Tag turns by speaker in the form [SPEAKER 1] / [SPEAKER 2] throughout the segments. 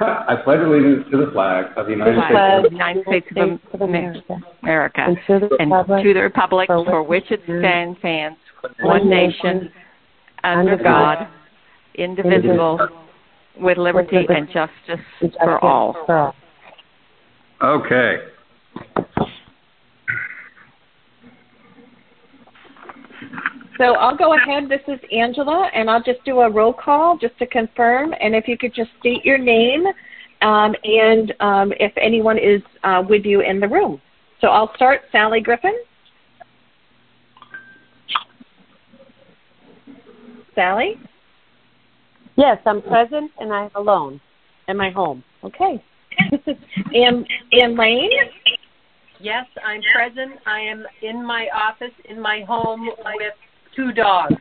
[SPEAKER 1] I pledge allegiance to the flag of the United
[SPEAKER 2] States of America, and to the republic for which it stands, one nation, under God, indivisible, with liberty and justice for all.
[SPEAKER 1] Okay.
[SPEAKER 3] So I'll go ahead. This is Angela, and I'll just do a roll call just to confirm. And if you could just state your name and if anyone is with you in the room. So I'll start. Sally Griffin. Sally?
[SPEAKER 4] Yes, I'm present, and I'm alone in my home.
[SPEAKER 3] Okay. Ann Lane?
[SPEAKER 5] Yes, I'm present. I am in my office, in my home, with 2 dogs.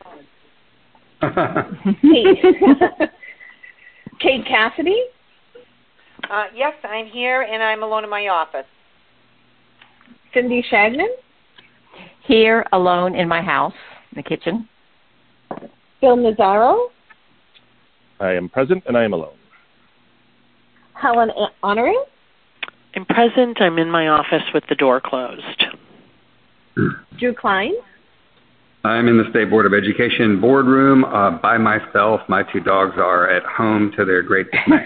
[SPEAKER 3] Kate Cassidy?
[SPEAKER 6] Yes, I'm here, and I'm alone in my office.
[SPEAKER 3] Cindy Shagnon?
[SPEAKER 2] Here, alone in my house, in the kitchen.
[SPEAKER 3] Phil Nazaro?
[SPEAKER 7] I am present, and I am alone.
[SPEAKER 3] Helen Honoré?
[SPEAKER 8] I'm present. I'm in my office with the door closed.
[SPEAKER 3] Drew Klein?
[SPEAKER 1] I'm in the State Board of Education boardroom by myself. My 2 dogs are at home to their great dismay.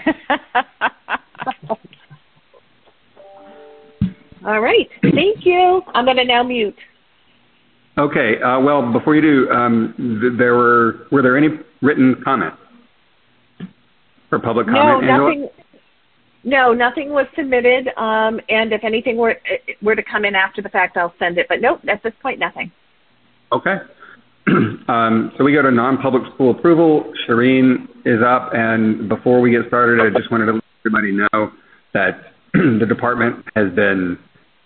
[SPEAKER 3] All right. Thank you. I'm going to now mute.
[SPEAKER 1] Okay. Well, before you do, were there any written comments for public comment?
[SPEAKER 3] No, nothing. No, nothing was submitted. And if anything were to come in after the fact, I'll send it. But nope, at this point, nothing.
[SPEAKER 1] Okay. So we go to non-public school approval. Shireen is up. And before we get started, I just wanted to let everybody know that the department has been,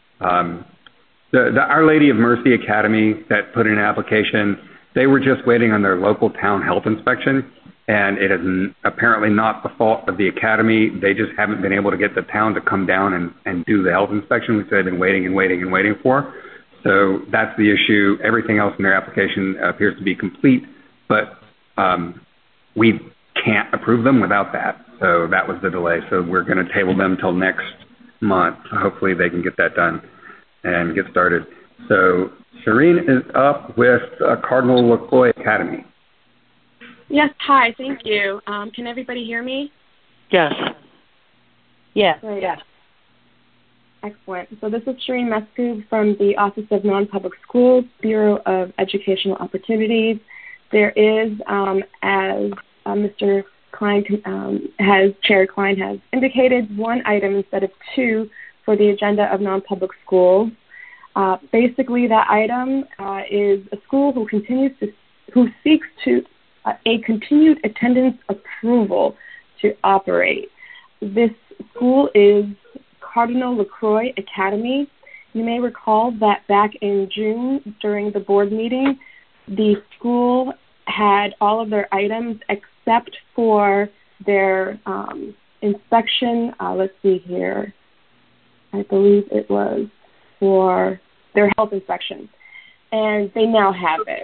[SPEAKER 1] the Our Lady of Mercy Academy that put in an application, they were just waiting on their local town health inspection. And it is apparently not the fault of the academy. They just haven't been able to get the town to come down and do the health inspection, which they've been waiting for. So that's the issue. Everything else in their application appears to be complete, but we can't approve them without that. So that was the delay. So we're going to table them till next month. Hopefully they can get that done and get started. So Shireen is up with Cardinal LaCroix Academy.
[SPEAKER 9] Yes, hi, thank you. Can everybody hear me?
[SPEAKER 8] Yes.
[SPEAKER 4] Yes.
[SPEAKER 9] Great. Yes. Excellent. So this is Shireen Mescud from the Office of Non-Public Schools, Bureau of Educational Opportunities. There is, as Mr. Klein Chair Klein has indicated, 1 item instead of 2 for the agenda of non-public schools. Basically, that item is a school who seeks a continued attendance approval to operate. This school is Cardinal LaCroix Academy. You may recall that back in June during the board meeting, the school had all of their items except for their inspection. Let's see here. I believe it was for their health inspection. And they now have it.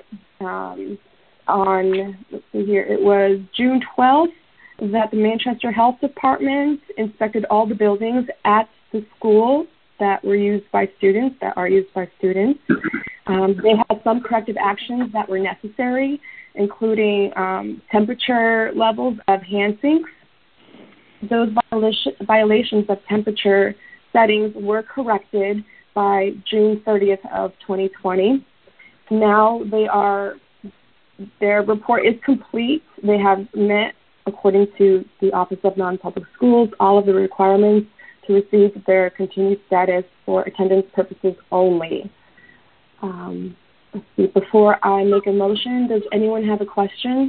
[SPEAKER 9] Let's see here, it was June 12th that the Manchester Health Department inspected all the buildings at the school that are used by students. They had some corrective actions that were necessary, including temperature levels of hand sinks. Those violations of temperature settings were corrected by June 30th of 2020. Now their report is complete. They have met, according to the Office of Non-Public Schools, all of the requirements to receive their continued status for attendance purposes only. Let's see, before I make a motion, does anyone have a question?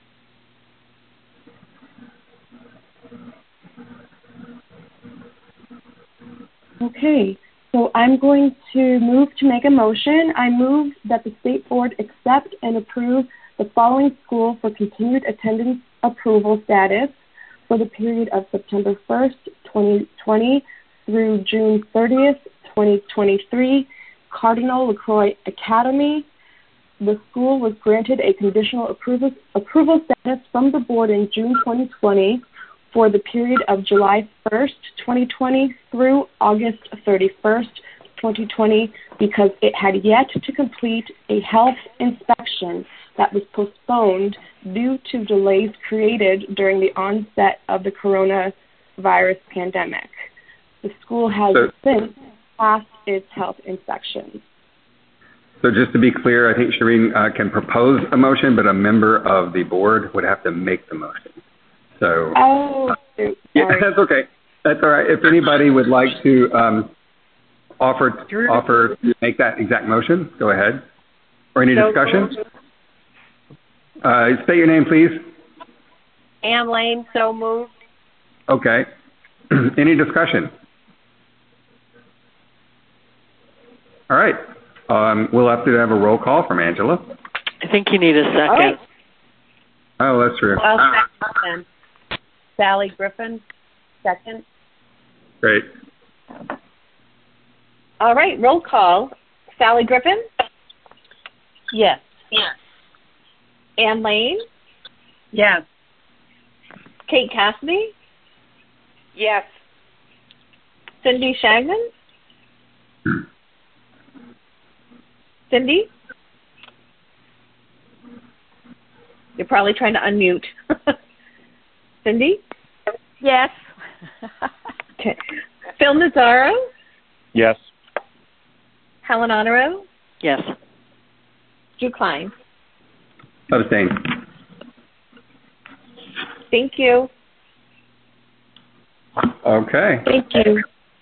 [SPEAKER 9] Okay, so I'm going to move to make a motion. I move that the State Board accept and approve the following school for continued attendance approval status for the period of September 1st, 2020 through June 30th, 2023, Cardinal LaCroix Academy. The school was granted a conditional approval status from the board in June 2020 for the period of July 1st, 2020 through August 31st, 2020, because it had yet to complete a health inspection that was postponed due to delays created during the onset of the coronavirus pandemic. The school has since passed its health inspection.
[SPEAKER 1] So just to be clear, I think Shireen can propose a motion, but a member of the board would have to make the motion. So, yeah, that's okay. That's all right. If anybody would like to offer to make that exact motion, go ahead. Or any discussion? State your name, please.
[SPEAKER 6] Ann Lane, so moved.
[SPEAKER 1] Okay. Any discussion? All right. We'll have to have a roll call from Angela.
[SPEAKER 8] I think you need a second.
[SPEAKER 6] Right.
[SPEAKER 1] Oh, that's true.
[SPEAKER 4] I'll second. Sally Griffin, second.
[SPEAKER 1] Great.
[SPEAKER 3] All right, roll call. Sally Griffin?
[SPEAKER 4] Yes.
[SPEAKER 6] Yes.
[SPEAKER 3] Ann Lane?
[SPEAKER 5] Yes.
[SPEAKER 3] Kate Cassidy?
[SPEAKER 6] Yes.
[SPEAKER 3] Cindy Shagman? Cindy? You're probably trying to unmute. Cindy?
[SPEAKER 2] Yes.
[SPEAKER 3] Okay. Phil Nazaro?
[SPEAKER 7] Yes.
[SPEAKER 3] Helen Honoro?
[SPEAKER 8] Yes.
[SPEAKER 3] Drew Klein?
[SPEAKER 1] Abstain.
[SPEAKER 3] Thank you.
[SPEAKER 1] Okay.
[SPEAKER 3] Thank you.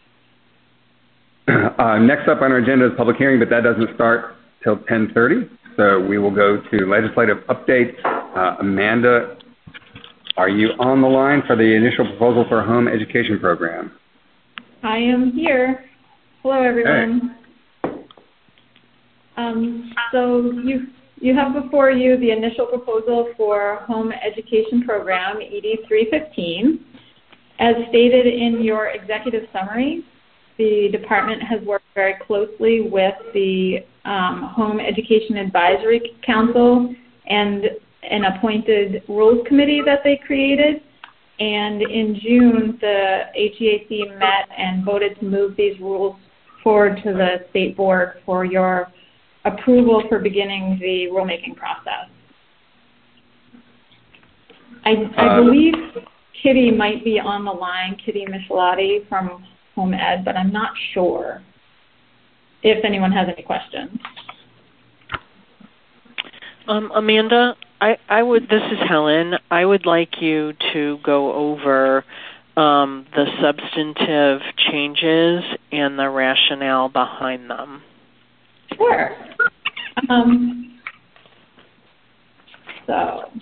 [SPEAKER 1] Next up on our agenda is public hearing, but that doesn't start till 10:30. So we will go to legislative updates. Amanda, are you on the line for the initial proposal for a home education program?
[SPEAKER 10] I am here. Hello, everyone. So you have before you the initial proposal for home education program, ED 315. As stated in your executive summary, the department has worked very closely with the Home Education Advisory Council and an appointed rules committee that they created. And in June, the HEAC met and voted to move these rules forward to the state board for your approval for beginning the rulemaking process. I believe Kitty might be on the line, Kitty Michelotti from Home Ed, but I'm not sure if anyone has any questions.
[SPEAKER 8] Amanda, this is Helen. I would like you to go over the substantive changes and the rationale behind them.
[SPEAKER 10] Sure. So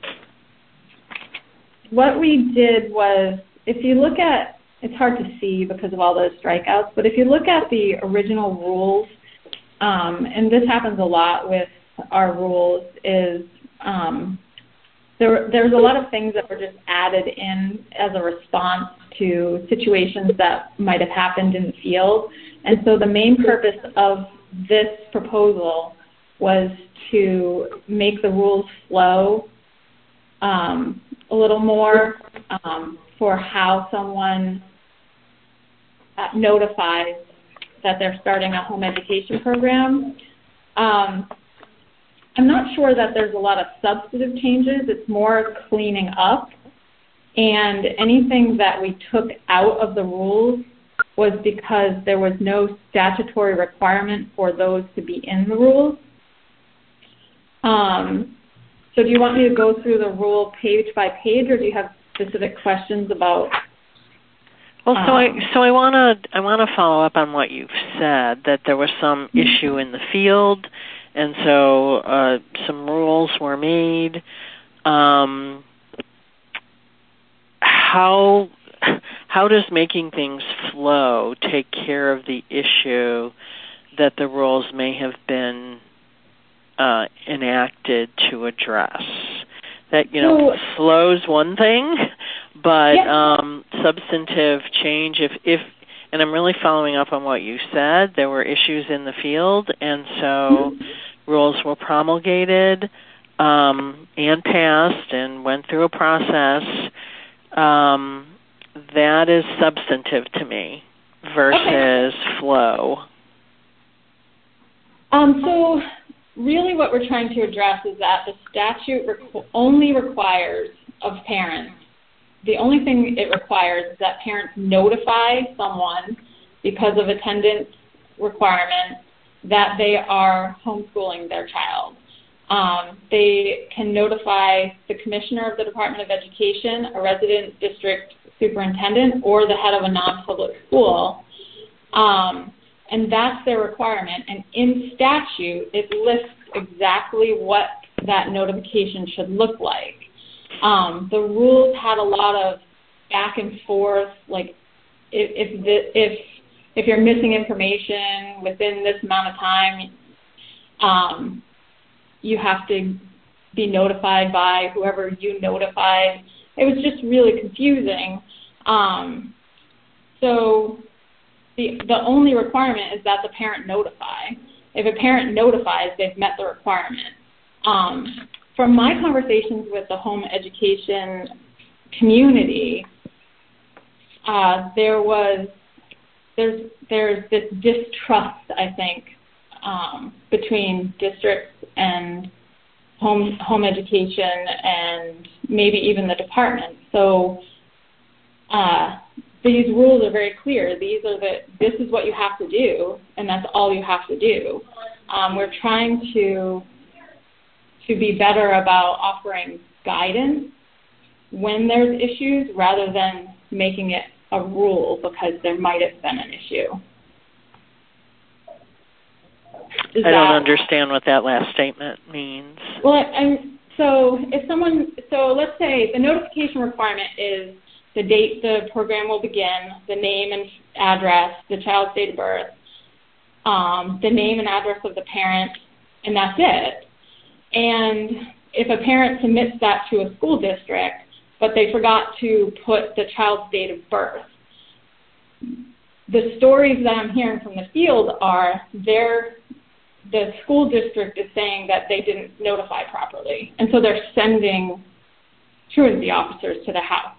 [SPEAKER 10] what we did was, if you look at, it's hard to see because of all those strikeouts, but if you look at the original rules, and this happens a lot with our rules, is there's a lot of things that were just added in as a response to situations that might have happened in the field. And so the main purpose of this proposal was to make the rules flow a little more for how someone notifies that they're starting a home education program. I'm not sure that there's a lot of substantive changes. It's more cleaning up. And anything that we took out of the rules was because there was no statutory requirement for those to be in the rules. So do you want me to go through the rule page by page, or do you have specific questions about?
[SPEAKER 8] Well, so I want to follow up on what you've said, that there was some issue in the field, and so some rules were made. How does making things flow take care of the issue that the rules may have been enacted to address? That, slow's one thing, but substantive change, if and I'm really following up on what you said, there were issues in the field, and so rules were promulgated and passed and went through a process. that is substantive to me versus flow.
[SPEAKER 10] So really what we're trying to address is that the statute only requires of parents, the only thing it requires is that parents notify someone because of attendance requirements that they are homeschooling their child. They can notify the commissioner of the Department of Education, a resident district superintendent, or the head of a non-public school. And that's their requirement. And in statute, it lists exactly what that notification should look like. The rules had a lot of back and forth, like if you're missing information within this amount of time, you have to be notified by whoever you notified. It was just really confusing. So the only requirement is that the parent notify. If a parent notifies, they've met the requirement. From my conversations with the home education community, there's this distrust, I think, between districts and home education and maybe even the department. So these rules are very clear. This is what you have to do, and that's all you have to do. We're trying to be better about offering guidance when there's issues rather than making it a rule because there might have been an issue.
[SPEAKER 8] I don't understand what that last statement means.
[SPEAKER 10] Well, so let's say the notification requirement is the date the program will begin, the name and address, the child's date of birth, the name and address of the parent, and that's it. And if a parent submits that to a school district, but they forgot to put the child's date of birth, the stories that I'm hearing from the field are the school district is saying that they didn't notify properly, and so they're sending truancy officers to the house.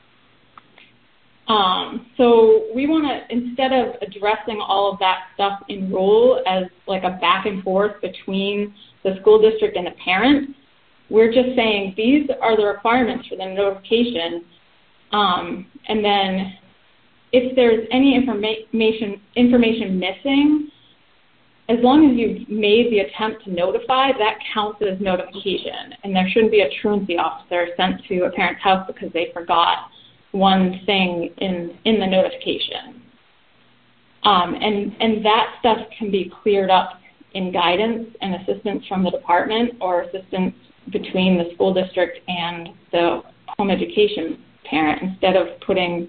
[SPEAKER 10] So we want to, instead of addressing all of that stuff in rule as like a back and forth between the school district and the parent, we're just saying these are the requirements for the notification, and then if there's any information missing, as long as you've made the attempt to notify, that counts as notification, and there shouldn't be a truancy officer sent to a parent's house because they forgot one thing in the notification. And that stuff can be cleared up in guidance and assistance from the department or assistance between the school district and the home education parent instead of putting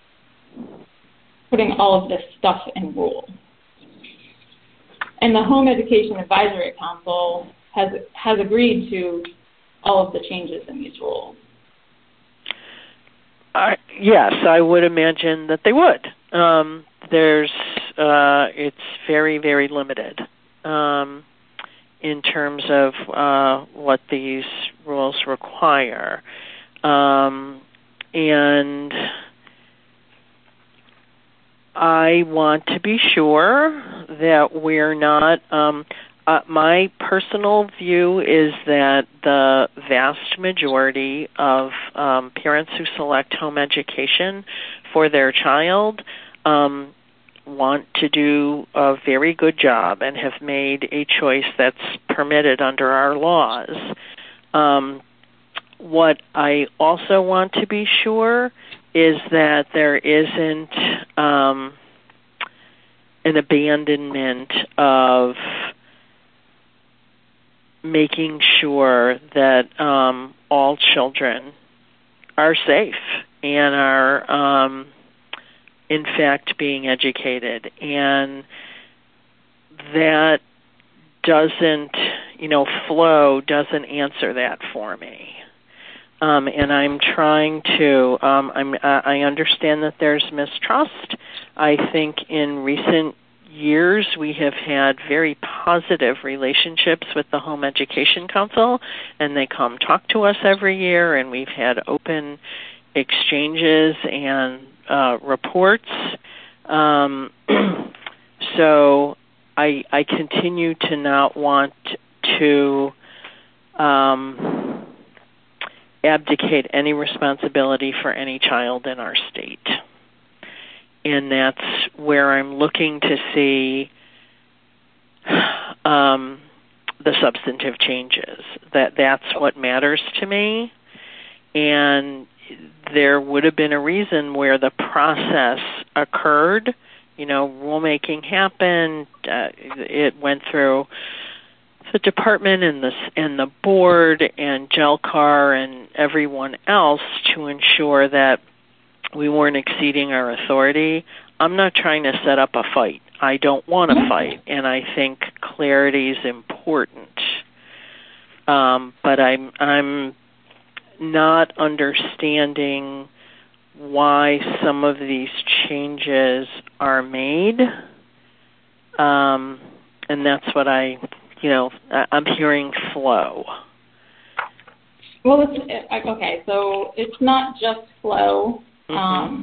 [SPEAKER 10] all of this stuff in rule. And the Home Education Advisory Council has agreed to all of the changes in these rules.
[SPEAKER 8] Yes, I would imagine that they would. It's very, very limited in terms of what these rules require. And I want to be sure that we're not, my personal view is that the vast majority of parents who select home education for their child want to do a very good job and have made a choice that's permitted under our laws. What I also want to be sure is that there isn't an abandonment of making sure that all children are safe and are, in fact, being educated. And that doesn't, flow doesn't answer that for me. And I'm trying to, I understand that there's mistrust. I think in recent years we have had very positive relationships with the Home Education Council, and they come talk to us every year, and we've had open exchanges and reports. So I continue to not want to abdicate any responsibility for any child in our state. And that's where I'm looking to see the substantive changes. That's what matters to me. And there would have been a reason where the process occurred. Rulemaking happened. It went through the department and the board and GELCAR and everyone else to ensure that we weren't exceeding our authority. I'm not trying to set up a fight. I don't want to fight, and I think clarity is important. But I'm not understanding why some of these changes are made, and that's what I'm hearing flow.
[SPEAKER 10] Well, okay, so it's not just flow. Mm-hmm.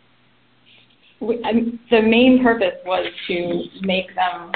[SPEAKER 10] The main purpose was to make them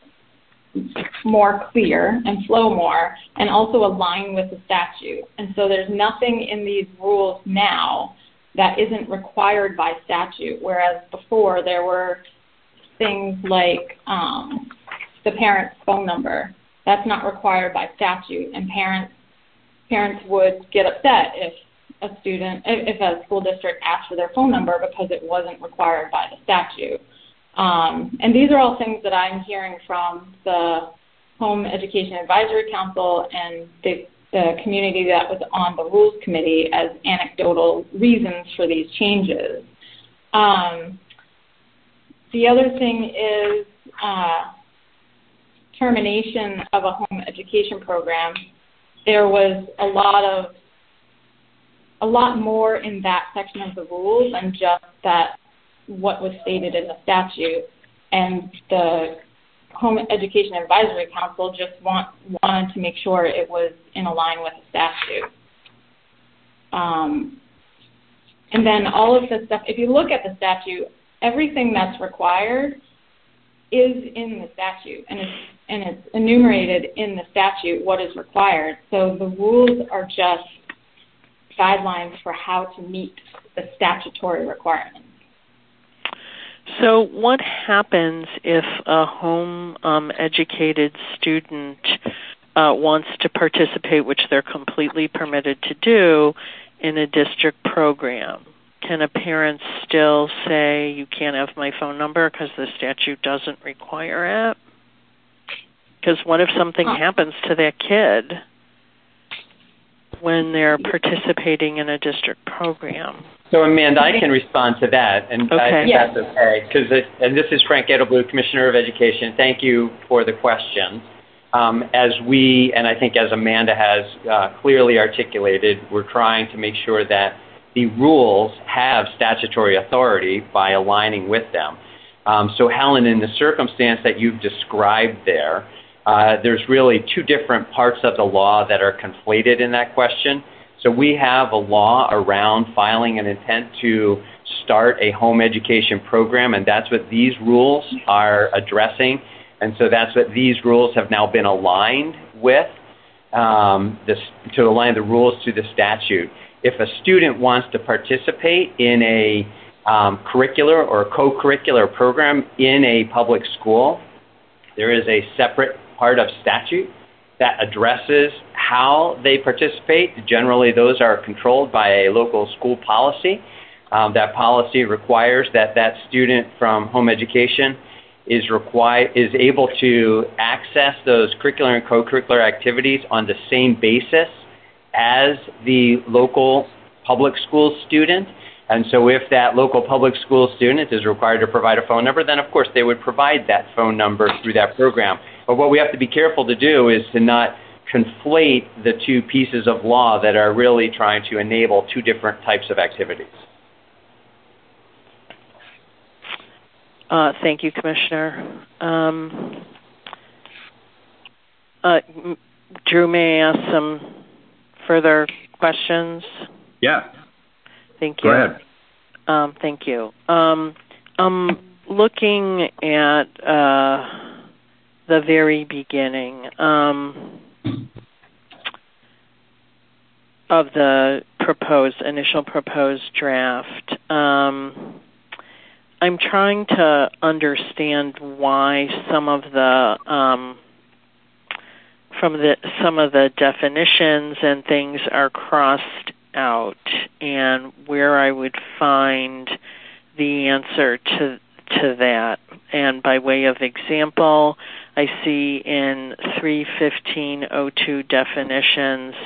[SPEAKER 10] more clear and flow more and also align with the statute. And so there's nothing in these rules now that isn't required by statute, whereas before there were things like the parent's phone number. That's not required by statute, and parents would get upset if a school district asked for their phone number because it wasn't required by the statute. And these are all things that I'm hearing from the Home Education Advisory Council and the community that was on the Rules Committee as anecdotal reasons for these changes. The other thing is termination of a home education program. There was a lot more in that section of the rules than just that what was stated in the statute, and the Home Education Advisory Council just wanted to make sure it was in line with the statute. And then all of the stuff, if you look at the statute, everything that's required is in the statute, and it's enumerated in the statute what is required. So the rules are just guidelines for how to meet the statutory requirements.
[SPEAKER 8] So what happens if a home educated student wants to participate, which they're completely permitted to do, in a district program? Can a parent still say, you can't have my phone number because the statute doesn't require it? Because what if something happens to that kid when they're participating in a district program?
[SPEAKER 11] So, Amanda, I can respond to that, and
[SPEAKER 8] okay.
[SPEAKER 11] I think that's okay. And this is Frank Edelblut, Commissioner of Education. Thank you for the question. As we, and I think as Amanda has clearly articulated, we're trying to make sure that the rules have statutory authority by aligning with them. So, Helen, in the circumstance that you've described there, there's really two different parts of the law that are conflated in that question. So we have a law around filing an intent to start a home education program, and that's what these rules are addressing. And so that's what these rules have now been aligned with, to align the rules to the statute. If a student wants to participate in a curricular or co-curricular program in a public school, there is a separate part of statute that addresses how they participate. Generally, those are controlled by a local school policy. That policy requires that student from home education is able to access those curricular and co-curricular activities on the same basis as the local public school student. And so if that local public school student is required to provide a phone number, then of course they would provide that phone number through that program. But what we have to be careful to do is to not conflate the two pieces of law that are really trying to enable two different types of activities.
[SPEAKER 8] Thank you, Commissioner. Drew, may I ask some further questions?
[SPEAKER 1] Yeah.
[SPEAKER 8] Thank you.
[SPEAKER 1] Go ahead.
[SPEAKER 8] Thank you. I'm looking at the very beginning of the initial proposed draft. I'm trying to understand why some of the definitions and things are crossed out, and where I would find the answer to that. And by way of example, I see in 315.02 definitions,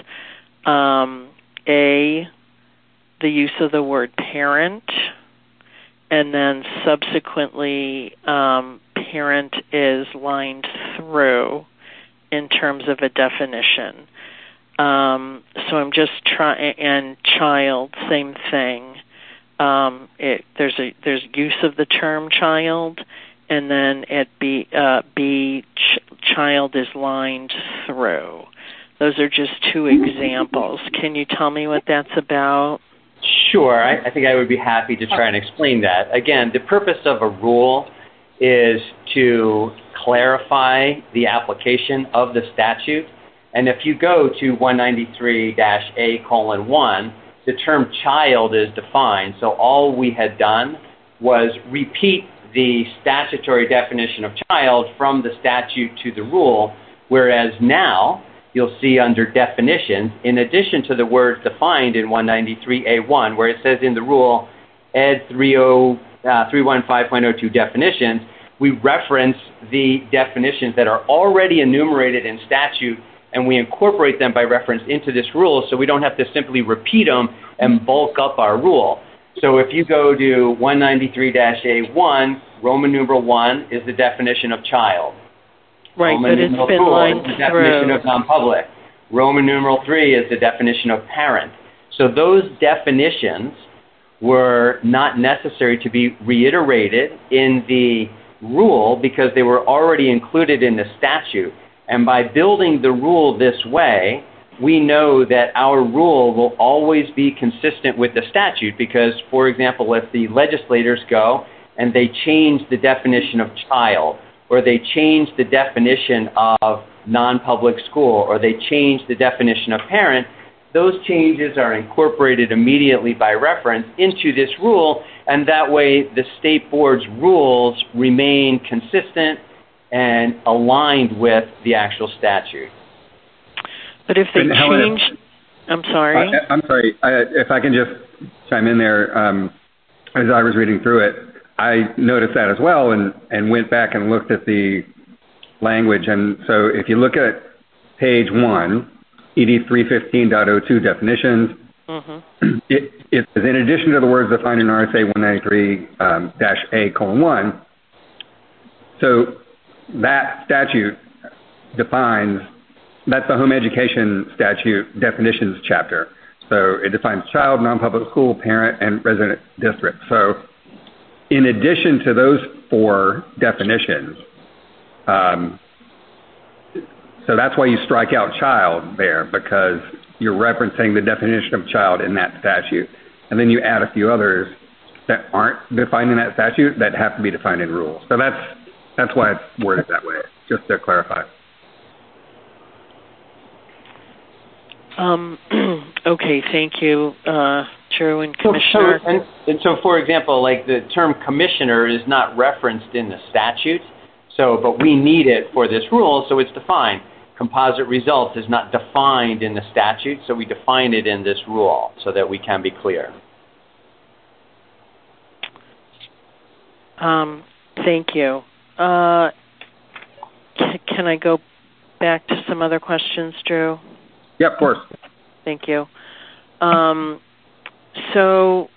[SPEAKER 8] A, the use of the word parent, and then subsequently parent is lined through in terms of a definition. So I'm just trying, and child, same thing. There's use of the term child, and then at B, child is lined through. Those are just two examples. Can you tell me what that's about?
[SPEAKER 11] Sure. I think I would be happy to try and explain that. Again, the purpose of a rule is to clarify the application of the statute. And if you go to 193-A:1, the term child is defined. So all we had done was repeat the statutory definition of child from the statute to the rule, whereas now you'll see under definitions, in addition to the words defined in 193-A:1, where it says in the rule, Ed 315.02 definitions, we reference the definitions that are already enumerated in statute, and we incorporate them by reference into this rule, so we don't have to simply repeat them and bulk up our rule. So if you go to 193-A:1, Roman numeral 1 is the definition of child.
[SPEAKER 8] Right,
[SPEAKER 11] Roman
[SPEAKER 8] but it's been lined
[SPEAKER 11] through. The definition of non-public. Roman numeral 3 is the definition of parent. So those definitions were not necessary to be reiterated in the rule because they were already included in the statute. And by building the rule this way, we know that our rule will always be consistent with the statute because, for example, if the legislators go and they change the definition of child, or they change the definition of non-public school, or they change the definition of parent, those changes are incorporated immediately by reference into this rule, and that way the state board's rules remain consistent and aligned with the actual statute.
[SPEAKER 8] But if they change... I'm sorry.
[SPEAKER 1] I'm sorry. If I can just chime in there, as I was reading through it, I noticed that as well and went back and looked at the language. And so if you look at page 1, ED 315.02 definitions, it says, in addition to the words defined in RSA 193-A:1, so that statute defines, that's the home education statute definitions chapter. So it defines child, non-public school, parent, and resident district. So in addition to those 4 definitions, so that's why you strike out child there, because you're referencing the definition of child in that statute. And then you add a few others that aren't defined in that statute that have to be defined in rules. So that's why it's worded that way, just to clarify.
[SPEAKER 8] Okay, thank you, Drew and Commissioner.
[SPEAKER 11] So, for example, like the term commissioner is not referenced in the statute, but we need it for this rule, so it's defined. Composite results is not defined in the statute, so we define it in this rule so that we can be clear.
[SPEAKER 8] Thank you. Can I go back to some other questions, Drew?
[SPEAKER 1] Yeah, of course.
[SPEAKER 8] Thank you. So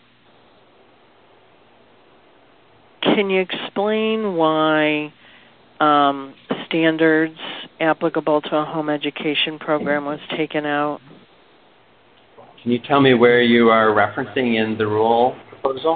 [SPEAKER 8] can you explain why standards applicable to a home education program was taken out?
[SPEAKER 11] Can you tell me where you are referencing in the rule proposal?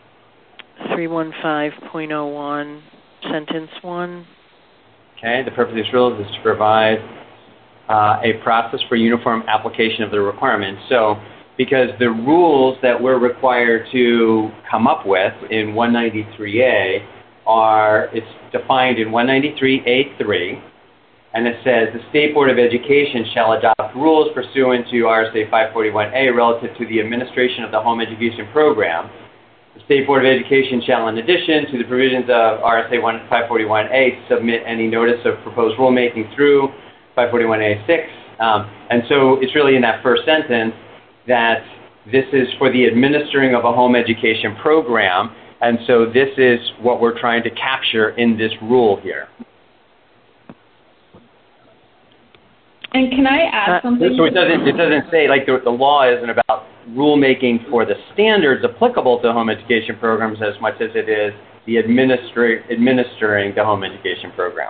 [SPEAKER 8] 315.01, sentence 1.
[SPEAKER 11] Okay, the purpose of this rule is to provide a process for uniform application of the requirements. So because the rules that we're required to come up with in 193A it's defined in 193A3, and it says the State Board of Education shall adopt rules pursuant to RSA 541A relative to the administration of the home education program. The State Board of Education shall, in addition to the provisions of RSA 541A, submit any notice of proposed rulemaking through 541A6. And so it's really in that first sentence that this is for the administering of a home education program, and so this is what we're trying to capture in this rule here.
[SPEAKER 10] And can I add something?
[SPEAKER 11] So it doesn't say, like, the law isn't about rulemaking for the standards applicable to home education programs as much as it is the administering the home education program.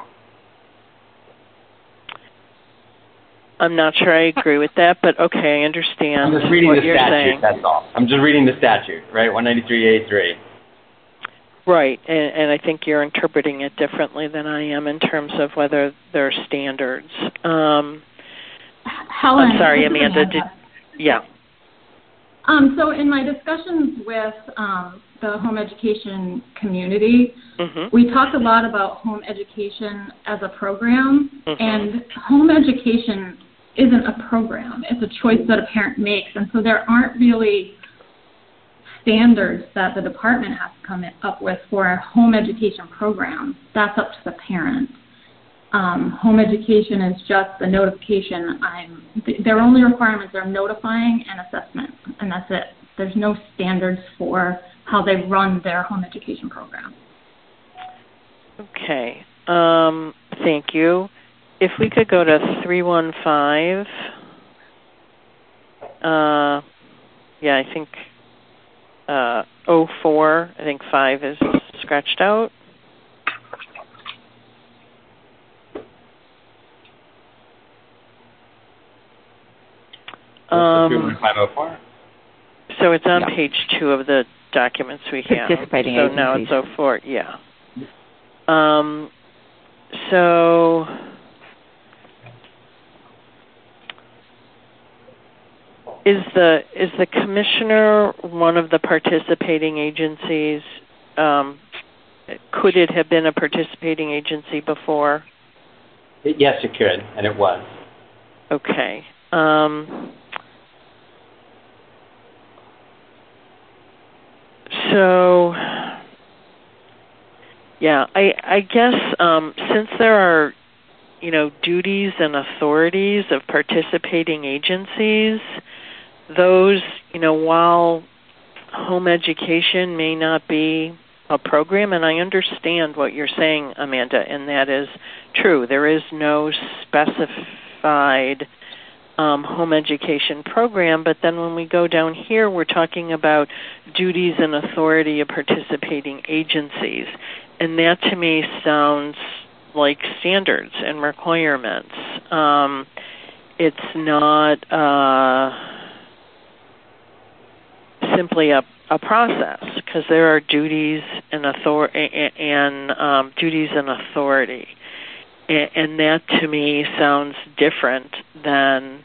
[SPEAKER 8] I'm not sure I agree with that, but okay, I understand.
[SPEAKER 11] I'm just reading
[SPEAKER 8] what
[SPEAKER 11] the
[SPEAKER 8] you're
[SPEAKER 11] statute,
[SPEAKER 8] saying.
[SPEAKER 11] That's all. I'm just reading the statute, right? 193A3.
[SPEAKER 8] Right, and I think you're interpreting it differently than I am in terms of whether there are standards.
[SPEAKER 10] Helen,
[SPEAKER 8] I'm sorry, Amanda. Yeah.
[SPEAKER 10] So in my discussions with the home education community, we talked a lot about home education as a program, and home education isn't a program. It's a choice that a parent makes, and so there aren't really standards that the department has to come up with for a home education program. That's up to the parent. Home education is just the notification. Their only requirements are notifying and assessment, and that's it. There's no standards for how they run their home education program.
[SPEAKER 8] Okay. Thank you. If we could go to 315. Yeah, I think 04. I think 5 is scratched out. So it's on page 2 of the documents we have.
[SPEAKER 2] Participating
[SPEAKER 8] so
[SPEAKER 2] agencies.
[SPEAKER 8] Now it's 04. Yeah. So is the commissioner one of the participating agencies? Could it have been a participating agency before?
[SPEAKER 11] Yes, it could, and it was.
[SPEAKER 8] Okay. So, yeah, I guess since there are, duties and authorities of participating agencies, those, while home education may not be a program, and I understand what you're saying, Amanda, and that is true. There is no specified home education program, but then when we go down here, we're talking about duties and authority of participating agencies, and that to me sounds like standards and requirements. It's not simply a process, because there are duties and duties and authority. And that, to me, sounds different than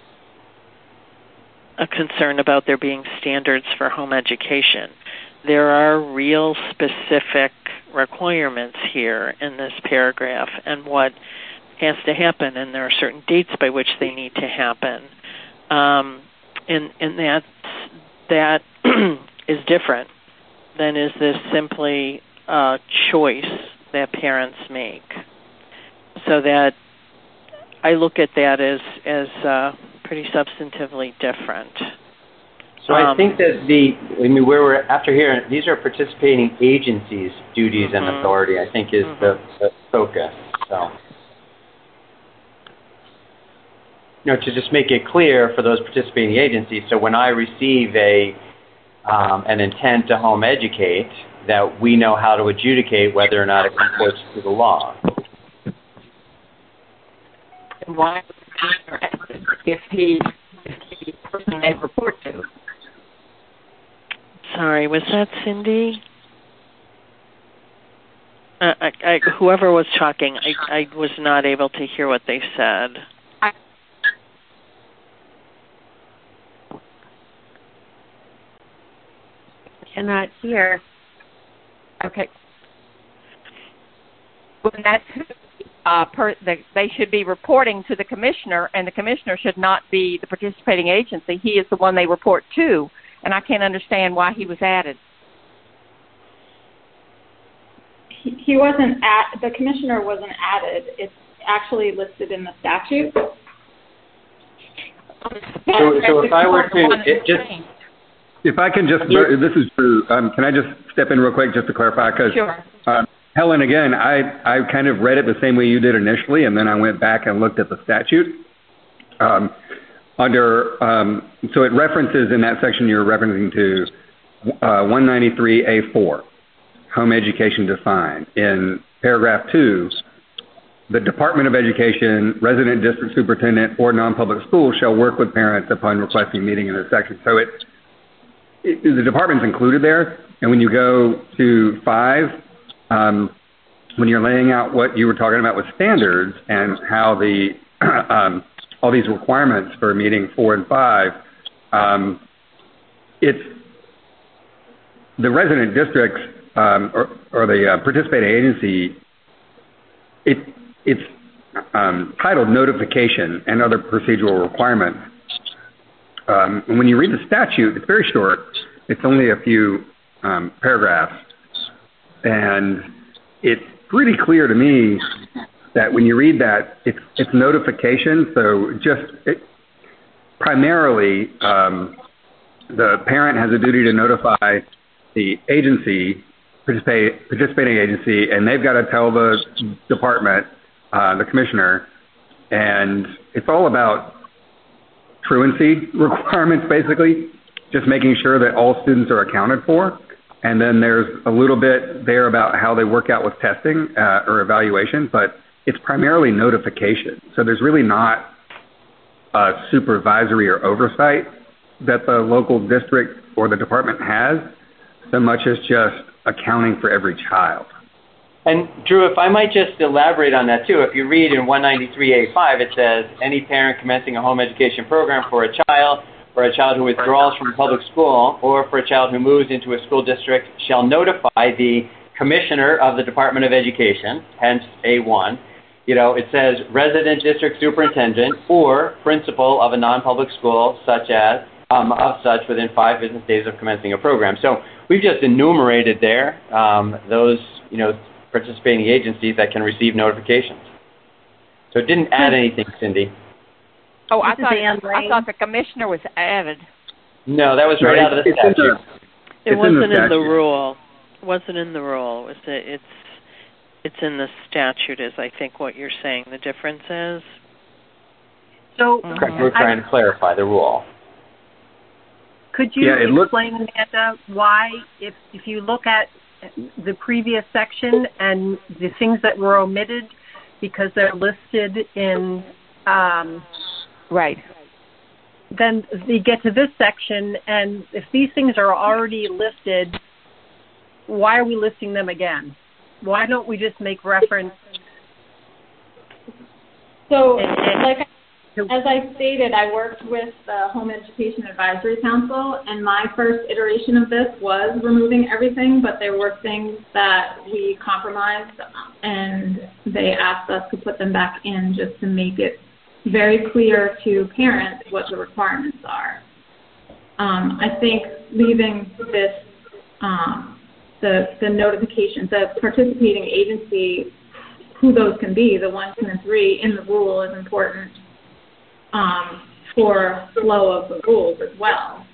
[SPEAKER 8] a concern about there being standards for home education. There are real specific requirements here in this paragraph and what has to happen, and there are certain dates by which they need to happen. And that is different than is this simply a choice that parents make. So that I look at that as pretty substantively different.
[SPEAKER 11] So I think that where we're after here, these are participating agencies' duties and authority, I think, is the focus. So, to just make it clear for those participating agencies, so when I receive an intent to home educate, that we know how to adjudicate whether or not it comports to the law.
[SPEAKER 2] Why if he the person they report to?
[SPEAKER 8] Sorry, was that Cindy? Whoever was talking, I was not able to hear what they said.
[SPEAKER 4] cannot hear.
[SPEAKER 2] Okay. Well, that's they should be reporting to the commissioner, and the commissioner should not be the participating agency. He is the one they report to, and I can't understand why he was added.
[SPEAKER 10] He wasn't the commissioner wasn't added. It's actually listed in the statute.
[SPEAKER 11] So if I were to
[SPEAKER 1] if I can just, this is Drew. Can I just step in real quick just to clarify? Because
[SPEAKER 2] sure.
[SPEAKER 1] Helen, again, I kind of read it the same way you did initially, and then I went back and looked at the statute. So it references in that section you're referencing to 193A4, home education defined. In paragraph 2, the Department of Education, resident district superintendent, or non-public school shall work with parents upon requesting meeting in this section. So the department's included there, and when you go to 5, when you're laying out what you were talking about with standards and how the all these requirements for meeting 4 and 5, it's the resident districts or the participating agency. It's titled notification and other procedural requirements. And when you read the statute, it's very short. It's only a few paragraphs. And it's pretty clear to me that when you read that, it's notification. So primarily, the parent has a duty to notify the agency, participating agency, and they've got to tell the department, the commissioner, and it's all about truancy requirements, basically, just making sure that all students are accounted for. And then there's a little bit there about how they work out with testing or evaluation, but it's primarily notification. So there's really not a supervisory or oversight that the local district or the department has, so much as just accounting for every child.
[SPEAKER 11] And Drew, if I might just elaborate on that too, if you read in 193A5, it says any parent commencing a home education program for a child who withdraws from public school, or for a child who moves into a school district shall notify the commissioner of the Department of Education, hence A1. It says resident district superintendent or principal of a non-public school such as within 5 business days of commencing a program. So we've just enumerated there those participating agencies that can receive notifications. So it didn't add anything, Cindy.
[SPEAKER 2] Oh, I thought the commissioner was added.
[SPEAKER 11] No, that was right out of the statute.
[SPEAKER 8] It wasn't in the rule. It wasn't in the rule. It's in the statute, is I think what you're saying the difference is.
[SPEAKER 5] So
[SPEAKER 11] we're trying to clarify the rule.
[SPEAKER 5] Could you explain, Amanda, why, if you look at the previous section and the things that were omitted because they're listed in
[SPEAKER 2] right.
[SPEAKER 5] Then you get to this section, and if these things are already listed, why are we listing them again? Why don't we just make reference?
[SPEAKER 10] So, as I stated, I worked with the Home Education Advisory Council, and my first iteration of this was removing everything, but there were things that we compromised, and they asked us to put them back in just to make it very clear to parents what the requirements are. I think leaving this, the notifications, the participating agency, who those can be, the 1, 2, and 3 in the rule is important for flow of the rules as well.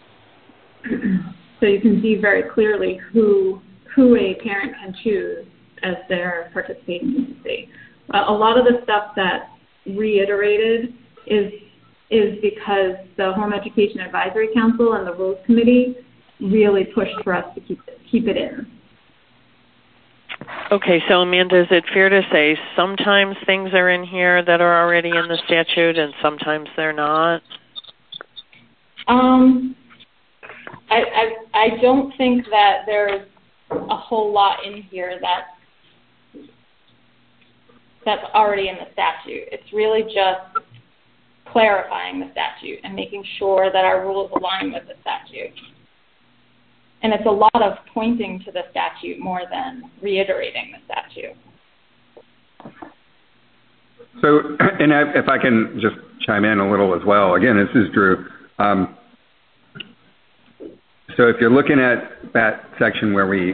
[SPEAKER 10] So you can see very clearly who a parent can choose as their participating agency. A lot of the stuff that reiterated is because the Home Education Advisory Council and the Rules Committee really pushed for us to keep it in.
[SPEAKER 8] Okay, so Amanda, is it fair to say sometimes things are in here that are already in the statute and sometimes they're not?
[SPEAKER 10] I don't think that there's a whole lot in here that's already in the statute. It's really just clarifying the statute and making sure that our rules align with the statute. And it's a lot of pointing to the statute more than reiterating the statute.
[SPEAKER 1] So, and if I can just chime in a little as well. Again, this is Drew. So if you're looking at that section where we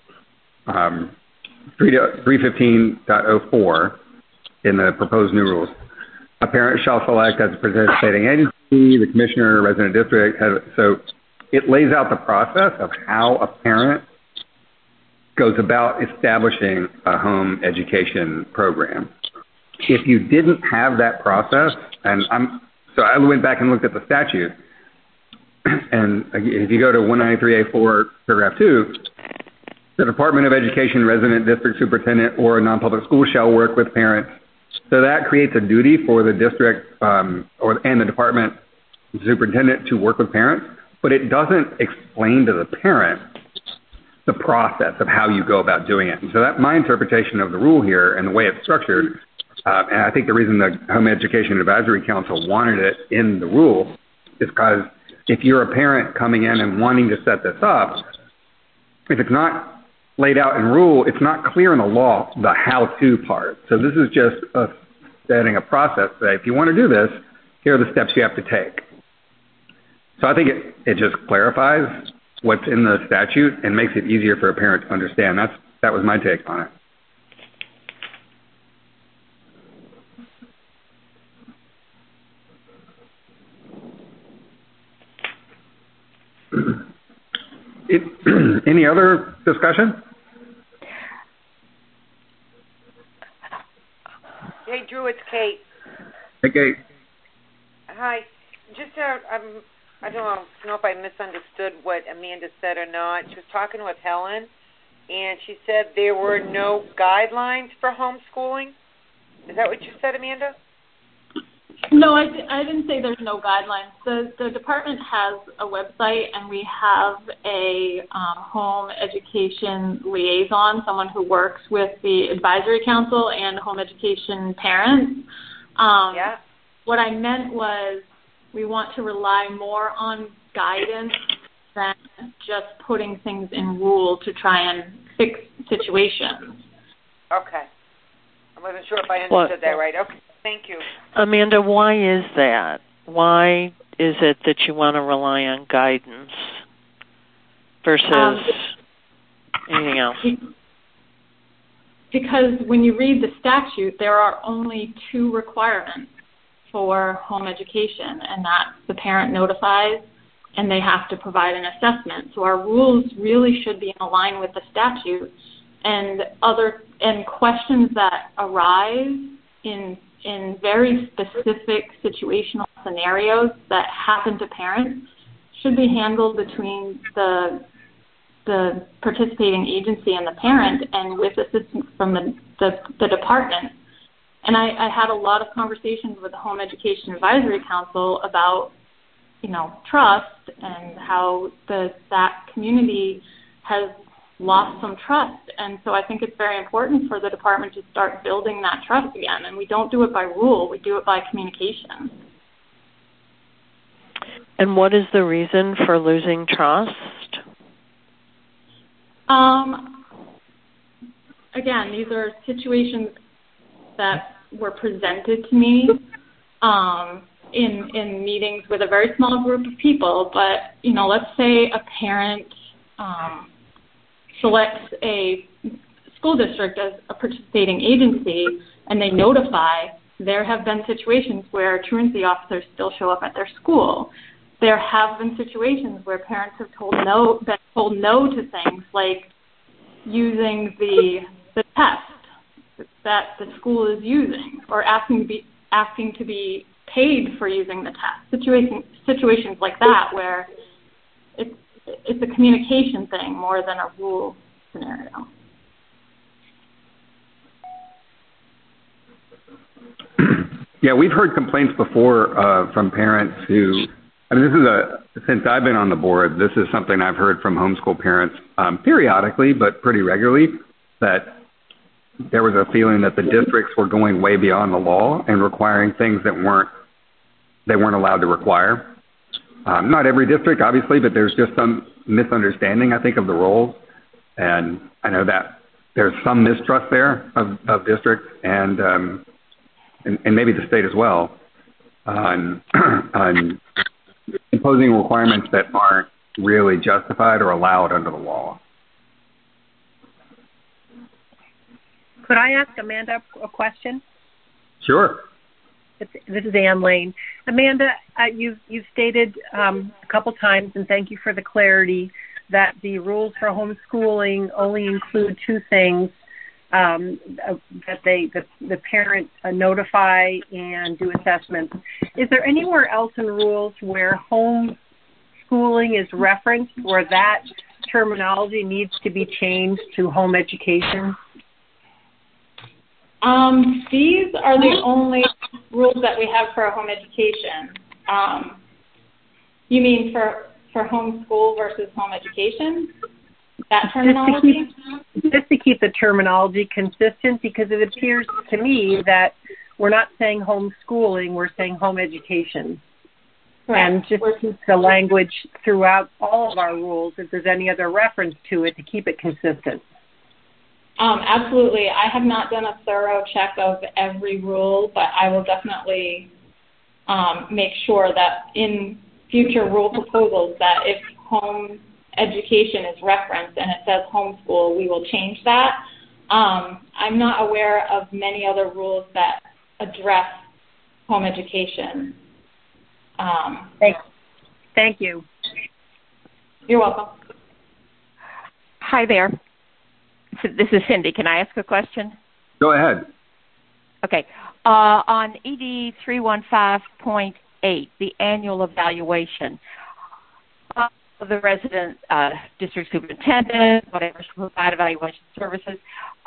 [SPEAKER 1] 315.04 in the proposed new rules, a parent shall select as a participating agency, the commissioner, resident district. So it lays out the process of how a parent goes about establishing a home education program. If you didn't have that process, so I went back and looked at the statute, and if you go to 193A4, paragraph 2, the Department of Education, resident district superintendent, or a non-public school shall work with parents. So that creates a duty for the district and the department superintendent to work with parents, but it doesn't explain to the parent the process of how you go about doing it. And so that my interpretation of the rule here and the way it's structured, and I think the reason the Home Education Advisory Council wanted it in the rule is because if you're a parent coming in and wanting to set this up, if it's not laid out in rule, it's not clear in the law, the how-to part. So this is just setting a process that if you want to do this, here are the steps you have to take. So I think it just clarifies what's in the statute and makes it easier for a parent to understand. That was my take on it. Any other discussion?
[SPEAKER 6] Hey, Drew, it's Kate.
[SPEAKER 1] Hey, Kate.
[SPEAKER 6] Hi. Just, I don't know if I misunderstood what Amanda said or not. She was talking with Helen, and she said there were no guidelines for homeschooling. Is that what you said, Amanda?
[SPEAKER 10] No, I didn't say there's no guidelines. The department has a website, and we have a home education liaison, someone who works with the advisory council and home education parents.
[SPEAKER 6] Yeah.
[SPEAKER 10] What I meant was we want to rely more on guidance than just putting things in rule to try and fix situations.
[SPEAKER 6] Okay. I wasn't sure if I understood that right. Okay. Thank you.
[SPEAKER 8] Amanda, why is that? Why is it that you want to rely on guidance versus anything else?
[SPEAKER 10] Because when you read the statute, there are only two requirements for home education, and that's the parent notifies and they have to provide an assessment. So our rules really should be in line with the statute, and questions that arise in very specific situational scenarios that happen to parents should be handled between the participating agency and the parent, and with assistance from the department. And I had a lot of conversations with the Home Education Advisory Council about, trust and how that community has lost some trust. And so I think it's very important for the department to start building that trust again. And we don't do it by rule. We do it by communication.
[SPEAKER 8] And what is the reason for losing trust?
[SPEAKER 10] Again, these are situations that were presented to me in meetings with a very small group of people. But, let's say a parent selects a school district as a participating agency and they notify. There have been situations where truancy officers still show up at their school. There have been situations where parents have been told no to things like using the test that the school is using, or asking to be paid for using the test. Situations like that where it's a communication thing more than a rule scenario.
[SPEAKER 1] Yeah, we've heard complaints before from parents who, since I've been on the board, this is something I've heard from homeschool parents periodically, but pretty regularly, that there was a feeling that the districts were going way beyond the law and requiring things that they weren't allowed to require. Not every district, obviously, but there's just some misunderstanding, I think, of the roles. And I know that there's some mistrust there of districts and maybe the state as well on imposing requirements that aren't really justified or allowed under the law.
[SPEAKER 5] Could I ask Amanda a question?
[SPEAKER 1] Sure.
[SPEAKER 5] This is Ann Lane. Amanda, you've stated a couple times, and thank you for the clarity, that the rules for homeschooling only include two things, that the parent notify and do assessments. Is there anywhere else in rules where homeschooling is referenced, where that terminology needs to be changed to home education?
[SPEAKER 10] These are the only rules that we have for home education. You mean for homeschool versus home education? That terminology?
[SPEAKER 5] Just to keep the terminology consistent, because it appears to me that we're not saying homeschooling, we're saying home education. Correct. And just keep the language throughout all of our rules, if there's any other reference to it, to keep it consistent.
[SPEAKER 10] Absolutely. I have not done a thorough check of every rule, but I will definitely make sure that in future rule proposals that if home education is referenced and it says homeschool, we will change that. I'm not aware of many other rules that address home education.
[SPEAKER 5] Thank you.
[SPEAKER 10] You're welcome.
[SPEAKER 2] Hi there. This is Cindy. Can I ask a question?
[SPEAKER 1] Go ahead.
[SPEAKER 2] Okay. On ED 315.8, the annual evaluation, the resident district superintendent, whatever, should provide evaluation services.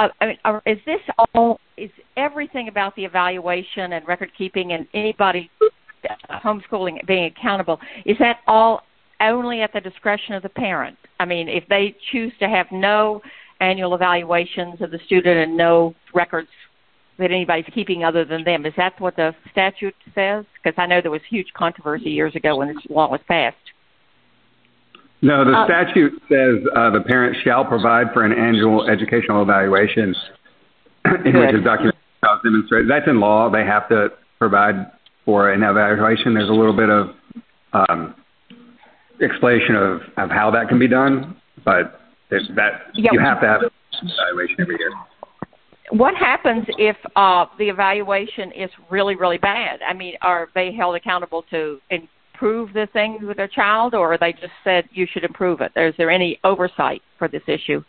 [SPEAKER 2] Is everything about the evaluation and record keeping and anybody homeschooling being accountable, is that all only at the discretion of the parent? I mean, if they choose to have no annual evaluations of the student and no records that anybody's keeping other than them, is that what the statute says? Because I know there was huge controversy years ago when this law was passed.
[SPEAKER 1] No, the statute says the parent shall provide for an annual educational evaluation in which a document is demonstrated. That's in law. They have to provide for an evaluation. There's a little bit of explanation of how that can be done, but you have to have an evaluation every year.
[SPEAKER 2] What happens if the evaluation is really, really bad? I mean, are they held accountable to improve the thing with their child, or are they just said you should improve it? Is there any oversight for this issue?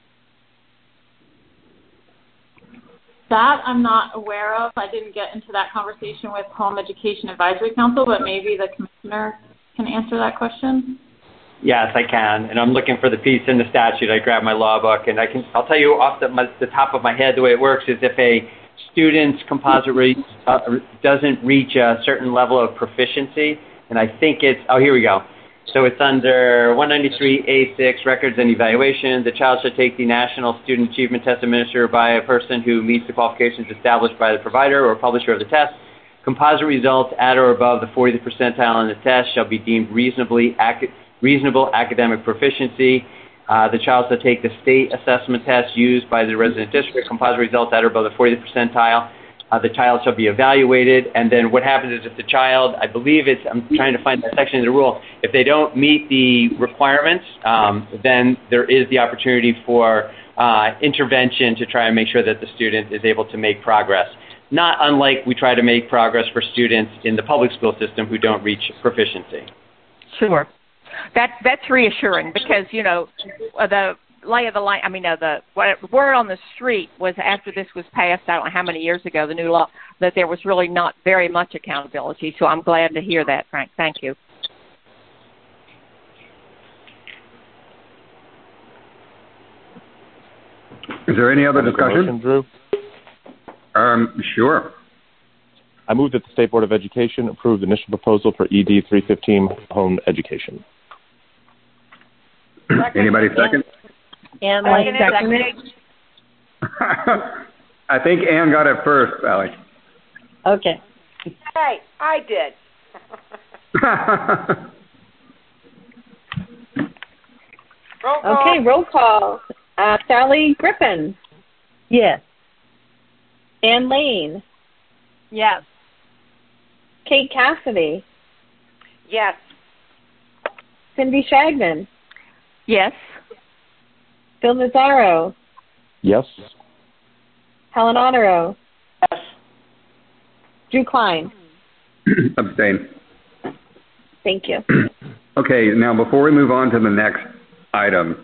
[SPEAKER 10] That I'm not aware of. I didn't get into that conversation with Home Education Advisory Council, but maybe the commissioner can answer that question.
[SPEAKER 11] Yes, I can, and I'm looking for the piece in the statute. I grabbed my law book, and I'll tell you off the top of my head the way it works is if a student's composite rate doesn't reach a certain level of proficiency, and I think here we go. So it's under 193A6, records and evaluation. The child should take the National Student Achievement Test administered by a person who meets the qualifications established by the provider or publisher of the test. Composite results at or above the 40th percentile on the test shall be deemed reasonable academic proficiency. The child shall take the state assessment test used by the resident district. Composite results at or above the 40th percentile. The child shall be evaluated. And then what happens is if the child, I'm trying to find that section of the rule, if they don't meet the requirements, then there is the opportunity for intervention to try and make sure that the student is able to make progress. Not unlike we try to make progress for students in the public school system who don't reach proficiency.
[SPEAKER 2] Sure. That's reassuring because, the lay of the land, the word on the street was after this was passed, I don't know how many years ago, the new law, that there was really not very much accountability. So I'm glad to hear that, Frank. Thank you.
[SPEAKER 1] Is there any other discussion?
[SPEAKER 7] Motion, Drew?
[SPEAKER 1] Sure.
[SPEAKER 7] I move that the State Board of Education approve the initial proposal for ED 315 home education.
[SPEAKER 1] Anybody second?
[SPEAKER 5] Ann, second it.
[SPEAKER 1] I think Ann got it first, Alex.
[SPEAKER 4] Okay.
[SPEAKER 6] Hey, I did. Roll call.
[SPEAKER 3] Okay, roll call. Sally Griffin.
[SPEAKER 4] Yes.
[SPEAKER 3] Ann Lane.
[SPEAKER 5] Yes.
[SPEAKER 3] Kate Cassidy.
[SPEAKER 6] Yes.
[SPEAKER 3] Cindy Shagnon.
[SPEAKER 2] Yes.
[SPEAKER 3] Phil Nazaro.
[SPEAKER 7] Yes.
[SPEAKER 3] Helen Otero.
[SPEAKER 8] Yes.
[SPEAKER 3] Drew Klein.
[SPEAKER 1] Abstain.
[SPEAKER 3] Thank you.
[SPEAKER 1] Okay, now before we move on to the next item,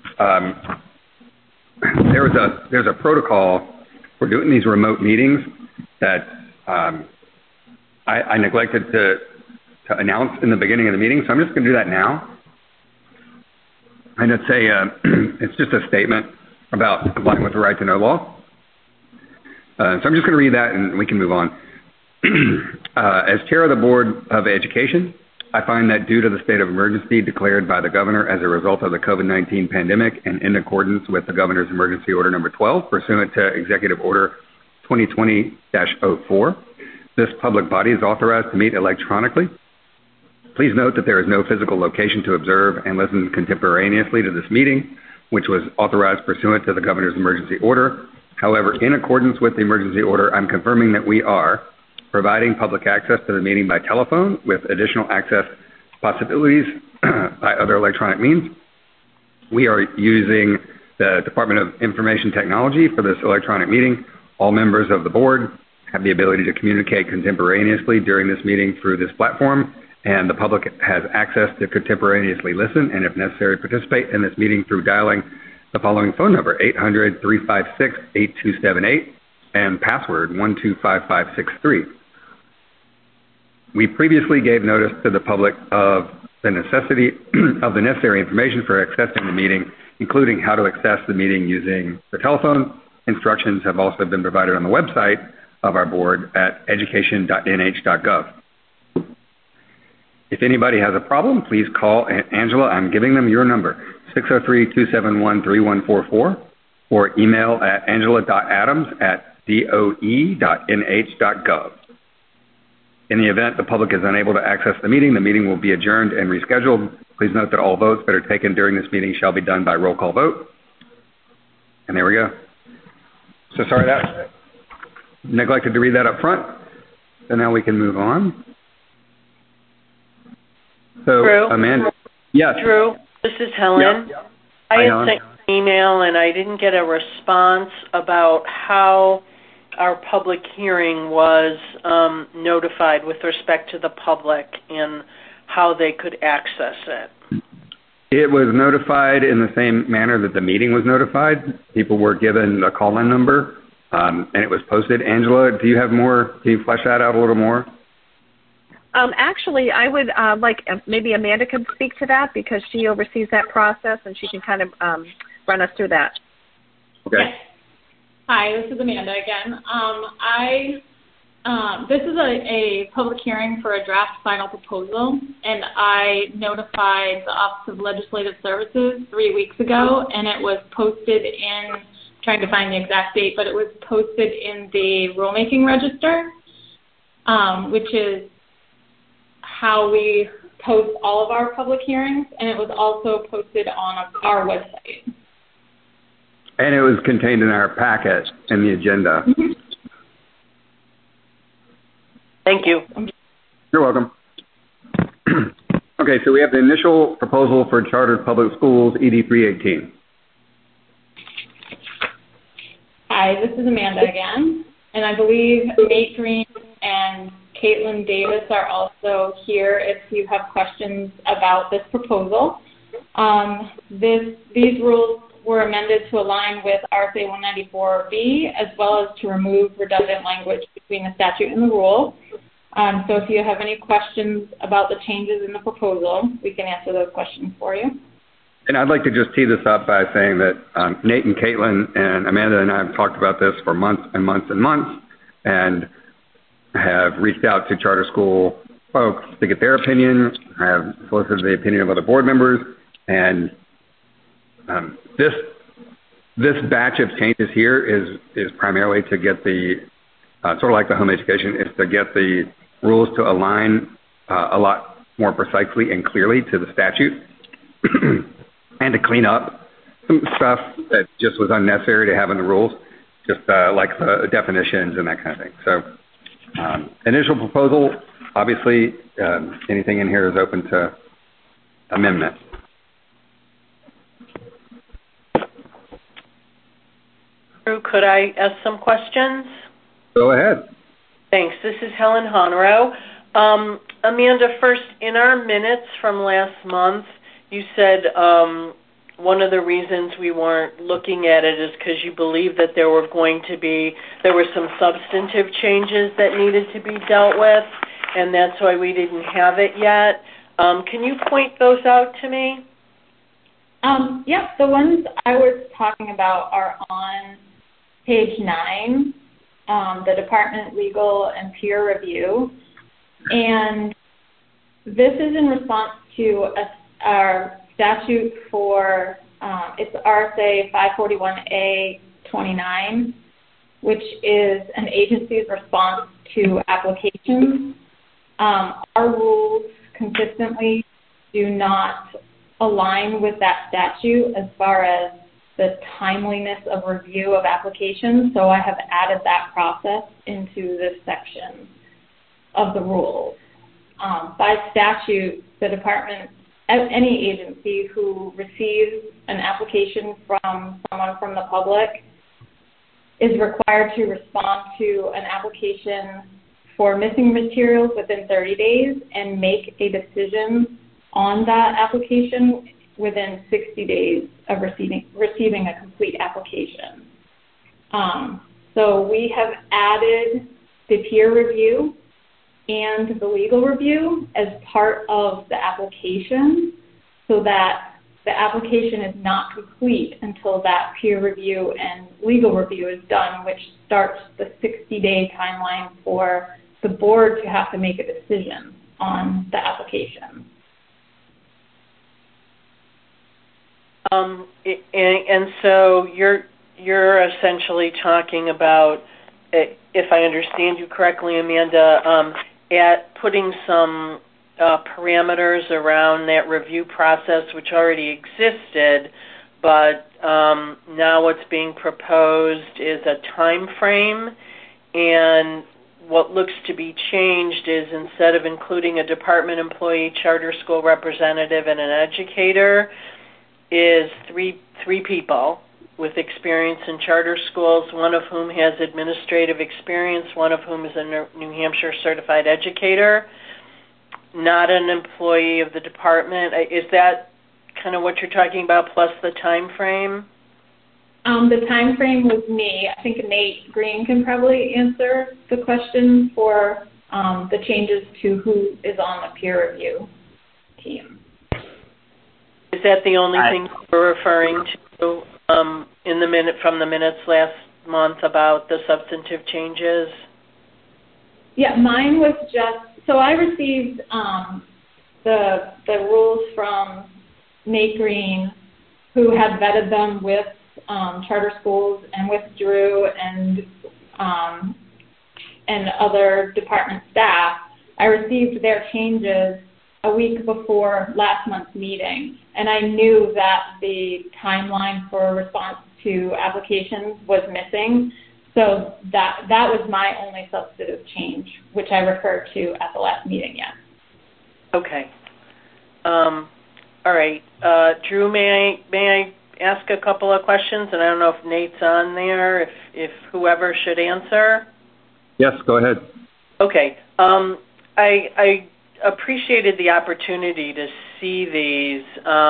[SPEAKER 1] there's a protocol for doing these remote meetings that I neglected to announce in the beginning of the meeting, so I'm just going to do that now. And it's just a statement about complying with the right to know law. So I'm just going to read that and we can move on. As chair of the Board of Education, I find that due to the state of emergency declared by the governor as a result of the COVID-19 pandemic and in accordance with the governor's emergency order number 12, pursuant to Executive Order 2020-04, this public body is authorized to meet electronically. Please note that there is no physical location to observe and listen contemporaneously to this meeting, which was authorized pursuant to the governor's emergency order. However, in accordance with the emergency order, I'm confirming that we are providing public access to the meeting by telephone with additional access possibilities by other electronic means. We are using the Department of Information Technology for this electronic meeting. All members of the board have the ability to communicate contemporaneously during this meeting through this platform, and the public has access to contemporaneously listen and, if necessary, participate in this meeting through dialing the following phone number, 800-356-8278, and password 125563. We previously gave notice to the public of the necessary information for accessing the meeting, including how to access the meeting using the telephone. Instructions have also been provided on the website of our board at education.nh.gov. If anybody has a problem, please call Angela. I'm giving them your number, 603-271-3144, or email at angela.adams@doe.nh.gov. In the event the public is unable to access the meeting will be adjourned and rescheduled. Please note that all votes that are taken during this meeting shall be done by roll call vote. And there we go. So sorry that neglected to read that up front. So now we can move on. So
[SPEAKER 8] Drew?
[SPEAKER 1] Amanda, yes.
[SPEAKER 8] Drew, this is Helen.
[SPEAKER 1] Yep.
[SPEAKER 8] I had sent an email and I didn't get a response about how our public hearing was notified with respect to the public and how they could access it.
[SPEAKER 1] It was notified in the same manner that the meeting was notified. People were given a call-in number, and it was posted. Angela, do you have more? Can you flesh that out a little more?
[SPEAKER 3] Actually, I would like maybe Amanda could speak to that because she oversees that process and she can kind of run us through that.
[SPEAKER 1] Okay.
[SPEAKER 10] Yes. Hi, this is Amanda again. This is a public hearing for a draft final proposal, and I notified the Office of Legislative Services 3 weeks ago, and it was posted in, trying to find the exact date, but it was posted in the rulemaking register, which is how we post all of our public hearings, and it was also posted on our website.
[SPEAKER 1] And it was contained in our packet in the agenda.
[SPEAKER 10] Mm-hmm.
[SPEAKER 8] Thank you.
[SPEAKER 1] You're welcome. Okay, so we have the initial proposal for chartered public schools, ED 318.
[SPEAKER 10] Hi, this is Amanda again, and I believe Nate Green and Caitlin Davis are also here if you have questions about this proposal. These rules were amended to align with RSA 194B as well as to remove redundant language between the statute and the rule. So if you have any questions about the changes in the proposal, we can answer those questions for you.
[SPEAKER 1] And I'd like to just tee this up by saying that Nate and Caitlin and Amanda and I have talked about this for months and months and months and have reached out to charter school folks to get their opinion, have solicited the opinion of other board members, and this batch of changes here is primarily to get the, sort of like the home education, is to get the rules to align a lot more precisely and clearly to the statute. and to clean up some stuff that just was unnecessary to have in the rules, just like the definitions and that kind of thing. So initial proposal, obviously, anything in here is open to amendment.
[SPEAKER 8] Could I ask some questions?
[SPEAKER 1] Go ahead.
[SPEAKER 8] Thanks. This is Helen Honoro. Amanda, first, in our minutes from last month, you said one of the reasons we weren't looking at it is because you believed that there were some substantive changes that needed to be dealt with, and that's why we didn't have it yet. Can you point those out to me?
[SPEAKER 10] Yep, the ones I was talking about are on page 9, the department legal and peer review. And this is in response to our statute for, it's RSA 541A-29, which is an agency's response to applications. Our rules consistently do not align with that statute as far as the timeliness of review of applications, so I have added that process into this section of the rules. By statute, the department, any agency who receives an application from someone from the public is required to respond to an application for missing materials within 30 days and make a decision on that application within 60 days of receiving a complete application. So we have added the peer review and the legal review as part of the application so that the application is not complete until that peer review and legal review is done, which starts the 60-day timeline for the board to have to make a decision on the application.
[SPEAKER 8] And so you're essentially talking about, if I understand you correctly, Amanda, at putting some parameters around that review process, which already existed, but now what's being proposed is a time frame, and what looks to be changed is instead of including a department employee, charter school representative, and an educator, is three people with experience in charter schools, one of whom has administrative experience, one of whom is a New Hampshire certified educator, not an employee of the department. Is that kind of what you're talking about, plus the time frame?
[SPEAKER 10] The time frame was me. I think Nate Green can probably answer the question for the changes to who is on the peer review team.
[SPEAKER 8] Is that the only thing we're referring to in the from the minutes last month about the substantive changes?
[SPEAKER 10] Yeah, mine was just, so I received the rules from Nate Green, who had vetted them with charter schools and with Drew and other department staff. I received their changes a week before last month's meeting, and I knew that the timeline for response to applications was missing, so that was my only substantive change, which I referred to at the last meeting, yes.
[SPEAKER 8] Okay. All right. Drew, may I ask a couple of questions? And I don't know if Nate's on there, if whoever should answer.
[SPEAKER 1] Yes, go ahead.
[SPEAKER 8] Okay. I appreciated the opportunity to see these,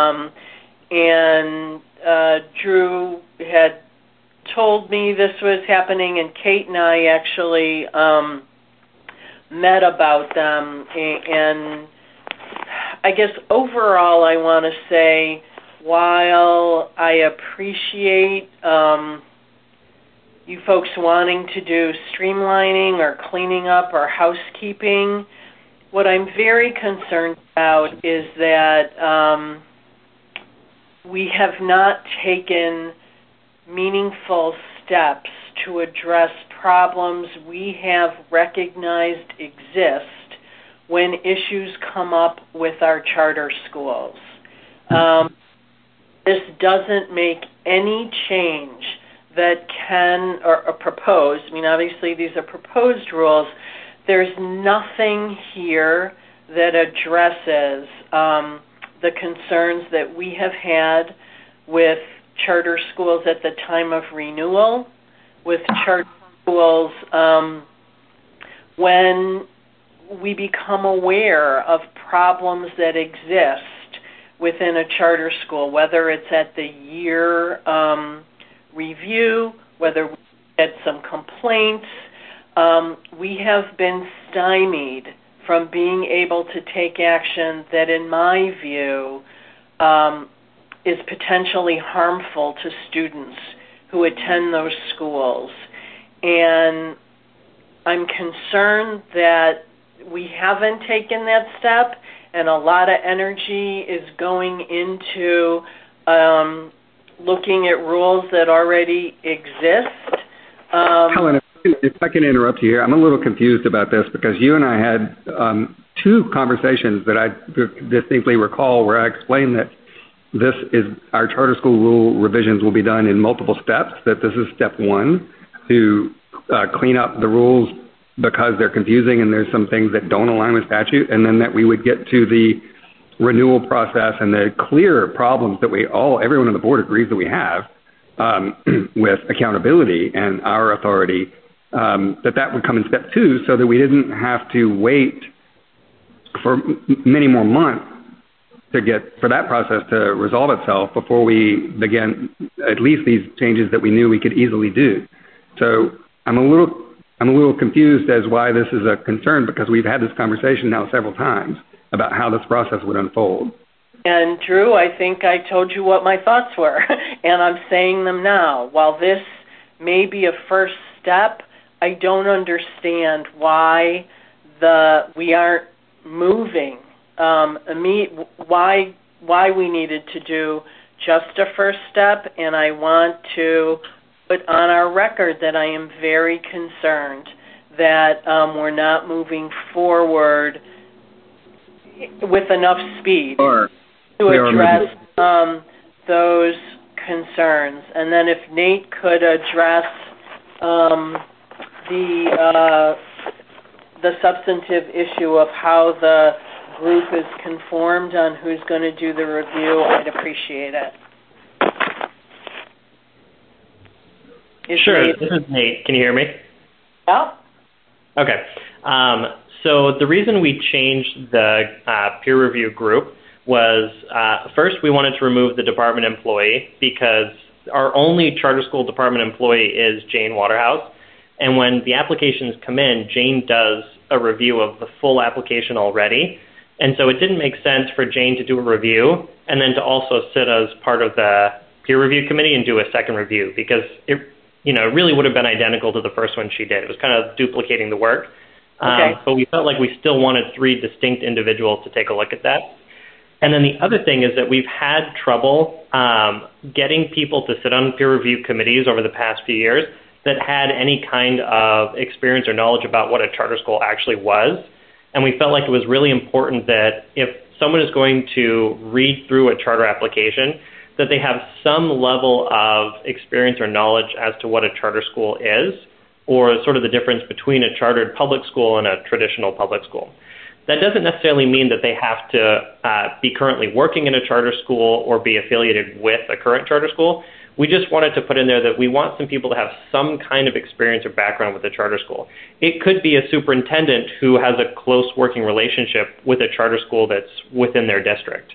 [SPEAKER 8] and Drew had told me this was happening, and Kate and I actually met about them, and I guess overall I want to say, while I appreciate you folks wanting to do streamlining or cleaning up or housekeeping, what I'm very concerned about is that we have not taken meaningful steps to address problems we have recognized exist when issues come up with our charter schools. this doesn't make any change that can, or proposed, I mean, obviously these are proposed rules, there's nothing here that addresses the concerns that we have had with charter schools at the time of renewal, with charter schools when we become aware of problems that exist within a charter school, whether it's at the year review, whether we get some complaints. We have been stymied from being able to take action that, in my view, is potentially harmful to students who attend those schools. And I'm concerned that we haven't taken that step, and a lot of energy is going into looking at rules that already exist.
[SPEAKER 1] Helen, if I can interrupt you here, I'm a little confused about this because you and I had two conversations that I distinctly recall where I explained that this is our charter school rule revisions will be done in multiple steps, that this is step one to clean up the rules because they're confusing and there's some things that don't align with statute, and then that we would get to the renewal process and the clear problems that everyone on the board agrees that we have with accountability and our authority, that would come in step two so that we didn't have to wait for many more months for that process to resolve itself before we began at least these changes that we knew we could easily do. So I'm a little confused as why this is a concern, because we've had this conversation now several times about how this process would unfold.
[SPEAKER 8] And Drew, I think I told you what my thoughts were, and I'm saying them now. While this may be a first step, I don't understand why we aren't moving. Why we needed to do just a first step, and I want to put on our record that I am very concerned that we're not moving forward with enough speed to address those concerns. And then if Nate could address the substantive issue of how the group is conformed on who's going to do the review, I'd appreciate it.
[SPEAKER 12] Sure, this is Nate. Can you hear me?
[SPEAKER 8] Yeah.
[SPEAKER 12] Okay. So the reason we changed the peer review group was, first, we wanted to remove the department employee because our only charter school department employee is Jane Waterhouse. And when the applications come in, Jane does a review of the full application already. And so it didn't make sense for Jane to do a review and then to also sit as part of the peer review committee and do a second review, because it really would have been identical to the first one she did. It was kind of duplicating the work.
[SPEAKER 8] Okay.
[SPEAKER 12] But we felt like we still wanted three distinct individuals to take a look at that. And then the other thing is that we've had trouble getting people to sit on peer review committees over the past few years that had any kind of experience or knowledge about what a charter school actually was. And we felt like it was really important that if someone is going to read through a charter application, that they have some level of experience or knowledge as to what a charter school is, or sort of the difference between a chartered public school and a traditional public school. That doesn't necessarily mean that they have to be currently working in a charter school or be affiliated with a current charter school. We just wanted to put in there that we want some people to have some kind of experience or background with a charter school. It could be a superintendent who has a close working relationship with a charter school that's within their district.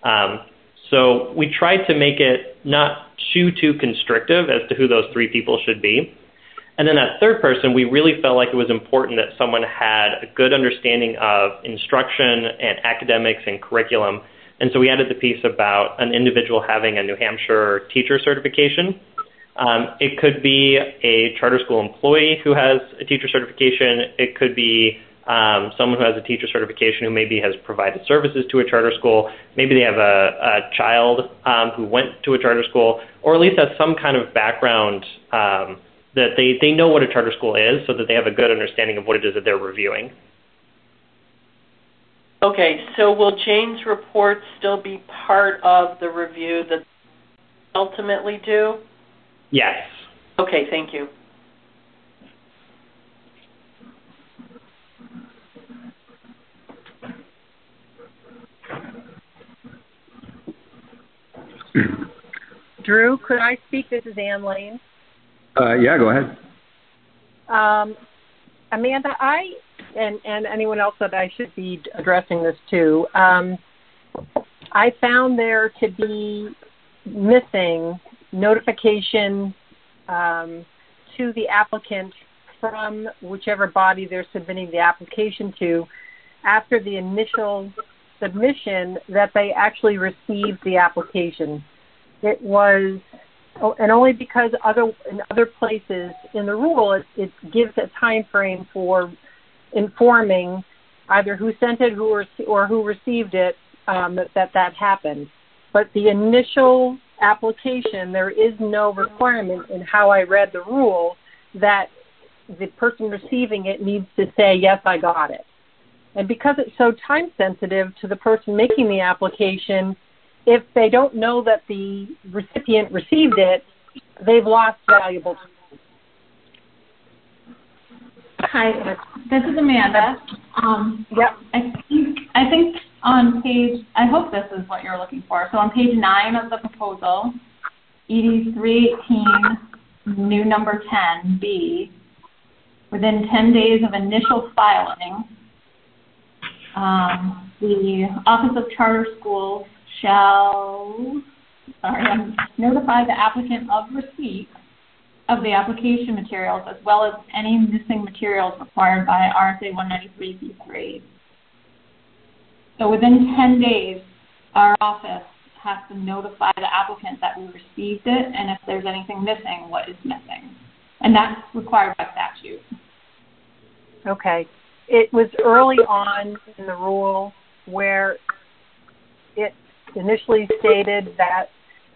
[SPEAKER 12] So we tried to make it not too constrictive as to who those three people should be. And then that third person, we really felt like it was important that someone had a good understanding of instruction and academics and curriculum. And so we added the piece about an individual having a New Hampshire teacher certification. It could be a charter school employee who has a teacher certification. It could be someone who has a teacher certification who maybe has provided services to a charter school. Maybe they have a child who went to a charter school, or at least has some kind of background that they know what a charter school is, so that they have a good understanding of what it is that they're reviewing.
[SPEAKER 8] Okay, so will Jane's report still be part of the review that
[SPEAKER 2] ultimately do?
[SPEAKER 12] Yes.
[SPEAKER 2] Okay, thank you.
[SPEAKER 5] Drew, could I speak? This is Ann Lane.
[SPEAKER 1] Yeah, go ahead.
[SPEAKER 5] Amanda, and anyone else that I should be addressing this to, I found there to be missing notification to the applicant from whichever body they're submitting the application to after the initial submission that they actually received the application. It was, and only because in other places in the rule, it gives a time frame for informing either who sent it or who received it that happened. But the initial application, there is no requirement in how I read the rule that the person receiving it needs to say, yes, I got it. And because it's so time sensitive to the person making the application, if they don't know that the recipient received it, they've lost valuable time.
[SPEAKER 10] Hi, this is Amanda.
[SPEAKER 5] Yep.
[SPEAKER 10] I think on page, I hope this is what you're looking for. So on page 9 of the proposal, ED 318, new number 10B, within 10 days of initial filing, the Office of Charter Schools shall notify the applicant of receipt of the application materials as well as any missing materials required by RSA 193b3. So within 10 days, our office has to notify the applicant that we received it and if there's anything missing, what is missing. And that's required by statute.
[SPEAKER 5] Okay. It was early on in the rule where it initially stated that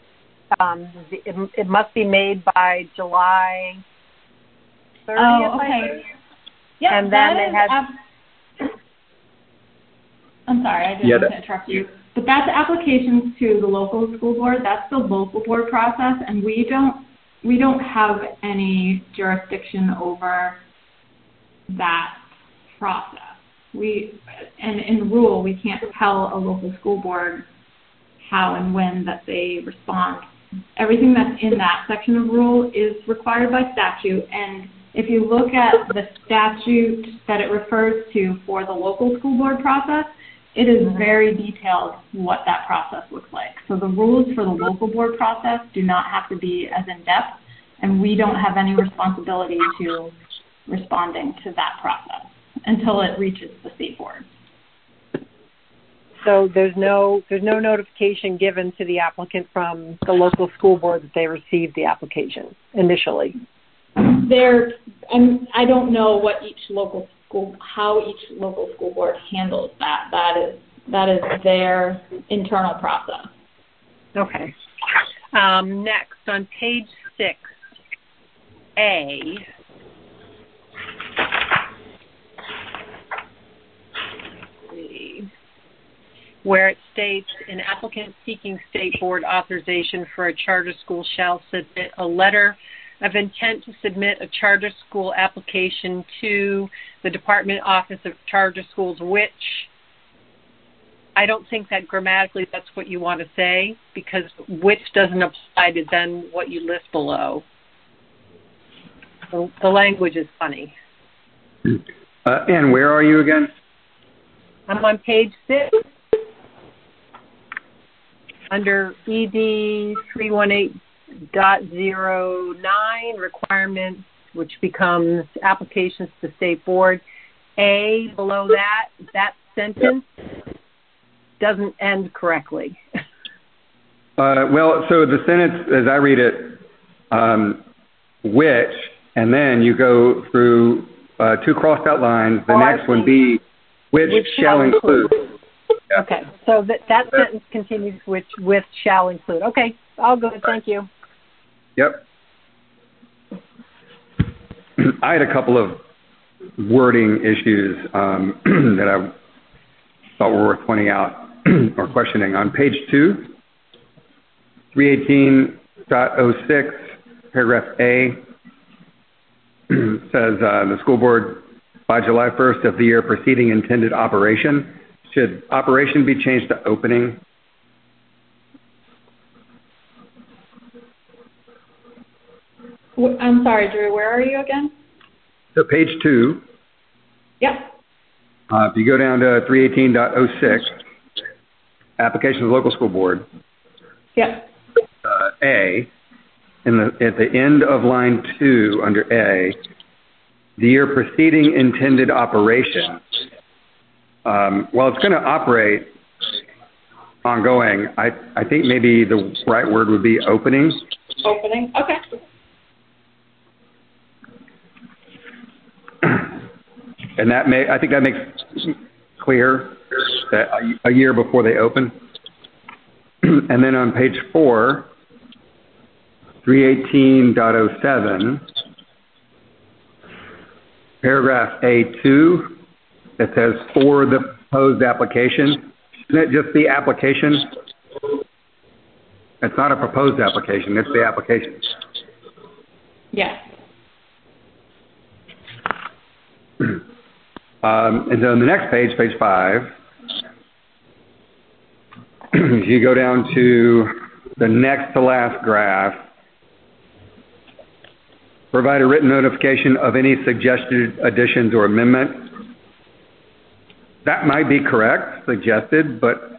[SPEAKER 5] it must be made by July 30th.
[SPEAKER 10] Oh, okay.
[SPEAKER 5] Yeah, and then it had.
[SPEAKER 10] I'm sorry, I didn't mean to interrupt you. But that's applications to the local school board. That's the local board process, and we don't have any jurisdiction over that process. And in rule, we can't tell a local school board how and when that they respond. Everything that's in that section of rule is required by statute, and if you look at the statute that it refers to for the local school board process, it is very detailed what that process looks like. So the rules for the local board process do not have to be as in-depth, and we don't have any responsibility to responding to that process until it reaches the state board.
[SPEAKER 5] So there's no notification given to the applicant from the local school board that they received the application initially.
[SPEAKER 10] I don't know what how each local school board handles that. That is their internal process.
[SPEAKER 5] Okay. Next, on page 6A, where it states an applicant seeking state board authorization for a charter school shall submit a letter of intent to submit a charter school application to the Department Office of Charter Schools, which I don't think that grammatically that's what you want to say, because which doesn't apply to then what you list below. The language is funny.
[SPEAKER 1] And where are you again?
[SPEAKER 5] I'm on page 6. Under ED 318.09 requirements, which becomes applications to state board, A, below that sentence doesn't end correctly.
[SPEAKER 1] Well, so the sentence, as I read it, which, and then you go through 2 crossed out lines. The next one, B, which shall include.
[SPEAKER 5] Yeah. Okay, so that sentence continues with shall include. Okay, all good. Thank you.
[SPEAKER 1] Yep. I had a couple of wording issues that I thought were worth pointing out or questioning. On page 2, 318 388.06, paragraph A, says the school board by July 1st of the year preceding intended operation. Should operation be changed to opening?
[SPEAKER 10] I'm sorry, Drew, where are you again?
[SPEAKER 1] So page 2.
[SPEAKER 10] Yep.
[SPEAKER 1] If you go down to 318.06, application of the local school board.
[SPEAKER 10] Yep.
[SPEAKER 1] A, at the end of line 2 under A, the year preceding intended operation. Well, it's going to operate ongoing. I think maybe the right word would be opening.
[SPEAKER 10] Opening, okay.
[SPEAKER 1] And I think that makes clear that a year before they open. And then on page 4, 318.07, paragraph A2, it says for the proposed application. Isn't it just the application? It's not a proposed application, it's the application.
[SPEAKER 10] Yeah.
[SPEAKER 1] And then the next page, page 5, you go down to the next to last graph, provide a written notification of any suggested additions or amendments. That might be correct, suggested, but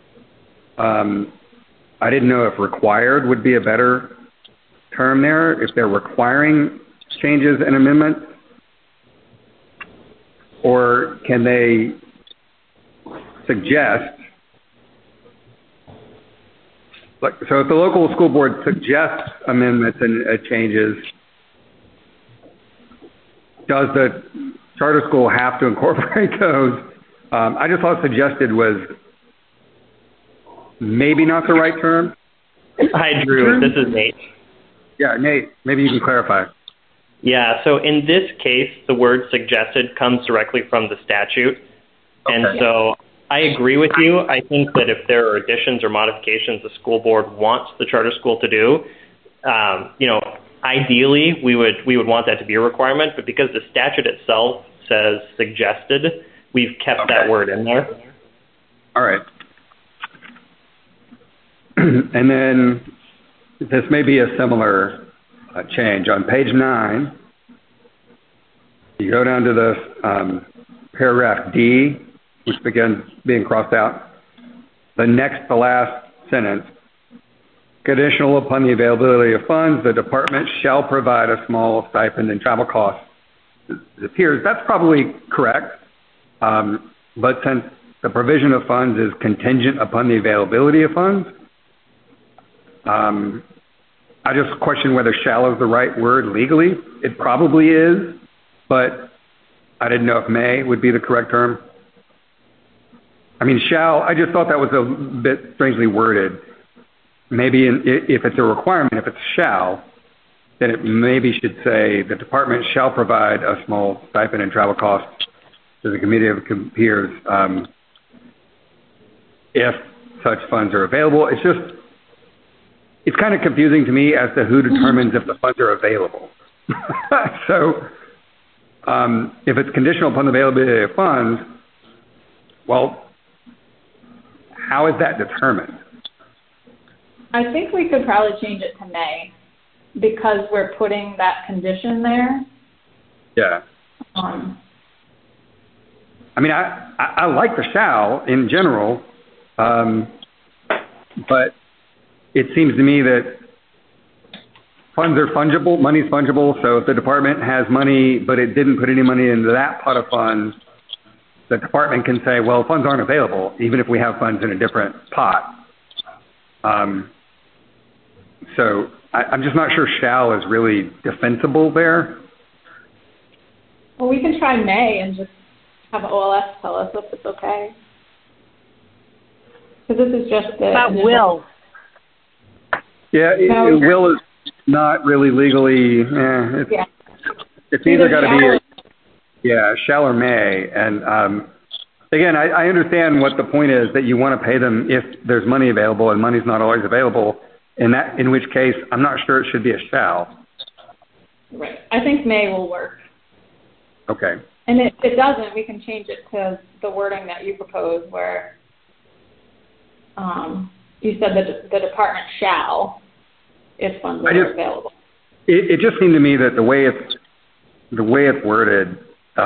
[SPEAKER 1] I didn't know if required would be a better term there, if they're requiring changes and amendments. Or can they suggest, so if the local school board suggests amendments and changes, does the charter school have to incorporate those? I just thought suggested was maybe not the right term.
[SPEAKER 12] Hi, Drew. This is Nate.
[SPEAKER 1] Yeah, Nate, maybe you can clarify.
[SPEAKER 12] Yeah, so in this case, the word suggested comes directly from the statute. Okay. And so I agree with you. I think that if there are additions or modifications the school board wants the charter school to do, ideally we would want that to be a requirement, but because the statute itself says suggested, we've kept that word in there.
[SPEAKER 1] All right. And then this may be a similar change. On page 9, you go down to the paragraph D, which begins being crossed out. The next to last sentence, conditional upon the availability of funds, the department shall provide a small stipend and travel costs. It appears that's probably correct, but since the provision of funds is contingent upon the availability of funds, I just question whether shall is the right word legally. It probably is, but I didn't know if may would be the correct term. I mean, shall, I just thought that was a bit strangely worded. Maybe if it's a requirement, if it's shall, then it maybe should say the department shall provide a small stipend and travel costs to the committee of peers if such funds are available. It's kind of confusing to me as to who determines if the funds are available. So if it's conditional upon the availability of funds, well, how is that determined?
[SPEAKER 10] I think we could probably change it to may because we're putting that condition there.
[SPEAKER 1] Yeah. I mean, I like the shall in general, but it seems to me that funds are fungible, money's fungible, so if the department has money but it didn't put any money into that pot of funds, the department can say, well, funds aren't available, even if we have funds in a different pot. So I'm just not sure shall is really defensible there.
[SPEAKER 10] Well, we can try may and just have OLS tell us if it's okay. Because this is just the...
[SPEAKER 4] About will.
[SPEAKER 1] Yeah, will is not really legally... It's either got to be... shall or may. And again, I understand what the point is, that you want to pay them if there's money available, and money's not always available. in which case I'm not sure it should be a shall.
[SPEAKER 10] Right. I think may will work.
[SPEAKER 1] Okay.
[SPEAKER 10] And if it doesn't, we can change it to the wording that you propose, where you said that the department shall, if funds are available.
[SPEAKER 1] It just seemed to me that the way it's worded,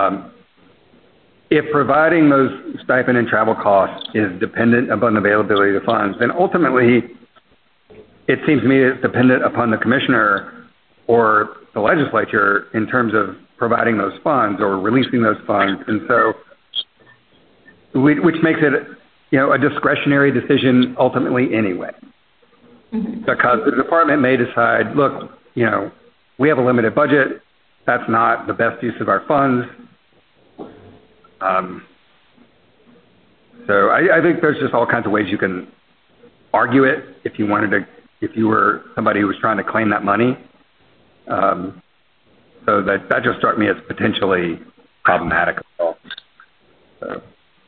[SPEAKER 1] if providing those stipend and travel costs is dependent upon the availability of funds, then ultimately it seems to me it's dependent upon the commissioner or the legislature in terms of providing those funds or releasing those funds. And so, which makes it, a discretionary decision ultimately anyway. Mm-hmm. Because the department may decide, look, we have a limited budget. That's not the best use of our funds. So I think there's just all kinds of ways you can argue it if you were somebody who was trying to claim that money. So that just struck me as potentially problematic. So.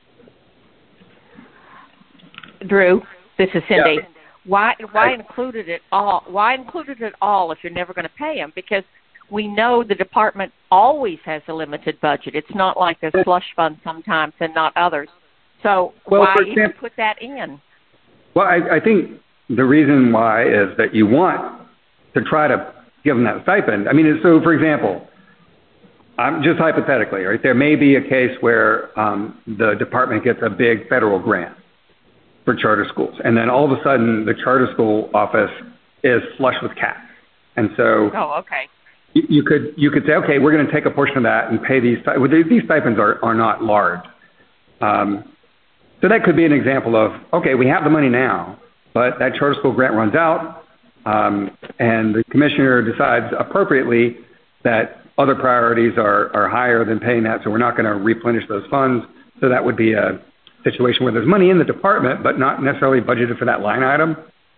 [SPEAKER 2] Drew, this is Cindy.
[SPEAKER 1] Yeah.
[SPEAKER 2] Why included it all? Why included it all if you're never going to pay them? Because we know the department always has a limited budget. It's not like a slush fund sometimes and not others. So why even put that in?
[SPEAKER 1] Well, I think the reason why is that you want to try to give them that stipend. I mean, so for example, just hypothetically, right, there may be a case where the department gets a big federal grant for charter schools, and then all of a sudden the charter school office is flush with cash, and so you could say, okay, we're going to take a portion of that and pay these. These stipends are not large, so that could be an example of, okay, we have the money now, but that charter school grant runs out, and the commissioner decides appropriately that other priorities are higher than paying that, so we're not going to replenish those funds. So that would be a situation where there's money in the department, but not necessarily budgeted for that line item.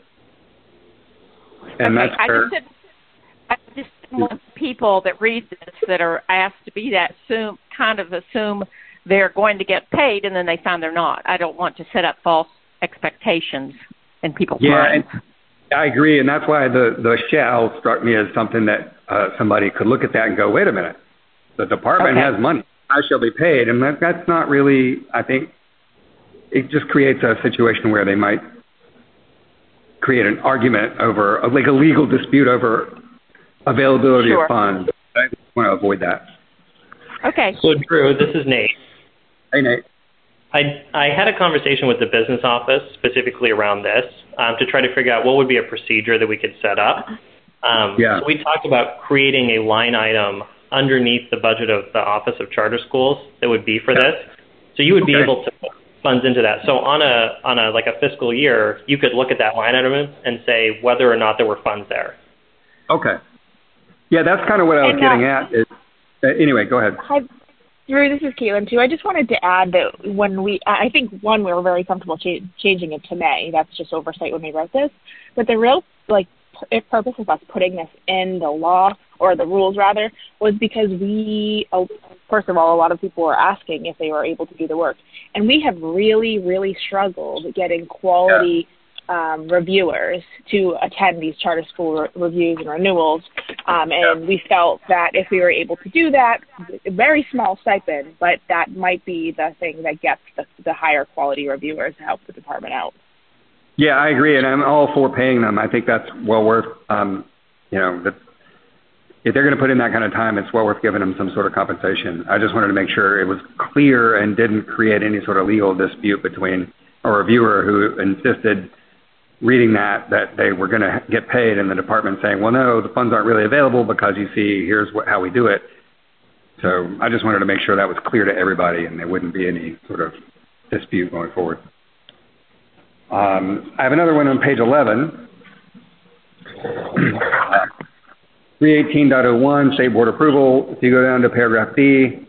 [SPEAKER 1] And that's where
[SPEAKER 2] I just want people that read this that are asked to be that assume they're going to get paid, and then they find they're not. I don't want to set up false expectations in people's minds.
[SPEAKER 1] And I agree, and that's why the shall struck me as something that somebody could look at that and go, wait a minute, the department has money. I shall be paid. And that's not really, I think, it just creates a situation where they might create an argument over, like a legal dispute over availability of funds. I want to avoid that.
[SPEAKER 2] Okay.
[SPEAKER 12] So, Drew, this is Nate.
[SPEAKER 1] Hey, Nate.
[SPEAKER 12] I had a conversation with the business office specifically around this to try to figure out what would be a procedure that we could set up. So we talked about creating a line item underneath the budget of the Office of Charter Schools that would be for this. So you would be able to put funds into that. So on a like a fiscal year, you could look at that line item and say whether or not there were funds there.
[SPEAKER 1] Okay. Yeah, that's kind of what I was getting at. Anyway, go ahead.
[SPEAKER 13] Hi, Drew, this is Caitlin, too. I just wanted to add that I think, we were very comfortable changing it to May. That's just oversight when we wrote this. But the real, purpose of us putting this in the law, or the rules, rather, was because first of all, a lot of people were asking if they were able to do the work. And we have really, really struggled getting quality reviewers to attend these charter school reviews and renewals. And we felt that if we were able to do that, a very small stipend, but that might be the thing that gets the higher quality reviewers to help the department out.
[SPEAKER 1] Yeah, I agree, and I'm all for paying them. I think that's well worth, if they're going to put in that kind of time, it's well worth giving them some sort of compensation. I just wanted to make sure it was clear and didn't create any sort of legal dispute between a reviewer who insisted reading that they were going to get paid, and the department saying, well, no, the funds aren't really available because you see, here's how we do it. So I just wanted to make sure that was clear to everybody and there wouldn't be any sort of dispute going forward. I have another one on page 11. 318.01, state board approval. If you go down to paragraph B,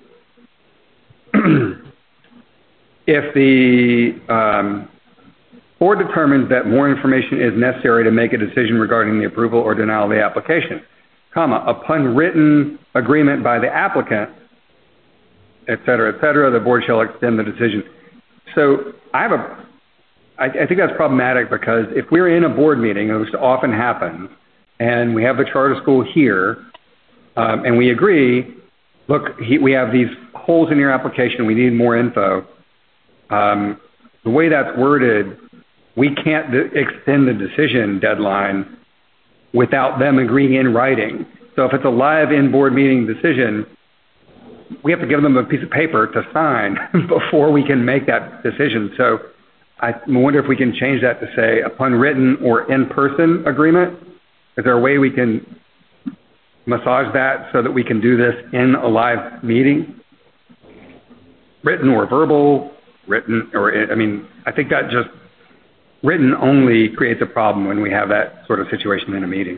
[SPEAKER 1] if the board determines that more information is necessary to make a decision regarding the approval or denial of the application, upon written agreement by the applicant, et cetera, the board shall extend the decision. So I have I think that's problematic because if we're in a board meeting, which often happens, and we have the charter school here, and we agree, look, we have these holes in your application, we need more info. The way that's worded, we can't extend the decision deadline without them agreeing in writing. So if it's a live in-board meeting decision, we have to give them a piece of paper to sign before we can make that decision. So I wonder if we can change that to say upon written or in-person agreement. Is there a way we can massage that so that we can do this in a live meeting? Written or verbal, I think that just written only creates a problem when we have that sort of situation in a meeting.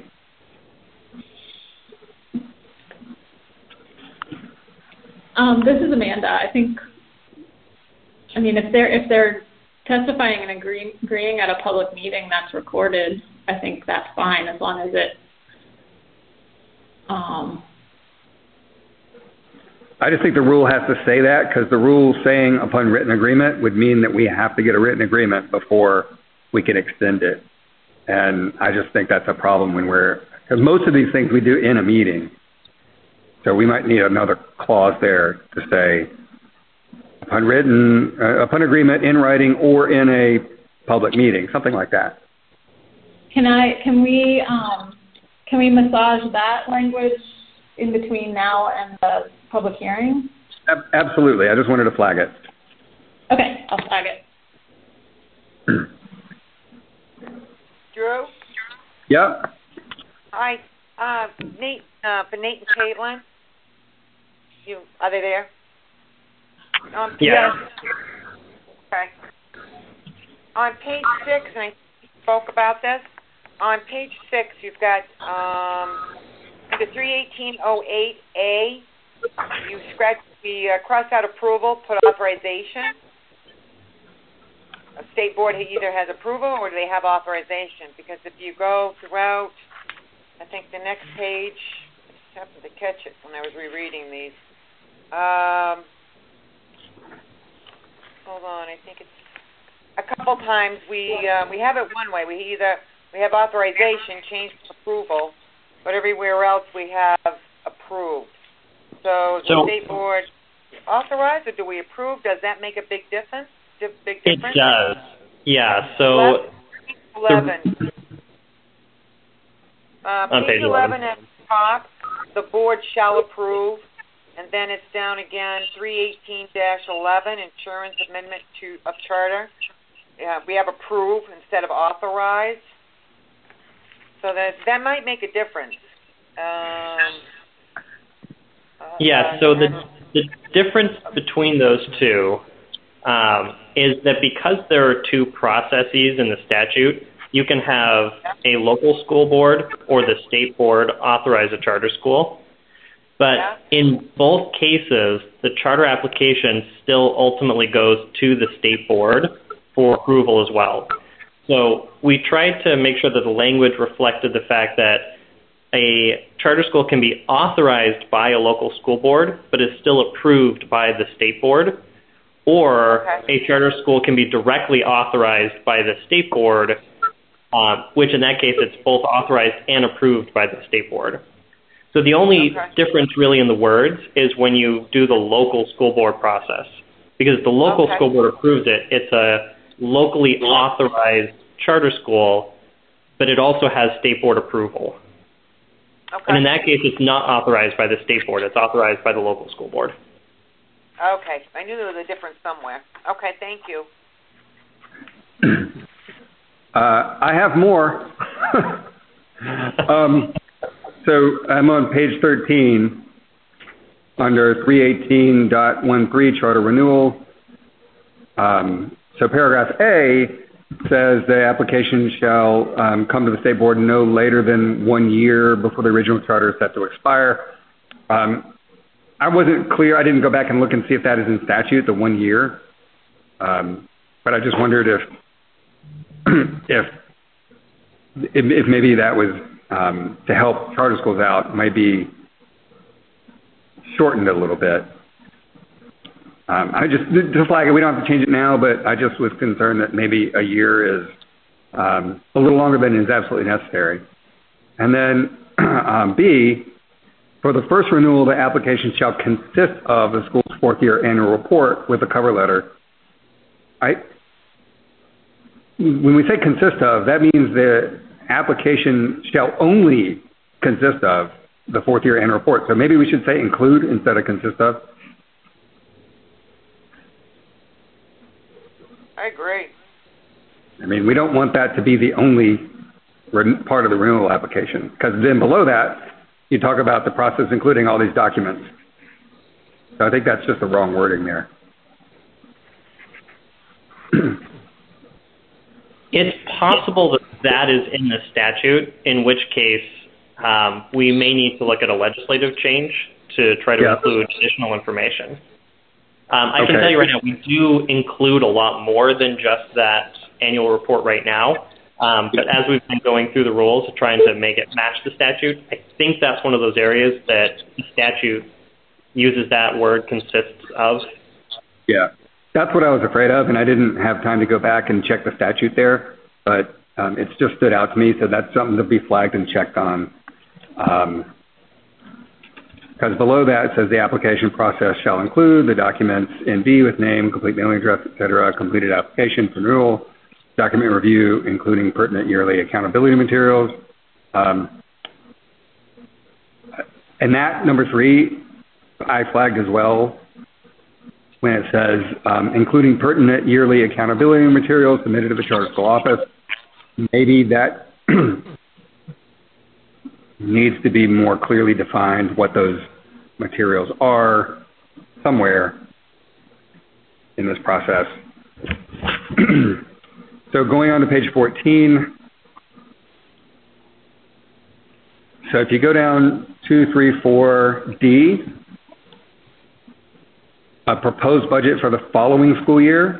[SPEAKER 10] This is Amanda. I mean, if they're testifying and agreeing at a public meeting that's recorded, I think that's fine as long as it.
[SPEAKER 1] I just think the rule has to say that because the rule saying upon written agreement would mean that we have to get a written agreement before we can extend it. And I just think that's a problem because most of these things we do in a meeting. So we might need another clause there to say upon agreement in writing or in a public meeting, something like that.
[SPEAKER 10] Can we massage that language in between now and the public hearing?
[SPEAKER 1] Absolutely. I just wanted to flag it.
[SPEAKER 10] Okay, I'll flag it.
[SPEAKER 6] Drew?
[SPEAKER 1] Yeah.
[SPEAKER 6] Hi, Nate. For Nate and Caitlin. Are they there?
[SPEAKER 12] Yeah.
[SPEAKER 6] Okay. On page 6, and I spoke about this. On page 6, you've got the 31808A. You cross out approval, put authorization. A state board either has approval or do they have authorization? Because if you go throughout, I think the next page, I just happened to catch it when I was rereading these. Hold on, I think it's a couple times we have it one way. We have authorization, change to approval, but everywhere else we have approved. So the state board authorize or do we approve? Does that make a big difference?
[SPEAKER 12] It does. Yeah. So
[SPEAKER 6] 11. Page 11 at the top, the board shall approve, and then it's down again, 318-11, insurance amendment of charter. We have approve instead of authorize. So that might make a difference.
[SPEAKER 12] So the difference between those two is that because there are two processes in the statute, you can have a local school board or the state board authorize a charter school. But in both cases, the charter application still ultimately goes to the state board for approval as well. So we tried to make sure that the language reflected the fact that a charter school can be authorized by a local school board, but is still approved by the state board, or a charter school can be directly authorized by the state board, which in that case it's both authorized and approved by the state board. So the only difference really in the words is when you do the local school board process. Because the local school board approves it, it's a locally authorized charter school, but it also has state board approval. And in that case, it's not authorized by the state board. It's authorized by the local school board.
[SPEAKER 6] Okay. I knew there was a difference somewhere. Okay, thank you.
[SPEAKER 1] I have more. So I'm on page 13 under 318.13 charter renewal. So paragraph A says the application shall come to the state board no later than 1 year before the original charter is set to expire. I wasn't clear. I didn't go back and look and see if that is in statute, the 1 year. But I just wondered if maybe that was to help charter schools out, might be shortened a little bit. I just flag it. We don't have to change it now, but I just was concerned that maybe a year is a little longer than is absolutely necessary. And then B, for the first renewal, the application shall consist of the school's fourth-year annual report with a cover letter. When we say consist of, that means the application shall only consist of the fourth-year annual report. So maybe we should say include instead of consist of.
[SPEAKER 6] I agree.
[SPEAKER 1] I mean, we don't want that to be the only part of the renewal application, because then below that, you talk about the process including all these documents. So I think that's just the wrong wording there.
[SPEAKER 12] It's possible that that is in the statute, in which case we may need to look at a legislative change to try to include additional information. I can tell you right now, we do include a lot more than just that annual report right now. But as we've been going through the rules, trying to make it match the statute, I think that's one of those areas that the statute uses that word consists of.
[SPEAKER 1] Yeah, that's what I was afraid of, and I didn't have time to go back and check the statute there, but it's just stood out to me, so that's something to be flagged and checked on. Because below that it says the application process shall include the documents in B with name, complete mailing address, etc., completed application for renewal, document review, including pertinent yearly accountability materials. And that, number 3, I flagged as well when it says including pertinent yearly accountability materials submitted to the charter school office. Maybe that needs to be more clearly defined what those materials are somewhere in this process. So going on to page 14. So if you go down 2, 3, 4, D, a proposed budget for the following school year.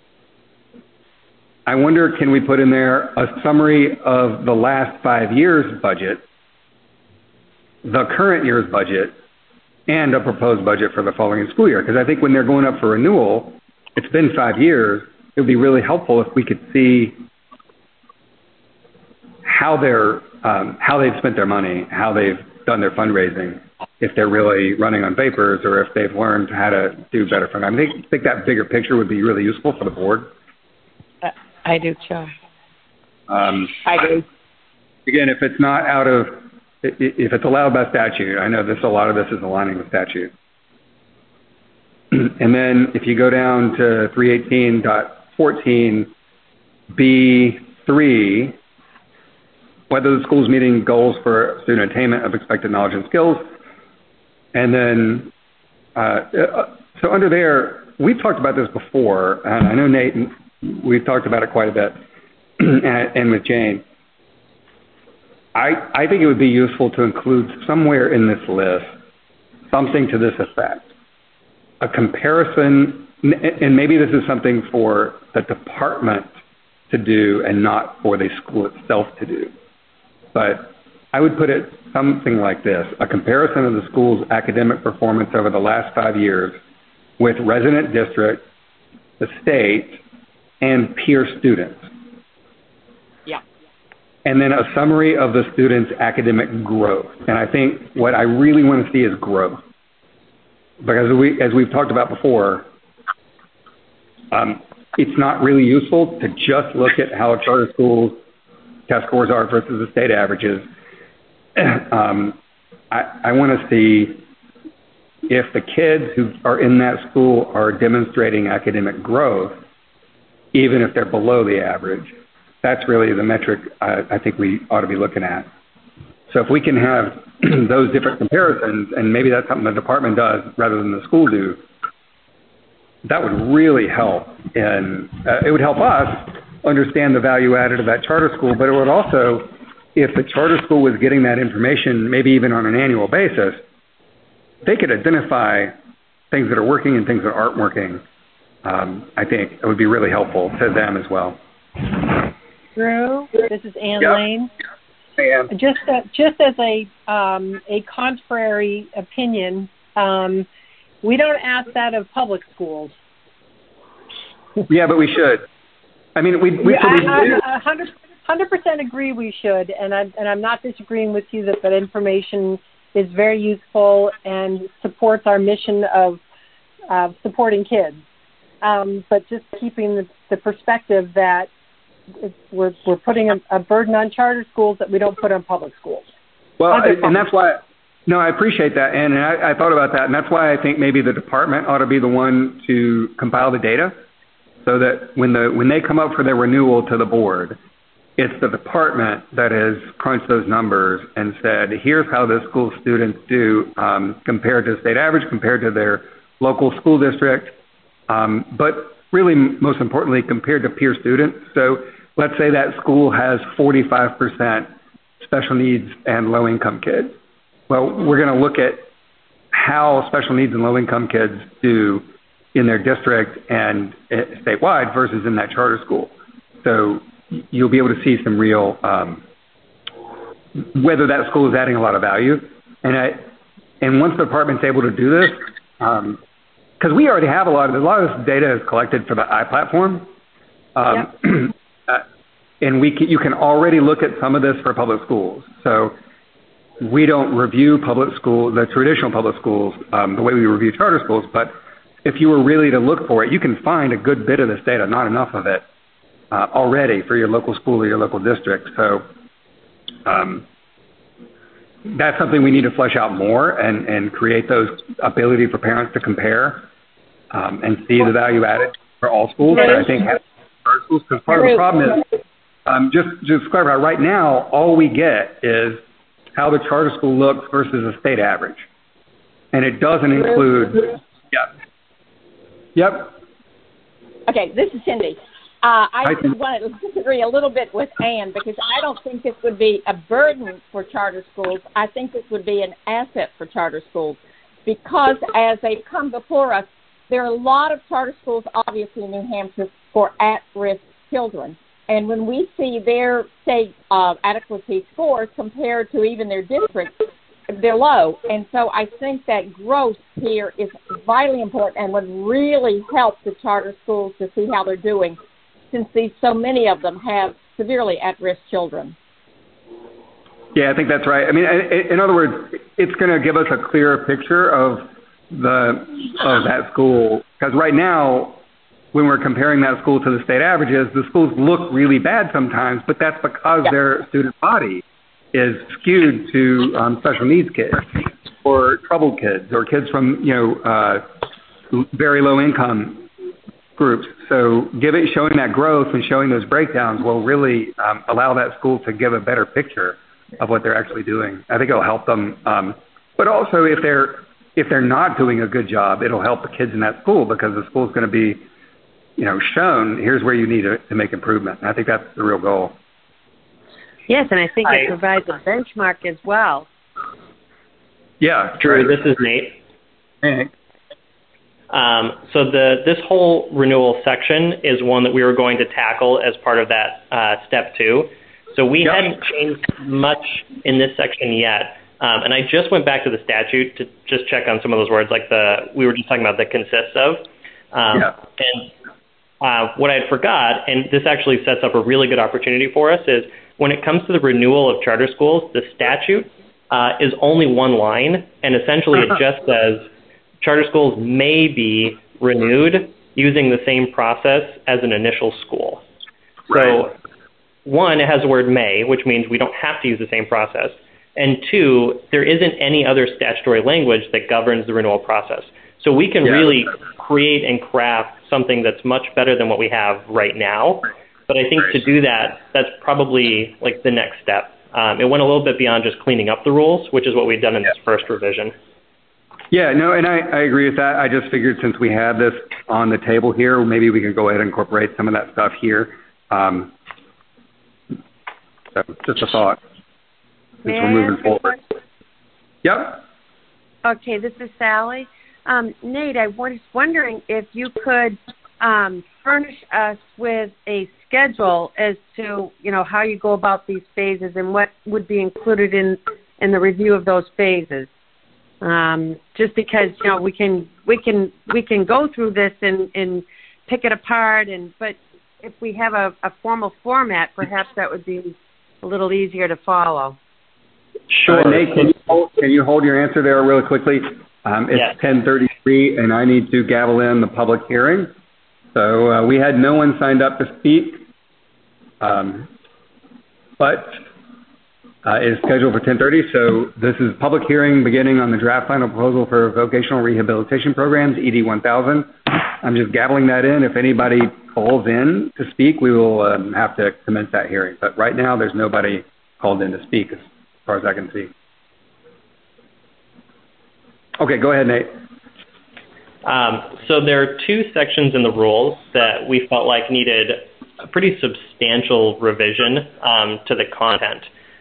[SPEAKER 1] I wonder, can we put in there a summary of the last 5 years' budget, the current year's budget, and a proposed budget for the following school year? Because I think when they're going up for renewal, it's been 5 years. It would be really helpful if we could see how they've spent their money, how they've done their fundraising, if they're really running on vapors or if they've learned how to do better fundraising. I think that bigger picture would be really useful for the board.
[SPEAKER 4] I do too.
[SPEAKER 13] I agree.
[SPEAKER 1] Again, if it's not if it's allowed by statute, I know a lot of this is aligning with statute. And then if you go down to 318.14 B3, whether the school's meeting goals for student attainment of expected knowledge and skills. And then, so under there, we've talked about this before, and I know Nate, we've talked about it quite a bit, and with Jane. I think it would be useful to include somewhere in this list something to this effect. A comparison, and maybe this is something for the department to do and not for the school itself to do. But I would put it something like this: a comparison of the school's academic performance over the last 5 years with resident district, the state, and peer students.
[SPEAKER 4] Yeah.
[SPEAKER 1] And then a summary of the students' academic growth. And I think what I really want to see is growth. Because as we've talked about before, it's not really useful to just look at how a charter school's test scores are versus the state averages. I want to see if the kids who are in that school are demonstrating academic growth, even if they're below the average. That's really the metric I think we ought to be looking at. So if we can have those different comparisons, and maybe that's something the department does rather than the school do, that would really help. And it would help us understand the value added of that charter school, but it would also, if the charter school was getting that information, maybe even on an annual basis, they could identify things that are working and things that aren't working. I think it would be really helpful to them as well.
[SPEAKER 5] Drew, this is Ann Lane.
[SPEAKER 1] Hey, Ann.
[SPEAKER 5] Just as a contrary opinion, We don't ask that of public schools.
[SPEAKER 1] Yeah, but we should. I mean, we
[SPEAKER 5] 100% agree we should, and I'm not disagreeing with you that information is very useful and supports our mission of supporting kids. But just keeping the perspective that we're putting a burden on charter schools that we don't put on public schools.
[SPEAKER 1] Well, and that's why. No, I appreciate that, and I thought about that, and that's why I think maybe the department ought to be the one to compile the data, so that when they come up for their renewal to the board, it's the department that has crunched those numbers and said, here's how the school students do compared to state average, compared to their local school district, but really most importantly compared to peer students. So let's say that school has 45% special needs and low-income kids. Well, we're going to look at how special needs and low-income kids do in their district and statewide versus in that charter school. So you'll be able to see some real whether that school is adding a lot of value. And once the department's able to do this, because we already have a lot of this data is collected for the iPlatform, and you can already look at some of this for public schools. So we don't review the traditional public schools, the way we review charter schools, but if you were really to look for it, you can find a good bit of this data, not enough of it, already for your local school or your local district. So that's something we need to flesh out more and create those ability for parents to compare and see the value added for all schools. But I think charter schools, because part of the problem is, just to clarify, right now, all we get is how the charter school looks versus a state average. And it doesn't include, Yep.
[SPEAKER 14] Okay, this is Cindy. I just want to disagree a little bit with Ann, because I don't think this would be a burden for charter schools. I think this would be an asset for charter schools, because as they've come before us, there are a lot of charter schools, obviously in New Hampshire, for at-risk children. And when we see their state adequacy scores compared to even their districts, they're low. And so I think that growth here is vitally important and would really help the charter schools to see how they're doing, since so many of them have severely at-risk children.
[SPEAKER 1] Yeah, I think that's right. I mean, in other words, it's going to give us a clearer picture of that school, because right now, when we're comparing that school to the state averages, the schools look really bad sometimes, but that's because their student body is skewed to special needs kids or troubled kids or kids from, very low income groups. So showing that growth and showing those breakdowns will really allow that school to give a better picture of what they're actually doing. I think it'll help them. But also if they're not doing a good job, it'll help the kids in that school, because the school's going to be, shown, here's where you need to make improvement. And I think that's the real goal.
[SPEAKER 4] Yes, and I think it provides a benchmark as well.
[SPEAKER 1] Yeah,
[SPEAKER 12] Drew, this is Nate.
[SPEAKER 1] Hey.
[SPEAKER 12] So this whole renewal section is one that we were going to tackle as part of that step 2. So we hadn't changed much in this section yet. And I just went back to the statute to just check on some of those words, like we were just talking about the consists of. And what I forgot, and this actually sets up a really good opportunity for us, is when it comes to the renewal of charter schools, the statute is only one line, and essentially it just says charter schools may be renewed using the same process as an initial school. So, one, it has the word may, which means we don't have to use the same process. And 2, there isn't any other statutory language that governs the renewal process. So we can really create and craft something that's much better than what we have right now. But I think to do that, that's probably like the next step. It went a little bit beyond just cleaning up the rules, which is what we've done in this first revision.
[SPEAKER 1] Yeah, no, and I agree with that. I just figured since we have this on the table here, maybe we can go ahead and incorporate some of that stuff here. So just a thought as we're moving forward. Yep.
[SPEAKER 4] Okay, this is Sally. Nate, I was wondering if you could furnish us with a schedule as to, how you go about these phases and what would be included in the review of those phases. Just because, we can we can go through this and pick it apart, but if we have a formal format, perhaps that would be a little easier to follow.
[SPEAKER 1] Sure. Nate, can you hold your answer there really quickly? It's 10:33, and I need to gavel in the public hearing. So we had no one signed up to speak, but it is scheduled for 10:30. So this is public hearing beginning on the draft final proposal for vocational rehabilitation programs, ED 1000. I'm just gaveling that in. If anybody calls in to speak, we will have to commence that hearing. But right now, there's nobody called in to speak as far as I can see. Okay, go ahead, Nate.
[SPEAKER 12] So there are two sections in the rules that we felt like needed a pretty substantial revision to the content.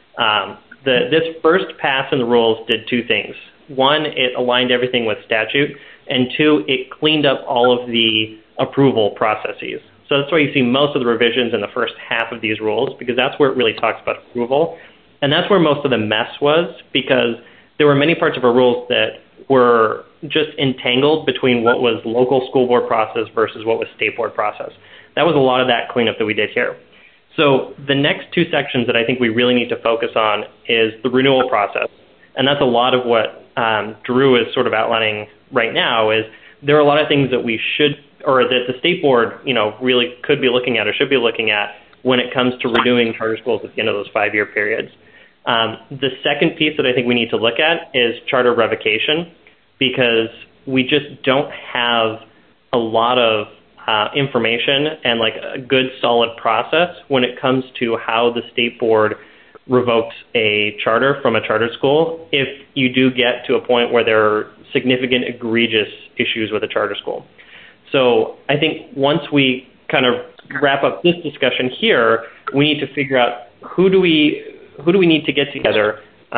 [SPEAKER 12] This first pass in the rules did two things. One, it aligned everything with statute, and two, it cleaned up all of the approval processes. So that's why you see most of the revisions in the first half of these rules, because that's where it really talks about approval. And that's where most of the mess was, because there were many parts of our rules that were just entangled between what was local school board process versus what was state board process. That was a lot of that cleanup that we did here. So the next two sections that I think we really need to focus on is the renewal process. And that's a lot of what Drew is sort of outlining right now, is there are a lot of things that we should, or that the state board, really could be looking at or should be looking at when it comes to renewing charter schools at the end of those 5-year periods. The second piece that I think we need to look at is charter revocation, because we just don't have a lot of information and like a good solid process when it comes to how the state board revokes a charter from a charter school if you do get to a point where there are significant egregious issues with a charter school. So I think once we kind of wrap up this discussion here, we need to figure out who do we need to get together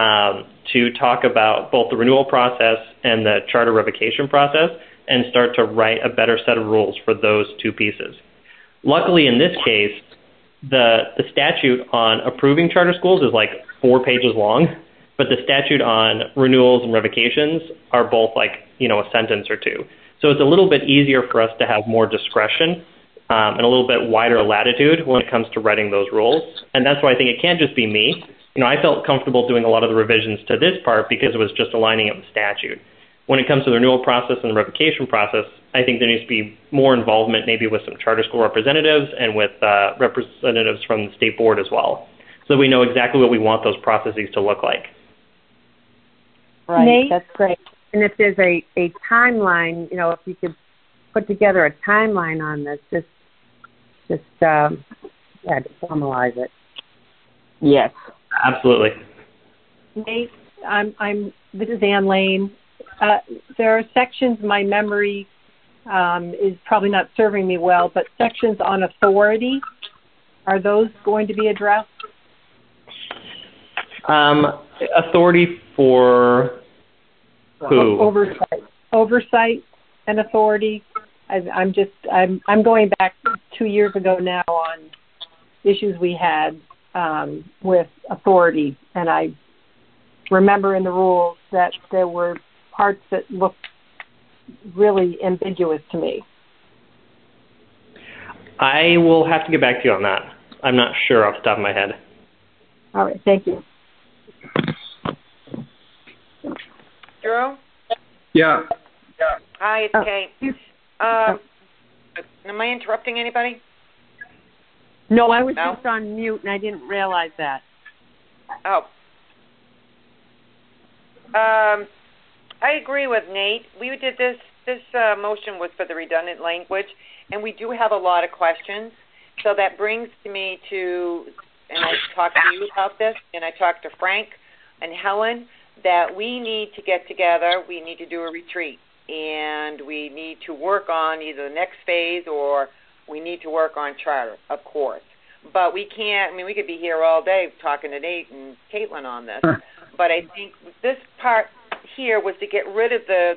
[SPEAKER 12] to talk about both the renewal process and the charter revocation process and start to write a better set of rules for those two pieces. Luckily, in this case, the statute on approving charter schools is like 4 pages long, but the statute on renewals and revocations are both like, a sentence or two. So it's a little bit easier for us to have more discretion and a little bit wider latitude when it comes to writing those rules. And that's why I think it can't just be me. I felt comfortable doing a lot of the revisions to this part because it was just aligning it with statute. When it comes to the renewal process and the revocation process, I think there needs to be more involvement maybe with some charter school representatives and with representatives from the state board as well, so that we know exactly what we want those processes to look like.
[SPEAKER 4] Right,
[SPEAKER 5] Nate?
[SPEAKER 4] That's great. And if there's a timeline, if you could put together a timeline on this, just to formalize it.
[SPEAKER 12] Yes. Absolutely.
[SPEAKER 5] Nate, this is Ann Lane. There are sections, my memory is probably not serving me well, but sections on authority, are those going to be addressed?
[SPEAKER 12] Authority for who?
[SPEAKER 5] Oversight and authority. I'm going back 2 years ago now on issues we had with authority, and I remember in the rules that there were parts that looked really ambiguous to me.
[SPEAKER 12] I will have to get back to you on that. I'm not sure off the top of my head.
[SPEAKER 5] All right, thank you.
[SPEAKER 6] Drew?
[SPEAKER 1] Yeah.
[SPEAKER 6] Hi, it's Kate. Am I interrupting anybody?
[SPEAKER 4] No, I was just on mute, and I didn't realize that.
[SPEAKER 6] Oh. I agree with Nate. We did this motion was for the redundant language, and we do have a lot of questions. So that brings me to, and I talked to you about this, and I talked to Frank and Helen, that we need to get together. We need to do a retreat, and we need to work on either the next phase or we need to work on charter, of course. But we can't, we could be here all day talking to Nate and Caitlin on this. But I think this part here was to get rid of the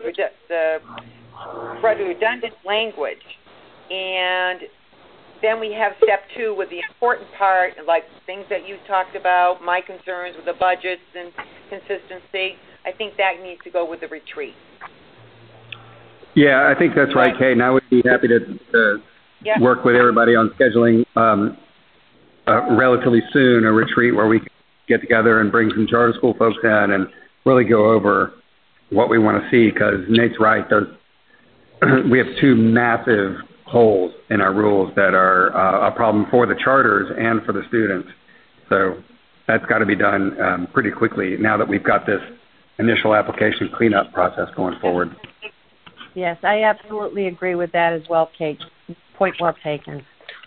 [SPEAKER 6] redundant language. And then we have step 2 with the important part, like things that you talked about, my concerns with the budgets and consistency. I think that needs to go with the retreat.
[SPEAKER 1] Yeah, I think that's right, Kate. And I would be happy to work with everybody on scheduling relatively soon a retreat where we can get together and bring some charter school folks in and really go over what we want to see, because Nate's right. We have two massive holes in our rules that are a problem for the charters and for the students. So that's got to be done pretty quickly now that we've got this initial application cleanup process going forward.
[SPEAKER 4] Yes, I absolutely agree with that as well, Kate. Point well taken.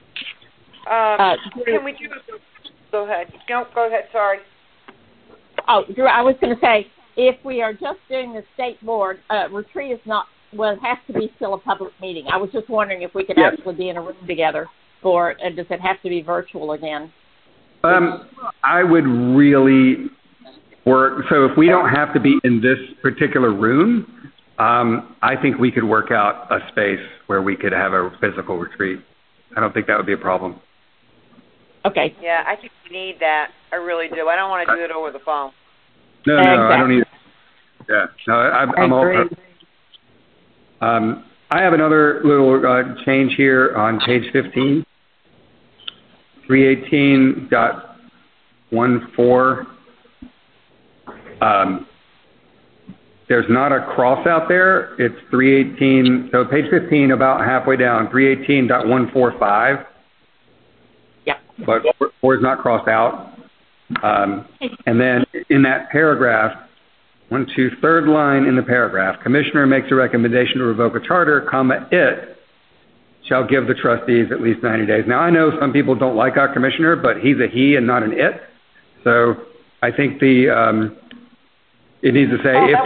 [SPEAKER 6] Can we do? Go ahead. Go ahead. Sorry.
[SPEAKER 14] Oh, Drew, I was going to say, if we are just doing the state board, retreat is not. Well, it has to be still a public meeting. I was just wondering if we could actually be in a room together, or does it have to be virtual again?
[SPEAKER 1] I would really work. So if we don't have to be in this particular room, I think we could work out a space where we could have a physical retreat. I don't think that would be a problem.
[SPEAKER 14] Okay.
[SPEAKER 6] Yeah, I think we need that. I really do. I don't want to do it over the phone.
[SPEAKER 1] No, I don't need. Yeah, no, I'm all. I have another little change here on page 15, 318.14. There's not a cross out there. It's 318. So page 15, about halfway down, 318.145.
[SPEAKER 14] Yeah.
[SPEAKER 1] But 4 is not crossed out. And then in that paragraph, third line in the paragraph, Commissioner makes a recommendation to revoke a charter, it shall give the trustees at least 90 days. Now, I know some people don't like our commissioner, but he's a he and not an it. So I think it needs to say if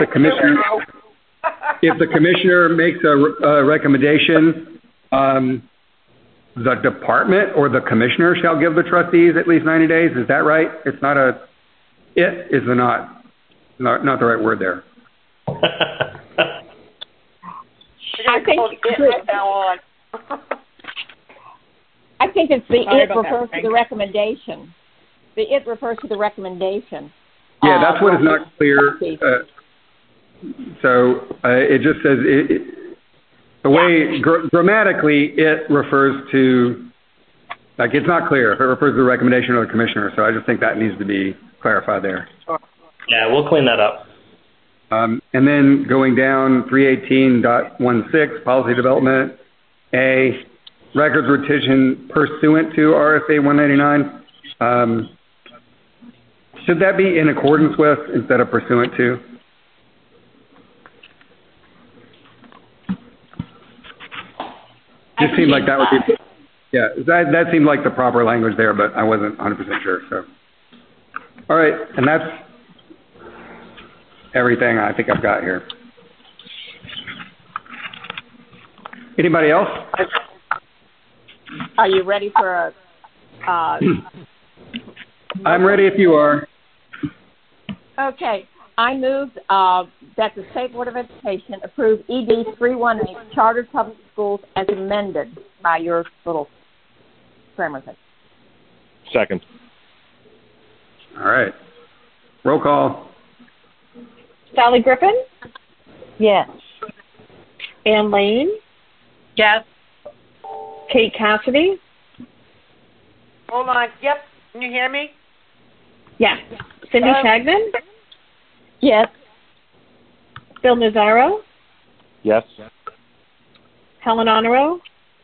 [SPEAKER 1] the commissioner makes a recommendation, the department or the commissioner shall give the trustees at least 90 days. Is that right? It's not it is not the right word there.
[SPEAKER 14] I think it's it refers to the recommendation. The it refers to the recommendation.
[SPEAKER 1] Yeah, that's what is not clear. So it just says the way grammatically it refers to, like, it's not clear if it refers to the recommendation of the commissioner. So I just think that needs to be clarified there.
[SPEAKER 12] Yeah, we'll clean that up.
[SPEAKER 1] And then going down, 318.16, policy development, A, records retention pursuant to RSA 199. Should that be in accordance with instead of pursuant to? Just seemed like that would be, yeah, that seemed like the proper language there, but I wasn't 100% sure. So, all right, and that's everything I think I've got here. Anybody else?
[SPEAKER 14] Are you ready for a...
[SPEAKER 1] I'm ready if you are.
[SPEAKER 14] Okay. I move that the State Board of Education approve ED 318 Chartered Public Schools as amended by your little grammar thing.
[SPEAKER 7] Second.
[SPEAKER 1] All right. Roll call.
[SPEAKER 3] Sally Griffin?
[SPEAKER 14] Yes.
[SPEAKER 3] Ann Lane?
[SPEAKER 5] Yes.
[SPEAKER 3] Kate Cassidy?
[SPEAKER 6] Hold on. Yep. Can you hear me?
[SPEAKER 3] Yes. Cindy Shagman?
[SPEAKER 14] Yes.
[SPEAKER 3] Phil Nazaro?
[SPEAKER 7] Yes.
[SPEAKER 3] Helen Honoro?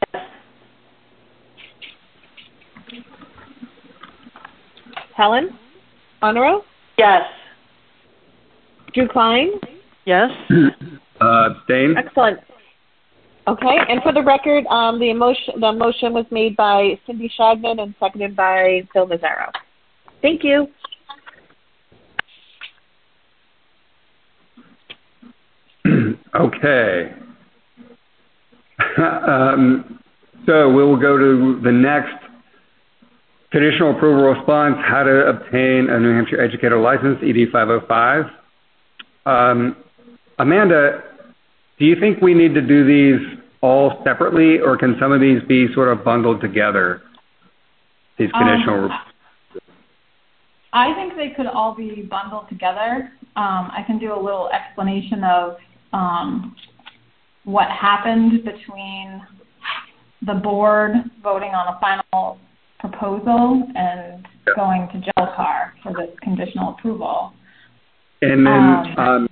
[SPEAKER 3] Helen Honoro?
[SPEAKER 6] Yes.
[SPEAKER 3] Drew Klein?
[SPEAKER 8] Yes.
[SPEAKER 1] Abstain.
[SPEAKER 3] Excellent. Okay, and for the record, the motion was made by Cindy Shagman and seconded by Phil Nazaro. Thank you.
[SPEAKER 1] Okay. So we'll go to the next conditional approval response, how to obtain a New Hampshire educator license, ED 505. Amanda, do you think we need to do these all separately, or can some of these be sort of bundled together, these conditional?
[SPEAKER 10] I think they could all be bundled together. I can do a little explanation of what happened between the board voting on a final proposal and going to GELCAR for this conditional approval.
[SPEAKER 1] And then,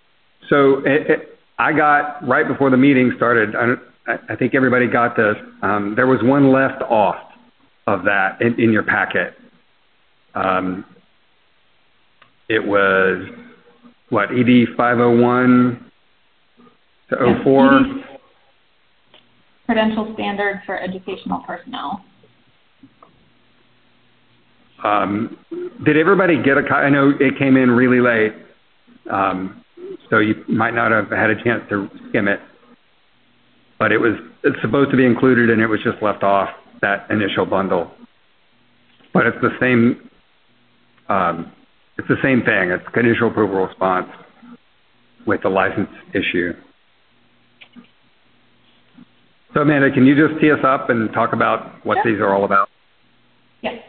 [SPEAKER 1] I got, right before the meeting started, I think everybody got this, there was one left off of that in your packet. It was, ED 501 to 04?
[SPEAKER 10] Credential standards for educational personnel.
[SPEAKER 1] Did everybody get a copy? I know it came in really late, so you might not have had a chance to skim it. But it's supposed to be included, and it was just left off that initial bundle. But it's the same. It's the same thing. It's conditional approval response with the license issue. So, Amanda, can you just tee us up and talk about what these are all about?
[SPEAKER 10] Yes.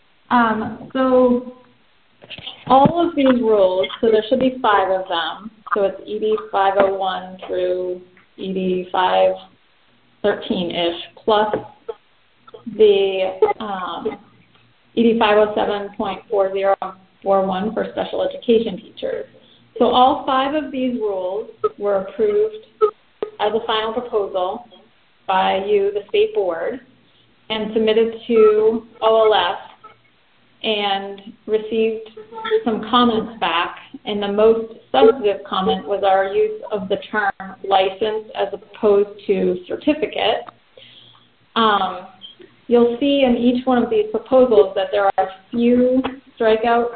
[SPEAKER 10] So all of these rules, so there should be 5 of them. So it's ED 501 through ED 513-ish, plus the ED 507.4041 for special education teachers. So all 5 of these rules were approved as a final proposal by you, the state board, and submitted to OLF and received some comments back. And the most substantive comment was our use of the term license as opposed to certificate. You'll see in each one of these proposals that there are a few strikeouts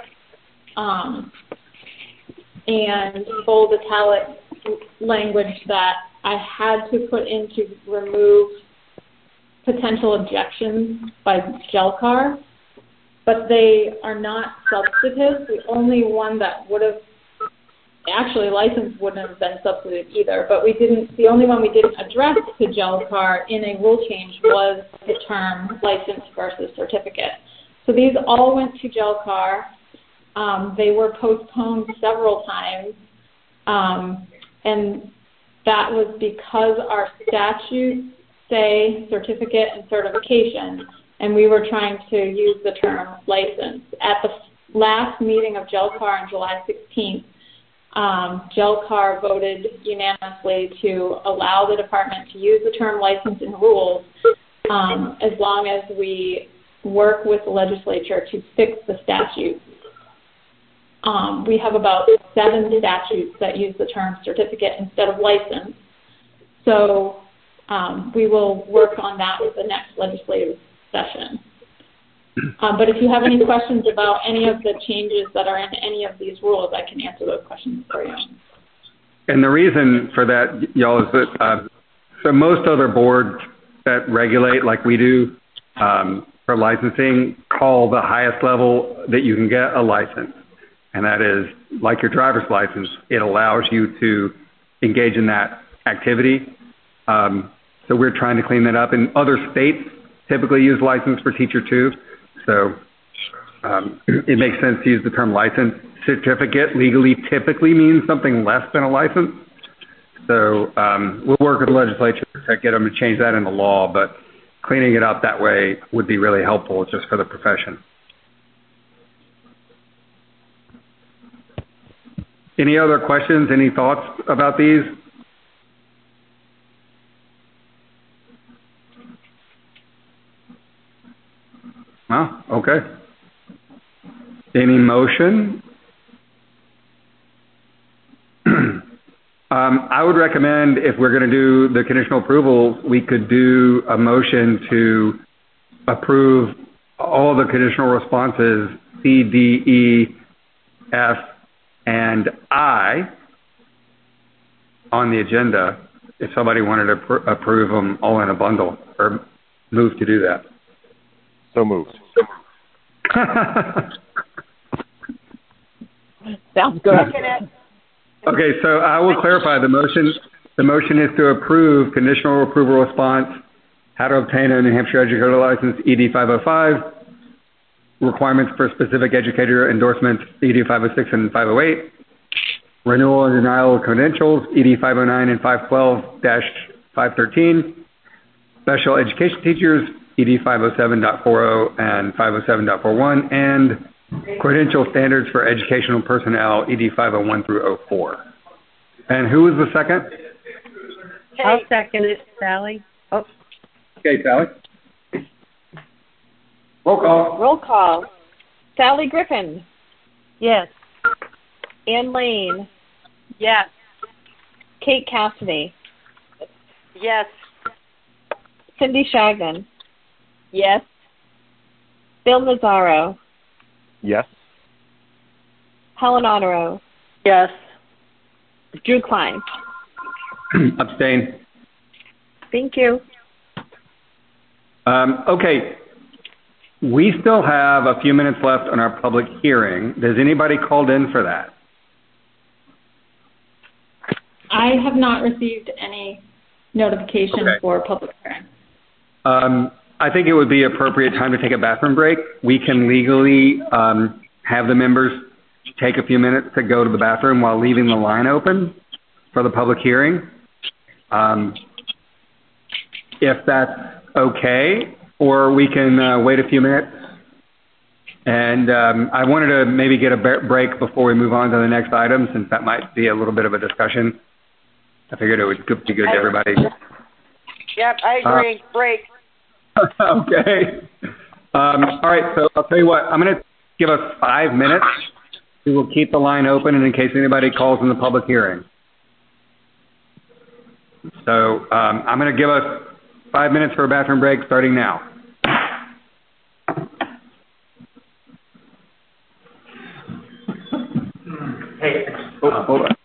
[SPEAKER 10] and bold italic language that I had to put in to remove potential objections by GELCAR, but they are not substantive. The only one that would have, actually license wouldn't have been substantive either, but the only one we didn't address to GELCAR in a rule change was the term license versus certificate. So these all went to GELCAR. They were postponed several times, and that was because our statutes say certificate and certification, and we were trying to use the term license. At the last meeting of GELCAR on July 16th, GELCAR voted unanimously to allow the department to use the term license in rules as long as we work with the legislature to fix the statute. We have about 7 statutes that use the term certificate instead of license. So we will work on that with the next legislative session. But if you have any questions about any of the changes that are in any of these rules, I can answer those questions for you.
[SPEAKER 1] And the reason for that, y'all, is that so most other boards that regulate like we do for licensing call the highest level that you can get a license. And that is, like your driver's license, it allows you to engage in that activity. So we're trying to clean that up. And other states typically use license for teacher too. So it makes sense to use the term license. Certificate legally typically means something less than a license. So we'll work with the legislature to get them to change that in the law, but cleaning it up that way would be really helpful just for the profession. Any other questions, any thoughts about these? Oh, okay. Any motion? I would recommend if we're going to do the conditional approval, we could do a motion to approve all the conditional responses C, D, E, F, and I on the agenda if somebody wanted to approve them all in a bundle or move to do that.
[SPEAKER 7] So moved.
[SPEAKER 14] Sounds good.
[SPEAKER 1] Okay, so I will clarify the motion. The motion is to approve conditional approval response, how to obtain a New Hampshire educator license, ED 505, requirements for specific educator endorsements, ED 506 and 508, renewal and denial of credentials, ED 509 and 512-513, special education teachers, ED 507.40 and 507.41, and credential standards for educational personnel, ED 501 through 04. And who was the second?
[SPEAKER 5] I'll second it, Sally. Oh.
[SPEAKER 1] Okay, Sally. Roll call.
[SPEAKER 3] Roll call. Sally Griffin.
[SPEAKER 5] Yes.
[SPEAKER 3] Ann Lane.
[SPEAKER 4] Yes.
[SPEAKER 3] Kate Cassidy.
[SPEAKER 6] Yes.
[SPEAKER 3] Cindy Shagnon.
[SPEAKER 14] Yes.
[SPEAKER 3] Bill Mazzaro.
[SPEAKER 7] Yes.
[SPEAKER 3] Helen Otero.
[SPEAKER 2] Yes.
[SPEAKER 3] Drew Klein.
[SPEAKER 1] Abstain.
[SPEAKER 3] Thank you.
[SPEAKER 1] Okay. We still have a few minutes left on our public hearing. Does anybody called in for that?
[SPEAKER 10] I have not received any notification for public hearing.
[SPEAKER 1] I think it would be appropriate time to take a bathroom break. We can legally have the members take a few minutes to go to the bathroom while leaving the line open for the public hearing. If that's okay, or we can wait a few minutes. And I wanted to maybe get a break before we move on to the next item, since that might be a little bit of a discussion. I figured it would be good to everybody.
[SPEAKER 6] Yep, I agree. Break.
[SPEAKER 1] Okay. All right, so I'll tell you what. I'm going to give us 5 minutes. We will keep the line open in case anybody calls in the public hearing. So I'm going to give us 5 minutes for a bathroom break starting now.
[SPEAKER 11] Hey,
[SPEAKER 1] hold on.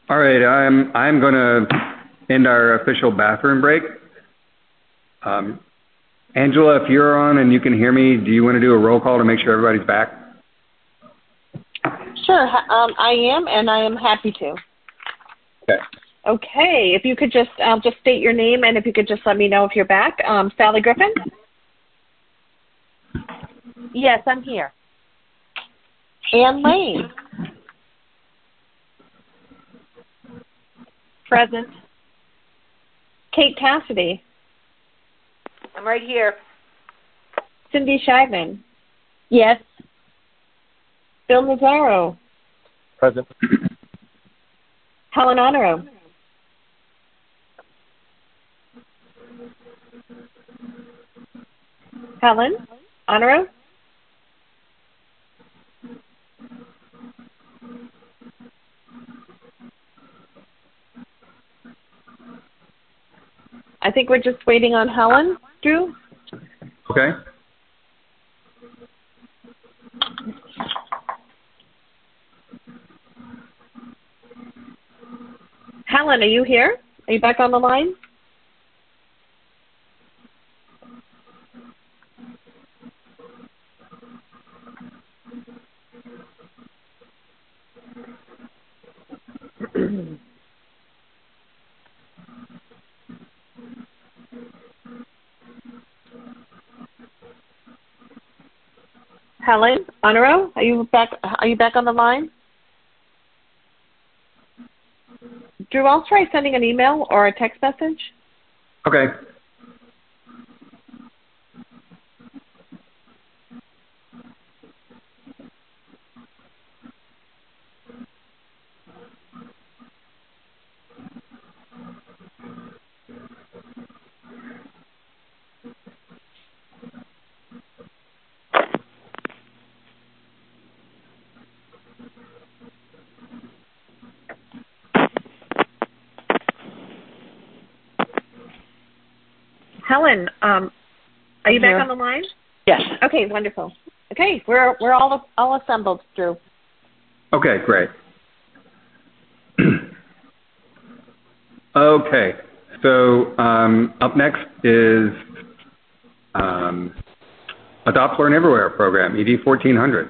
[SPEAKER 1] All right, I'm going to end our official bathroom break. Angela, if you're on and you can hear me, do you want to do a roll call to make sure everybody's back?
[SPEAKER 3] Sure, I am, and I am happy to.
[SPEAKER 1] Okay.
[SPEAKER 3] Okay, if you could just state your name, and if you could just let me know if you're back. Sally Griffin?
[SPEAKER 14] Yes, I'm here.
[SPEAKER 3] Ann Lane?
[SPEAKER 14] Present.
[SPEAKER 3] Kate Cassidy?
[SPEAKER 6] I'm right here.
[SPEAKER 3] Cindy Scheibman?
[SPEAKER 14] Yes.
[SPEAKER 3] Bill Nazaro?
[SPEAKER 7] Present.
[SPEAKER 3] Helen Honoro? Helen Honoro? I think we're just waiting on Helen, Drew.
[SPEAKER 1] Okay.
[SPEAKER 3] Helen, are you here? Are you back on the line? Helen Honoro, are you back? Are you back on the line? Drew, I'll try sending an email or a text message.
[SPEAKER 1] Okay.
[SPEAKER 3] Helen, are you back on the line?
[SPEAKER 8] Yes.
[SPEAKER 3] Okay, wonderful. Okay, we're all assembled, Drew.
[SPEAKER 1] Okay, great. Okay, so up next is Adopt Learn Everywhere program, ED 1400.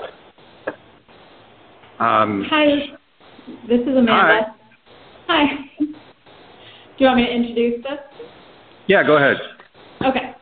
[SPEAKER 10] Hi, this is Amanda. Hi. Do you want me to introduce this?
[SPEAKER 1] Yeah, go ahead.
[SPEAKER 10] Okay.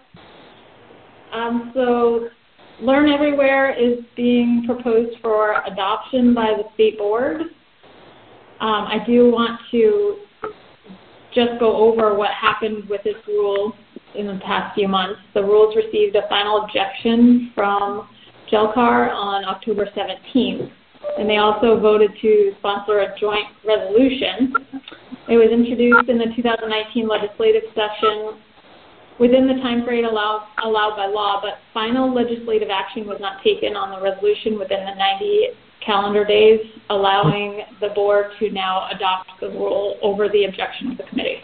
[SPEAKER 10] So Learn Everywhere is being proposed for adoption by the state board. I do want to just go over what happened with this rule in the past few months. The rules received a final objection from GELCAR on October 17th, and they also voted to sponsor a joint resolution. It was introduced in the 2019 legislative session within the time frame allowed by law, but final legislative action was not taken on the resolution within the 90 calendar days, allowing the board to now adopt the rule over the objection of the committee.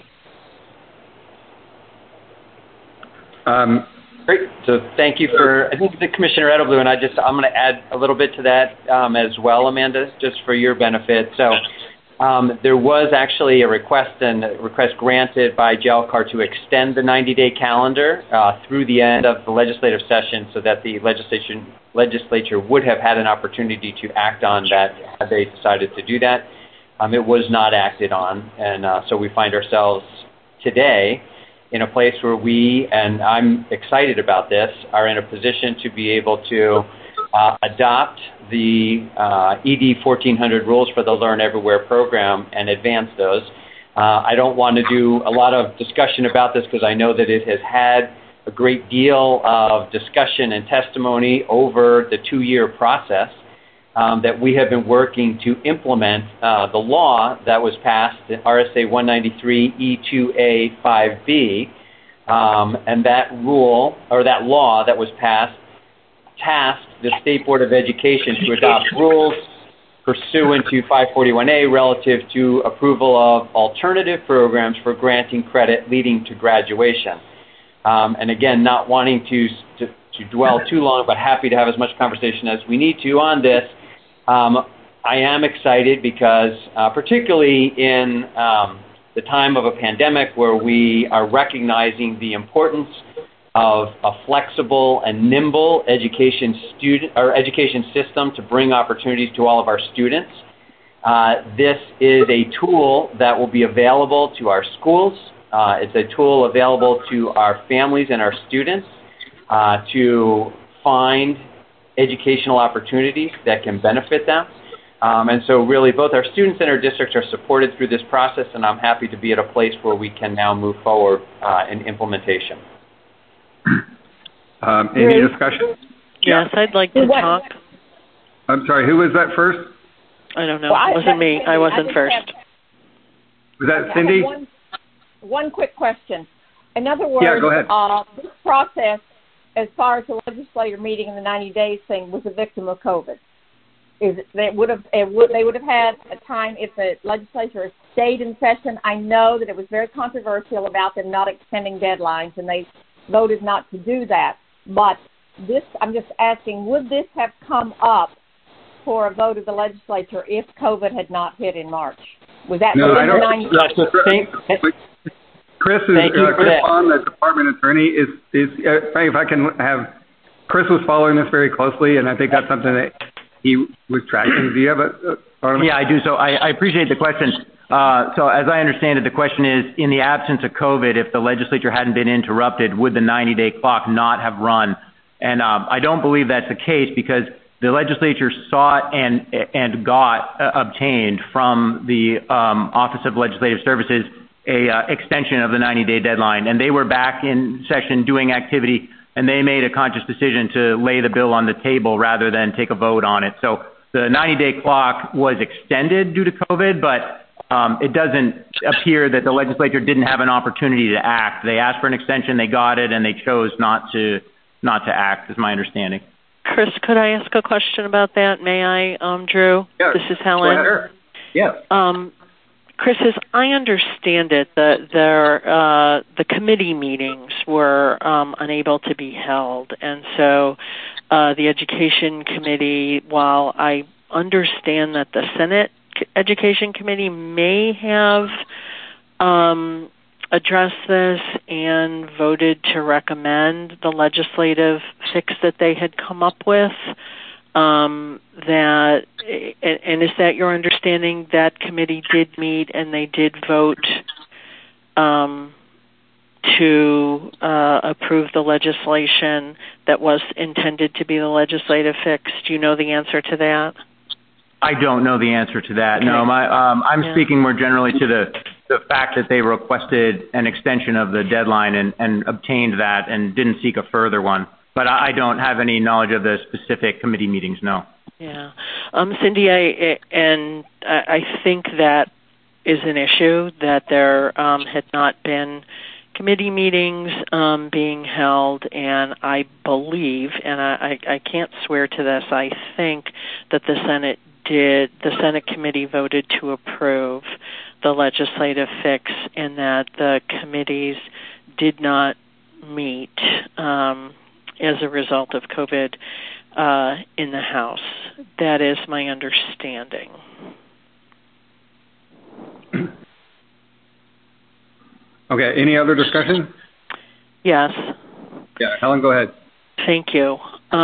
[SPEAKER 11] Great. So thank you for, I think the Commissioner Edelblum, and I'm going to add a little bit to that as well, Amanda, just for your benefit. So there was actually a request granted by GELCAR to extend the 90-day calendar through the end of the legislative session so that the legislature would have had an opportunity to act on that had they decided to do that. It was not acted on, and so we find ourselves today in a place where we, and I'm excited about this, are in a position to be able to adopt the ED 1400 rules for the Learn Everywhere program and advance those. I don't want to do a lot of discussion about this because I know that it has had a great deal of discussion and testimony over the 2-year process that we have been working to implement the law that was passed, the RSA 193 E2A 5B, and that rule, or that law that was passed, tasked the State Board of Education to adopt rules pursuant to 541A relative to approval of alternative programs for granting credit leading to graduation. And again, not wanting to dwell too long, but happy to have as much conversation as we need to on this. I am excited because particularly in the time of a pandemic where we are recognizing the importance of a flexible and nimble education system to bring opportunities to all of our students. This is a tool that will be available to our schools. It's a tool available to our families and our students to find educational opportunities that can benefit them. And so really both our students and our districts are supported through this process, and I'm happy to be at a place where we can now move forward in implementation.
[SPEAKER 1] Any discussion?
[SPEAKER 8] Yes, I'd like to talk.
[SPEAKER 1] I'm sorry, who was that first?
[SPEAKER 8] I don't know. It wasn't me. I wasn't first.
[SPEAKER 1] Was that Cindy?
[SPEAKER 14] One quick question. In other words,
[SPEAKER 1] yeah, go ahead.
[SPEAKER 14] This process, as far as the legislature meeting in the 90 days thing, was a victim of COVID. They would have had a time if the legislature had stayed in session. I know that it was very controversial about them not extending deadlines, and they voted not to do that. But this, I'm just asking, would this have come up for a vote of the legislature if COVID had not hit in March? Was that
[SPEAKER 1] no? I don't.
[SPEAKER 14] 90
[SPEAKER 1] Chris Bond, the department attorney, is if I can have. Chris was following this very closely, and I think that's something that he was tracking. Do you have a?
[SPEAKER 15] Yeah, I do. So I appreciate the question. So as I understand it, the question is, in the absence of COVID, if the legislature hadn't been interrupted, would the 90-day clock not have run? And I don't believe that's the case because the legislature sought and obtained from the Office of Legislative Services a extension of the 90-day deadline. And they were back in session doing activity, and they made a conscious decision to lay the bill on the table rather than take a vote on it. So the 90-day clock was extended due to COVID, but it doesn't appear that the legislature didn't have an opportunity to act. They asked for an extension, they got it, and they chose not to act, is my understanding.
[SPEAKER 8] Chris, could I ask a question about that? May I, Drew?
[SPEAKER 1] Yeah.
[SPEAKER 8] This is Helen.
[SPEAKER 1] Sure. Yeah.
[SPEAKER 8] Chris, as I understand it, the committee meetings were unable to be held, and so the Education Committee, while I understand that the Senate Education Committee may have addressed this and voted to recommend the legislative fix that they had come up with, and is that your understanding? That committee did meet and they did vote to approve the legislation that was intended to be the legislative fix. Do you know the answer to that?
[SPEAKER 15] I don't know the answer to that.
[SPEAKER 8] Okay.
[SPEAKER 15] No, I'm speaking more generally to the fact that they requested an extension of the deadline and obtained that and didn't seek a further one. But I don't have any knowledge of the specific committee meetings, no.
[SPEAKER 8] Yeah. Cindy, I think that is an issue, that there had not been committee meetings being held, and I believe, and I can't swear to this, I think that the Senate committee voted to approve the legislative fix, and that the committees did not meet as a result of COVID in the House. That is my understanding.
[SPEAKER 1] Okay, any other discussion?
[SPEAKER 8] Yes.
[SPEAKER 1] Yeah, Helen, go ahead.
[SPEAKER 8] Thank you.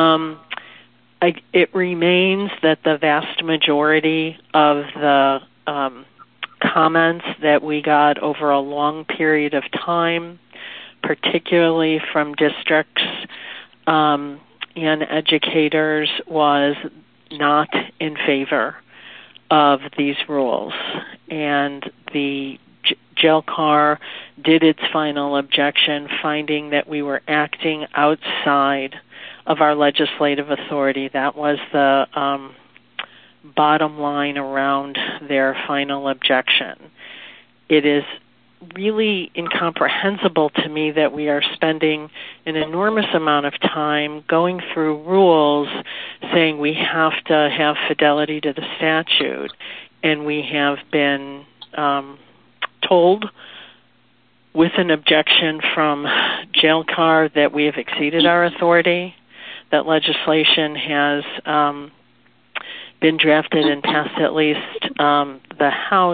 [SPEAKER 8] It remains that the vast majority of the comments that we got over a long period of time, particularly from districts and educators, was not in favor of these rules. And the JLCAR did its final objection, finding that we were acting outside of our legislative authority. That was the bottom line around their final objection. It is really incomprehensible to me that we are spending an enormous amount of time going through rules saying we have to have fidelity to the statute, and we have been told with an objection from JLCAR that we have exceeded our authority, that legislation has been drafted and passed at least the House,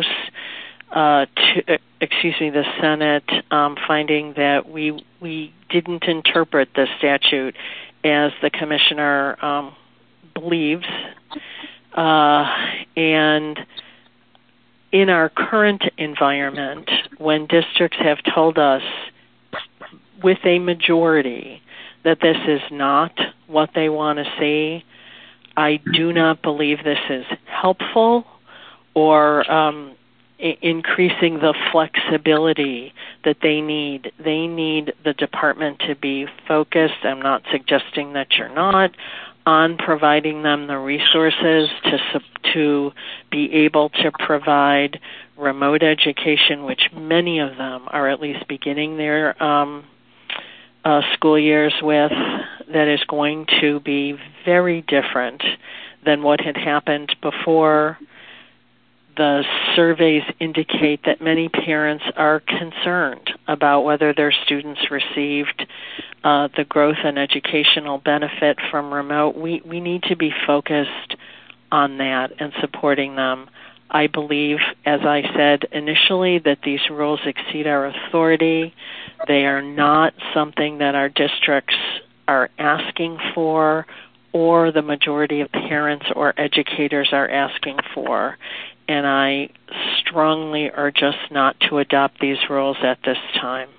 [SPEAKER 8] the Senate, finding that we didn't interpret the statute as the commissioner believes, and in our current environment, when districts have told us with a majority that this is not what they want to see, I do not believe this is helpful or increasing the flexibility that they need. They need the department to be focused. I'm not suggesting that you're not, on providing them the resources to be able to provide remote education, which many of them are at least beginning their school years with, that is going to be very different than what had happened before. The surveys indicate that many parents are concerned about whether their students received the growth and educational benefit from remote. We need to be focused on that and supporting them. I believe, as I said initially, that these rules exceed our authority. They are not something that our districts are asking for or the majority of parents or educators are asking for. And I strongly urge us not to adopt these rules at this time.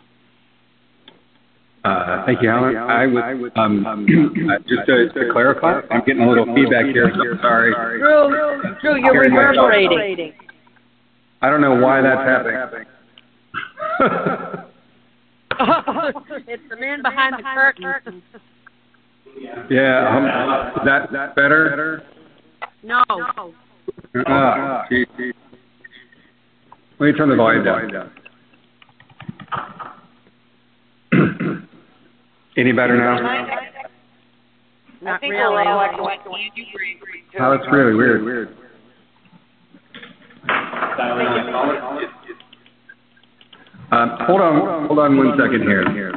[SPEAKER 1] Thank you, Alan. I would just to clarify, I'm getting a little feedback here, so I'm sorry.
[SPEAKER 4] Drew, you're reverberating.
[SPEAKER 1] I don't know why that's happening.
[SPEAKER 4] It's the man behind the curtain.
[SPEAKER 1] Yeah, is that better?
[SPEAKER 4] No.
[SPEAKER 1] Geez. Let me turn the volume down. Any better now?
[SPEAKER 4] Not really.
[SPEAKER 1] Oh, that's really weird. Hold on 1 second here.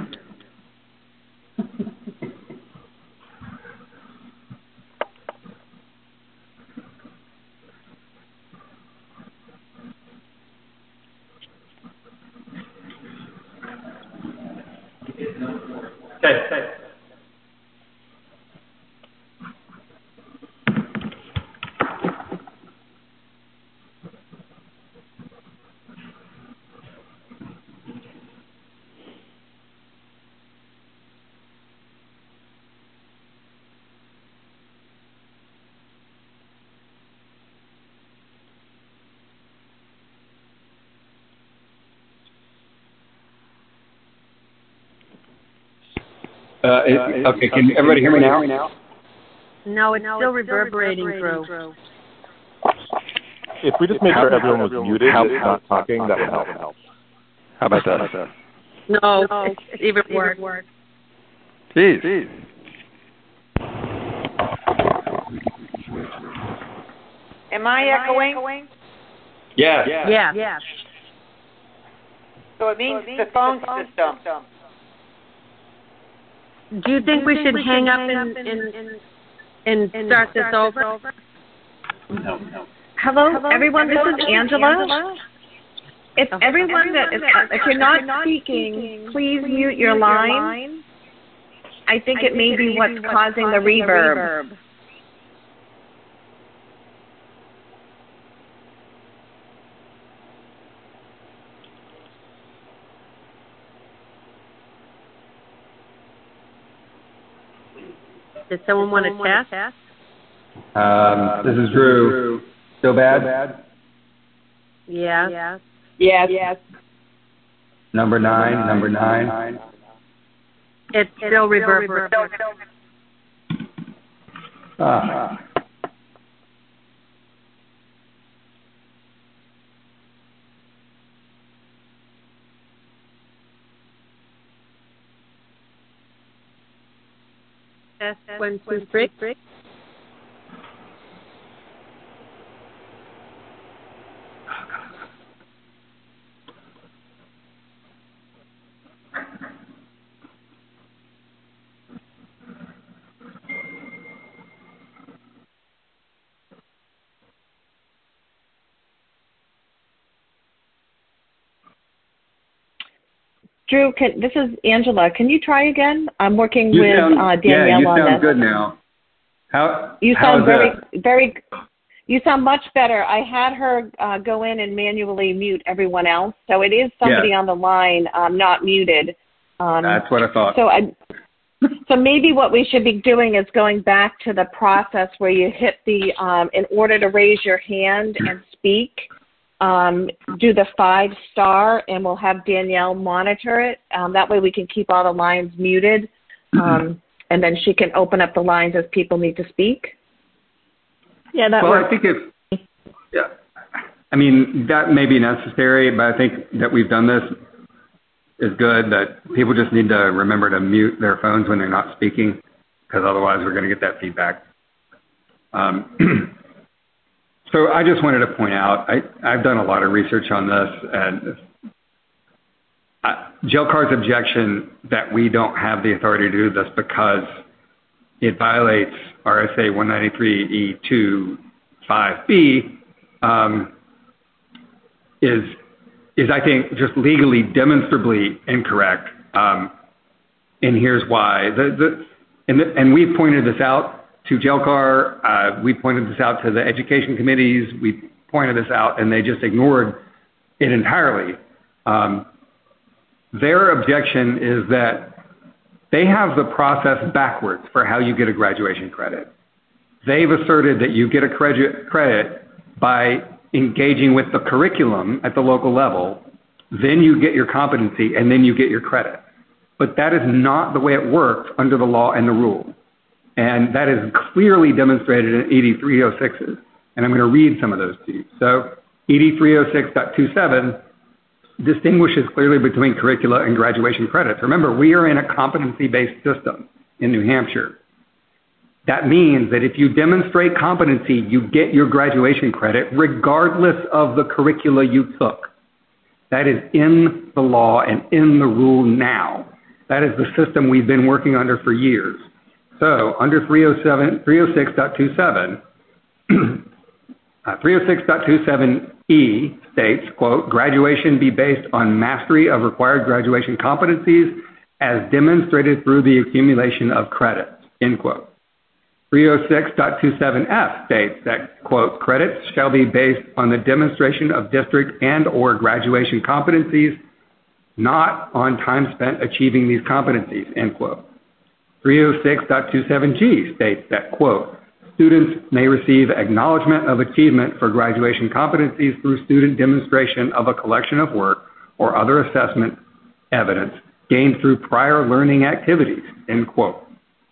[SPEAKER 1] Okay. Okay, can everybody hear me now?
[SPEAKER 4] No, it's still reverberating, Drew.
[SPEAKER 7] If we just make sure everyone was muted and not talking, that would help. How about that?
[SPEAKER 4] No, it's even worse.
[SPEAKER 7] Jeez.
[SPEAKER 6] Am I echoing?
[SPEAKER 1] Yeah.
[SPEAKER 4] Yeah.
[SPEAKER 6] So it means the phone system.
[SPEAKER 4] Do you think we should hang up and start this over?
[SPEAKER 1] No.
[SPEAKER 3] Hello, everyone. This is Angela. If everyone if you're not speaking, please mute your line. I think it may be what's causing the reverb.
[SPEAKER 4] Does someone want to test?
[SPEAKER 1] This is Drew. Still bad?
[SPEAKER 4] Yeah.
[SPEAKER 14] Yes.
[SPEAKER 1] Number nine.
[SPEAKER 4] It's still reverberating. Test 1, 2, 3.
[SPEAKER 3] Drew, this is Angela. Can you try again? I'm working with Danielle on this.
[SPEAKER 1] Yeah, you sound good now.
[SPEAKER 3] You sound very. You sound much better. I had her go in and manually mute everyone else, so it is somebody on the line not muted.
[SPEAKER 1] That's what I thought.
[SPEAKER 3] So maybe what we should be doing is going back to the process where you hit the in order to raise your hand and speak. Do the 5-star, and we'll have Danielle monitor it. That way we can keep all the lines muted, and then she can open up the lines as people need to speak.
[SPEAKER 13] Yeah, that works.
[SPEAKER 1] I think I mean, that may be necessary, but I think that we've done this is good, that people just need to remember to mute their phones when they're not speaking, because otherwise we're going to get that feedback. So I just wanted to point out, I've done a lot of research on this, and JLCAR's objection that we don't have the authority to do this because it violates RSA 193E2(5)B is I think just legally demonstrably incorrect, and here's why. And we've pointed this out to JLCAR, we pointed this out to the education committees, we pointed this out, and they just ignored it entirely. Their objection is that they have the process backwards for how you get a graduation credit. They've asserted that you get a credit by engaging with the curriculum at the local level, then you get your competency, and then you get your credit. But that is not the way it works under the law and the rule. And that is clearly demonstrated in ED 306s. And I'm going to read some of those to you. So ED 306.27 distinguishes clearly between curricula and graduation credits. Remember, we are in a competency-based system in New Hampshire. That means that if you demonstrate competency, you get your graduation credit regardless of the curricula you took. That is in the law and in the rule now. That is the system we've been working under for years. So under 306.27, 306.27E states, quote, graduation be based on mastery of required graduation competencies as demonstrated through the accumulation of credits, end quote. 306.27F states that, quote, credits shall be based on the demonstration of district and or graduation competencies, not on time spent achieving these competencies, end quote. 306.27G states that, quote, students may receive acknowledgement of achievement for graduation competencies through student demonstration of a collection of work or other assessment evidence gained through prior learning activities, end quote.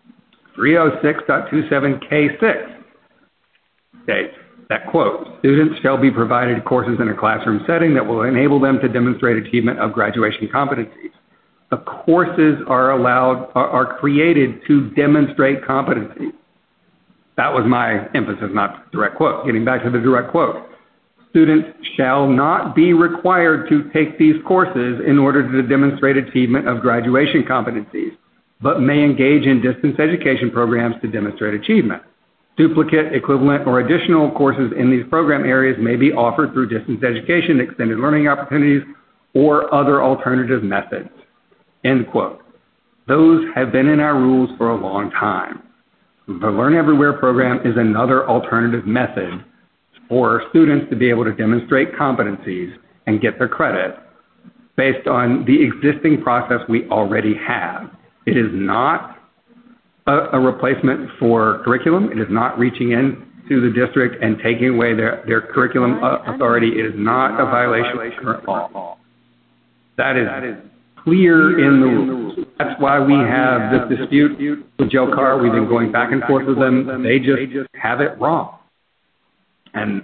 [SPEAKER 1] 306.27K6 states that, quote, students shall be provided courses in a classroom setting that will enable them to demonstrate achievement of graduation competencies. The courses are created to demonstrate competencies. That was my emphasis, not direct quote. Getting back to the direct quote. Students shall not be required to take these courses in order to demonstrate achievement of graduation competencies, but may engage in distance education programs to demonstrate achievement. Duplicate, equivalent, or additional courses in these program areas may be offered through distance education, extended learning opportunities, or other alternative methods, end quote. Those have been in our rules for a long time. The Learn Everywhere program is another alternative method for students to be able to demonstrate competencies and get their credit based on the existing process we already have. It is not a replacement for curriculum. It is not reaching in to the district and taking away their curriculum authority. It is not a violation of current law. That is clear in the rules. That's why we have this dispute with JLCAR. We've been going back and forth with them. They just have it wrong. And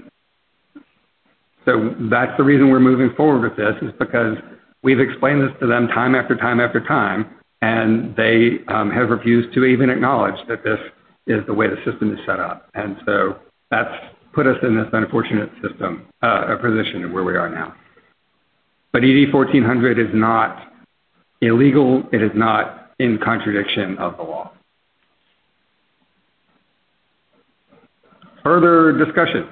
[SPEAKER 1] so that's the reason we're moving forward with this, is because we've explained this to them time after time after time, and they have refused to even acknowledge that this is the way the system is set up. And so that's put us in this unfortunate position where we are now. But ED 1400 is not illegal. It is not in contradiction of the law. Further discussion?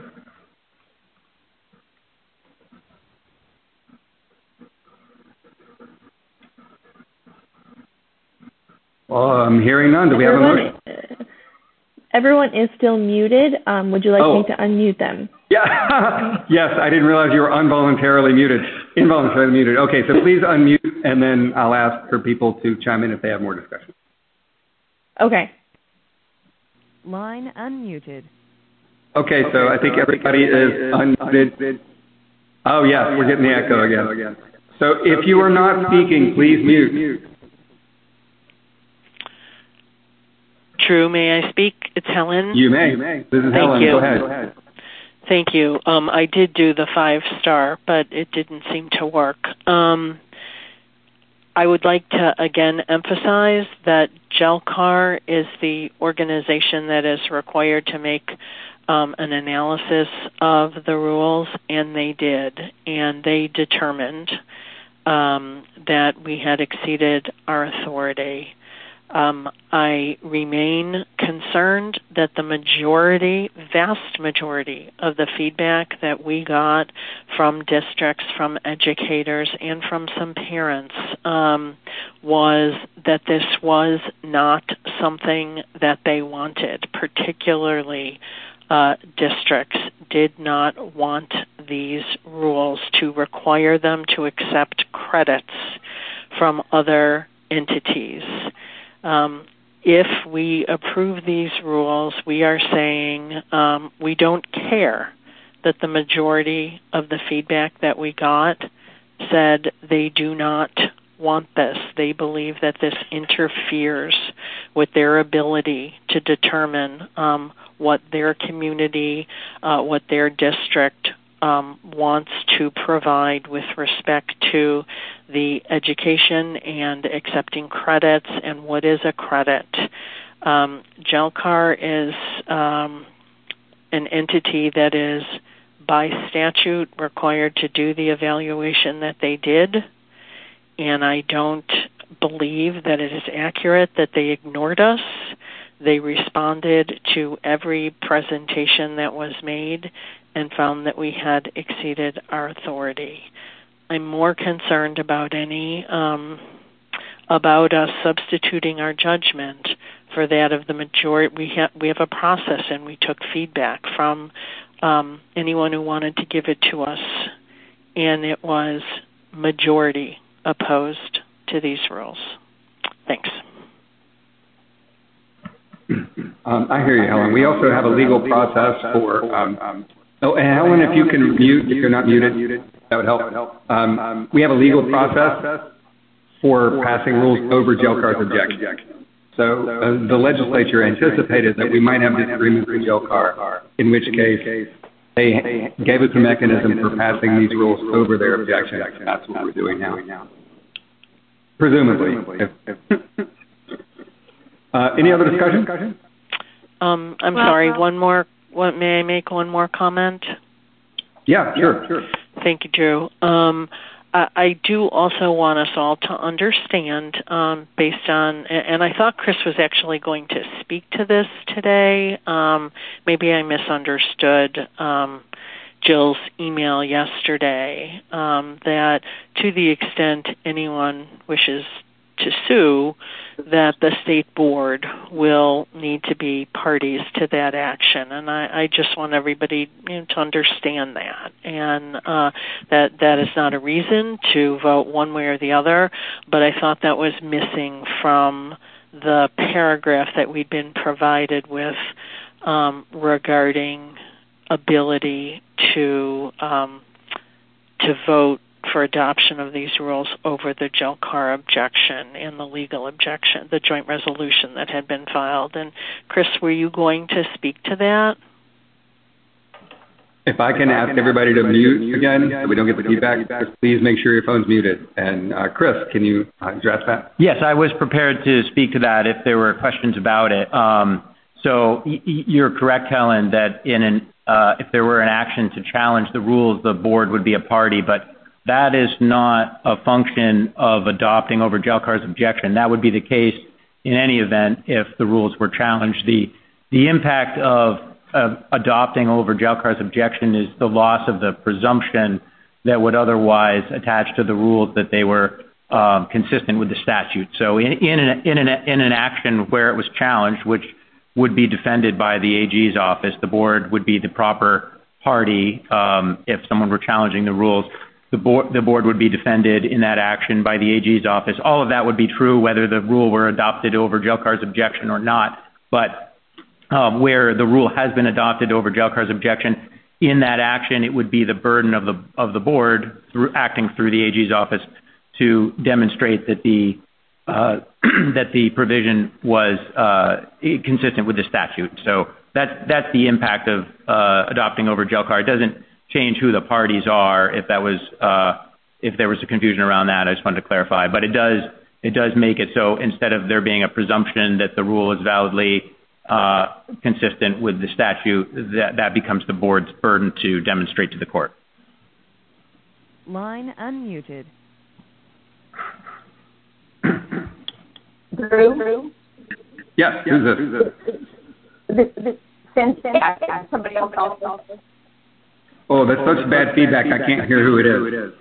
[SPEAKER 1] I'm hearing none. Do we have a motion?
[SPEAKER 16] Everyone is still muted. Would you like me to unmute them?
[SPEAKER 1] Yeah. Yes, I didn't realize you were involuntarily muted. Okay, so please unmute, and then I'll ask for people to chime in if they have more discussion.
[SPEAKER 16] Okay.
[SPEAKER 17] Line unmuted.
[SPEAKER 1] Okay, so I think everybody is unmuted. Oh, yes, we're getting the echo again. So if you are not speaking, please mute.
[SPEAKER 8] True, may I speak? It's Helen.
[SPEAKER 1] You may. This is Helen. Go ahead.
[SPEAKER 8] Thank you. I did do the 5-star, but it didn't seem to work. I would like to again emphasize that GELCAR is the organization that is required to make an analysis of the rules, and they did. And they determined that we had exceeded our authority. I remain concerned that the vast majority of the feedback that we got from districts, from educators, and from some parents was that this was not something that they wanted. Particularly, districts did not want these rules to require them to accept credits from other entities. If we approve these rules, we are saying we don't care that the majority of the feedback that we got said they do not want this. They believe that this interferes with their ability to determine what their community, what their district wants to provide with respect to the education and accepting credits and what is a credit. GELCAR is an entity that is by statute required to do the evaluation that they did, and I don't believe that it is accurate that they ignored us. They responded to every presentation that was made and found that we had exceeded our authority. I'm more concerned about about us substituting our judgment for that of the majority. We have a process, and we took feedback from anyone who wanted to give it to us, and it was majority opposed to these rules. Thanks.
[SPEAKER 1] I hear you, Helen. We also have a legal process for. Helen, if you can mute, if you're not muted, that would help. We have a legal process for passing rules over GELCAR's objection. So the legislature anticipated that we might have disagreements with GELCAR, in which case they gave us a mechanism for passing these rules over their objection. That's what we're doing now. Presumably. Any other discussion?
[SPEAKER 8] I'm sorry, one more. May I make one more comment?
[SPEAKER 1] Yeah, sure.
[SPEAKER 8] Thank you, Drew. I do also want us all to understand, based on, and I thought Chris was actually going to speak to this today. Maybe I misunderstood Jill's email yesterday, that to the extent anyone wishes to sue, that the state board will need to be parties to that action. And I just want everybody to understand that. And that is not a reason to vote one way or the other, but I thought that was missing from the paragraph that we'd been provided with regarding ability to vote for adoption of these rules over the GELCAR objection and the legal objection, the joint resolution that had been filed. And Chris, were you going to speak to that?
[SPEAKER 1] If I can ask everybody to mute again so we don't get the feedback, please make sure your phone's muted. And Chris, can you address that?
[SPEAKER 15] Yes, I was prepared to speak to that if there were questions about it. So you're correct, Helen, that if there were an action to challenge the rules, the board would be a party, but that is not a function of adopting over GELCAR's objection. That would be the case in any event if the rules were challenged. The impact of adopting over GELCAR's objection is the loss of the presumption that would otherwise attach to the rules that they were consistent with the statute. So in an action where it was challenged, which would be defended by the AG's office, the board would be the proper party. If someone were challenging the rules, the board would be defended in that action by the AG's office. All of that would be true whether the rule were adopted over Jelcar's objection or not. But where the rule has been adopted over Jelcar's objection, in that action, it would be the burden of the board acting through the AG's office to demonstrate that the provision was consistent with the statute. So that's the impact of adopting over Jelcar. It doesn't change who the parties are. If there was a confusion around that, I just wanted to clarify. But it does make it so instead of there being a presumption that the rule is validly consistent with the statute, that becomes the board's burden to demonstrate to the court.
[SPEAKER 17] Line unmuted.
[SPEAKER 14] Drew?
[SPEAKER 1] Yes, who's this?
[SPEAKER 14] Somebody else also.
[SPEAKER 1] Oh, that's such bad feedback, I can't hear who it is.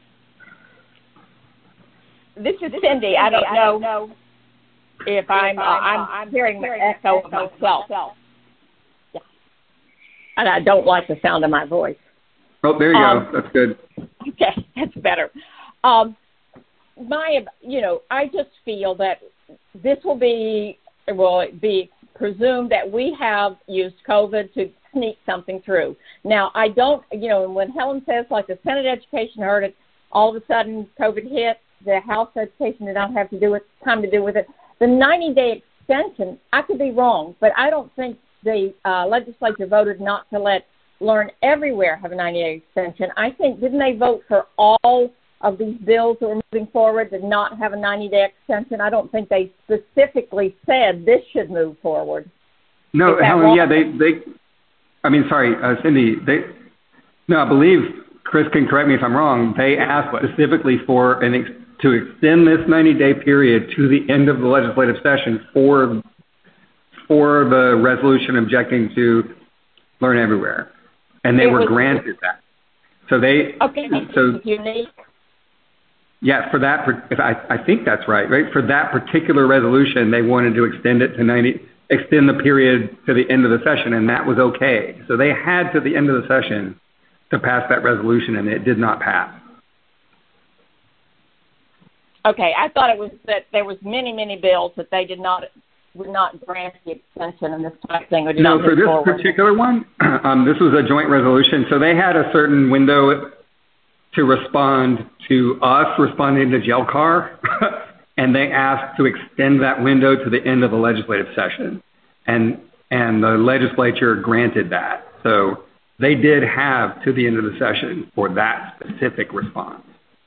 [SPEAKER 14] This is Cindy. I don't know if I'm hearing the echo of myself. Yeah. And I don't like the sound of my voice.
[SPEAKER 1] Oh, there you go. That's good.
[SPEAKER 14] Okay, that's better. I just feel that this will be presumed that we have used COVID to sneak something through. Now, I don't, when Helen says, like, the Senate Education heard it, all of a sudden COVID hit, the House Education did not have time to do with it. The 90-day extension, I could be wrong, but I don't think the legislature voted not to let Learn Everywhere have a 90-day extension. I think, didn't they vote for all of these bills that were moving forward to not have a 90-day extension? I don't think they specifically said this should move forward.
[SPEAKER 1] No, Helen, yeah, Cindy, I believe, Chris can correct me if I'm wrong, they asked specifically for to extend this 90-day period to the end of the legislative session for the resolution objecting to Learn Everywhere. And they were granted that.
[SPEAKER 14] Unique.
[SPEAKER 1] Yeah, for that, I think that's right? For that particular resolution, they wanted to extend the period to the end of the session, and that was okay. So they had to the end of the session to pass that resolution, and it did not pass.
[SPEAKER 14] Okay, I thought it was that there was many bills that they would not grant the extension, and this type of thing would not move forward.
[SPEAKER 1] For this particular one, this was a joint resolution, so they had a certain window to respond to us responding to Jelcar, and they asked to extend that window to the end of the legislative session, and the legislature granted that. So they did have to the end of the session for that specific response.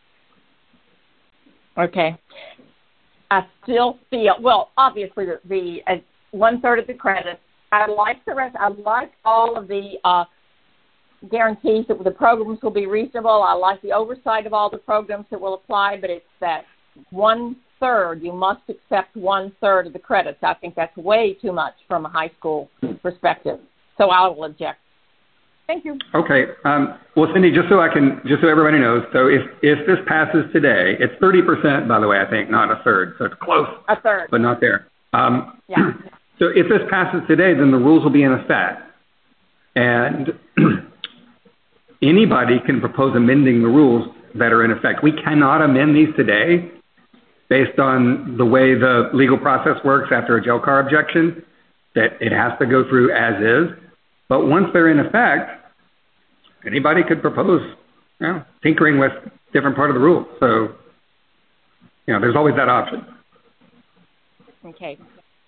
[SPEAKER 14] Okay. I still feel, well, obviously the 1/3 of the credits. I like the rest. I like all of the guarantees that the programs will be reasonable. I like the oversight of all the programs that will apply, but it's that 1/3. You must accept 1/3 of the credits. I think that's way too much from a high school perspective. So I will object. Thank you.
[SPEAKER 1] Okay. Well, Cindy, just so everybody knows, so if this passes today, it's 30%, by the way, I think, not 1/3. So it's close.
[SPEAKER 14] 1/3.
[SPEAKER 1] But not there.
[SPEAKER 14] Yeah.
[SPEAKER 1] So if this passes today, then the rules will be in effect. And anybody can propose amending the rules that are in effect. We cannot amend these today based on the way the legal process works after a Jelcar objection, that it has to go through as is. But once they're in effect, anybody could propose tinkering with different part of the rule. So, there's always that option.
[SPEAKER 14] Okay.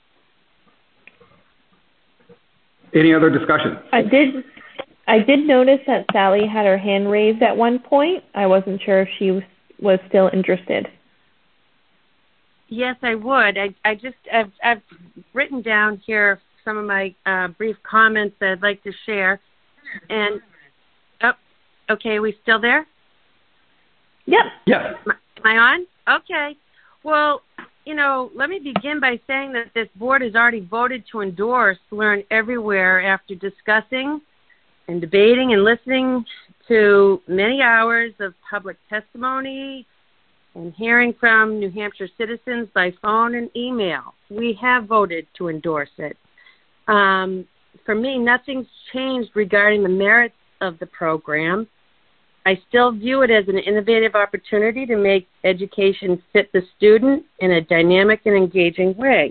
[SPEAKER 1] Any other discussion?
[SPEAKER 16] I did notice that Sally had her hand raised at one point. I wasn't sure if she was still interested.
[SPEAKER 4] Yes, I would. I've written down here some of my brief comments that I'd like to share. And, okay, are we still there?
[SPEAKER 16] Yep.
[SPEAKER 1] Yes.
[SPEAKER 4] Am I on? Okay. Well, let me begin by saying that this board has already voted to endorse Learn Everywhere after discussing and debating and listening to many hours of public testimony, and hearing from New Hampshire citizens by phone and email, we have voted to endorse it. For me, nothing's changed regarding the merits of the program. I still view it as an innovative opportunity to make education fit the student in a dynamic and engaging way.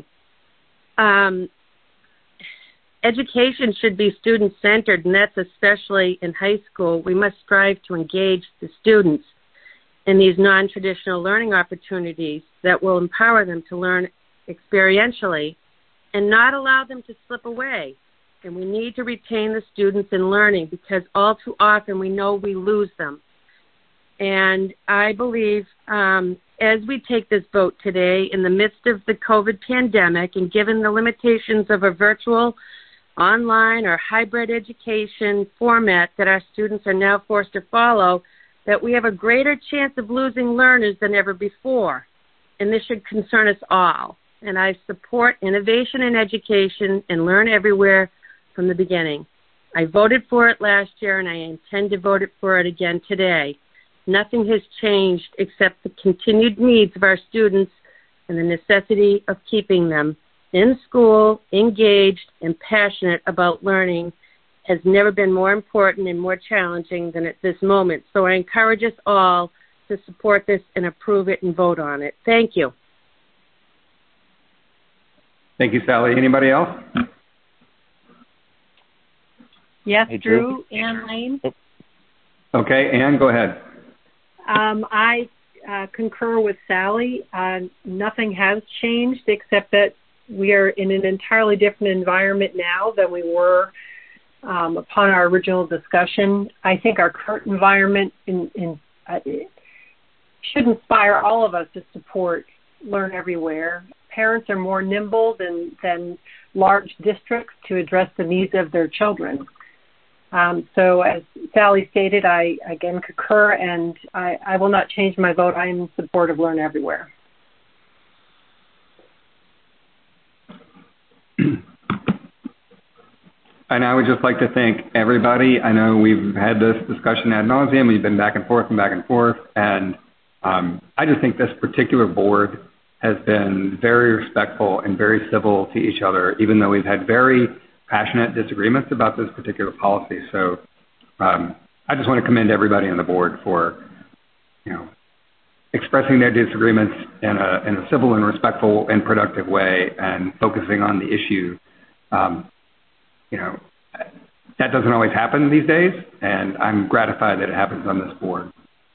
[SPEAKER 4] Education should be student-centered, and that's especially in high school. We must strive to engage the students in these non-traditional learning opportunities that will empower them to learn experientially and not allow them to slip away. And we need to retain the students in learning because all too often we know we lose them. And I believe as we take this vote today in the midst of the COVID pandemic and given the limitations of a virtual, online, or hybrid education format that our students are now forced to follow, that we have a greater chance of losing learners than ever before. And this should concern us all. And I support innovation in education and learn everywhere from the beginning. I voted for it last year, and I intend to vote for it again today. Nothing has changed except the continued needs of our students and the necessity of keeping them in school, engaged, and passionate about learning has never been more important and more challenging than at this moment. So I encourage us all to support this and approve it and vote on it. Thank you.
[SPEAKER 1] Thank you, Sally. Anybody else?
[SPEAKER 5] Yes,
[SPEAKER 7] hey,
[SPEAKER 5] Drew. Ann Lane.
[SPEAKER 1] Okay, Ann, go ahead.
[SPEAKER 5] I concur with Sally. Nothing has changed except that we are in an entirely different environment now than we were upon our original discussion. I think our current environment should inspire all of us to support Learn Everywhere. Parents are more nimble than large districts to address the needs of their children. So as Sally stated, I again concur, and I will not change my vote. I am in support of Learn Everywhere.
[SPEAKER 1] And I would just like to thank everybody. I know we've had this discussion ad nauseum. We've been back and forth, and I just think this particular board has been very respectful and very civil to each other, even though we've had very passionate disagreements about this particular policy. So I just want to commend everybody on the board for, expressing their disagreements in a civil and respectful and productive way and focusing on the issue. That doesn't always happen these days, and I'm gratified that it happens on this board.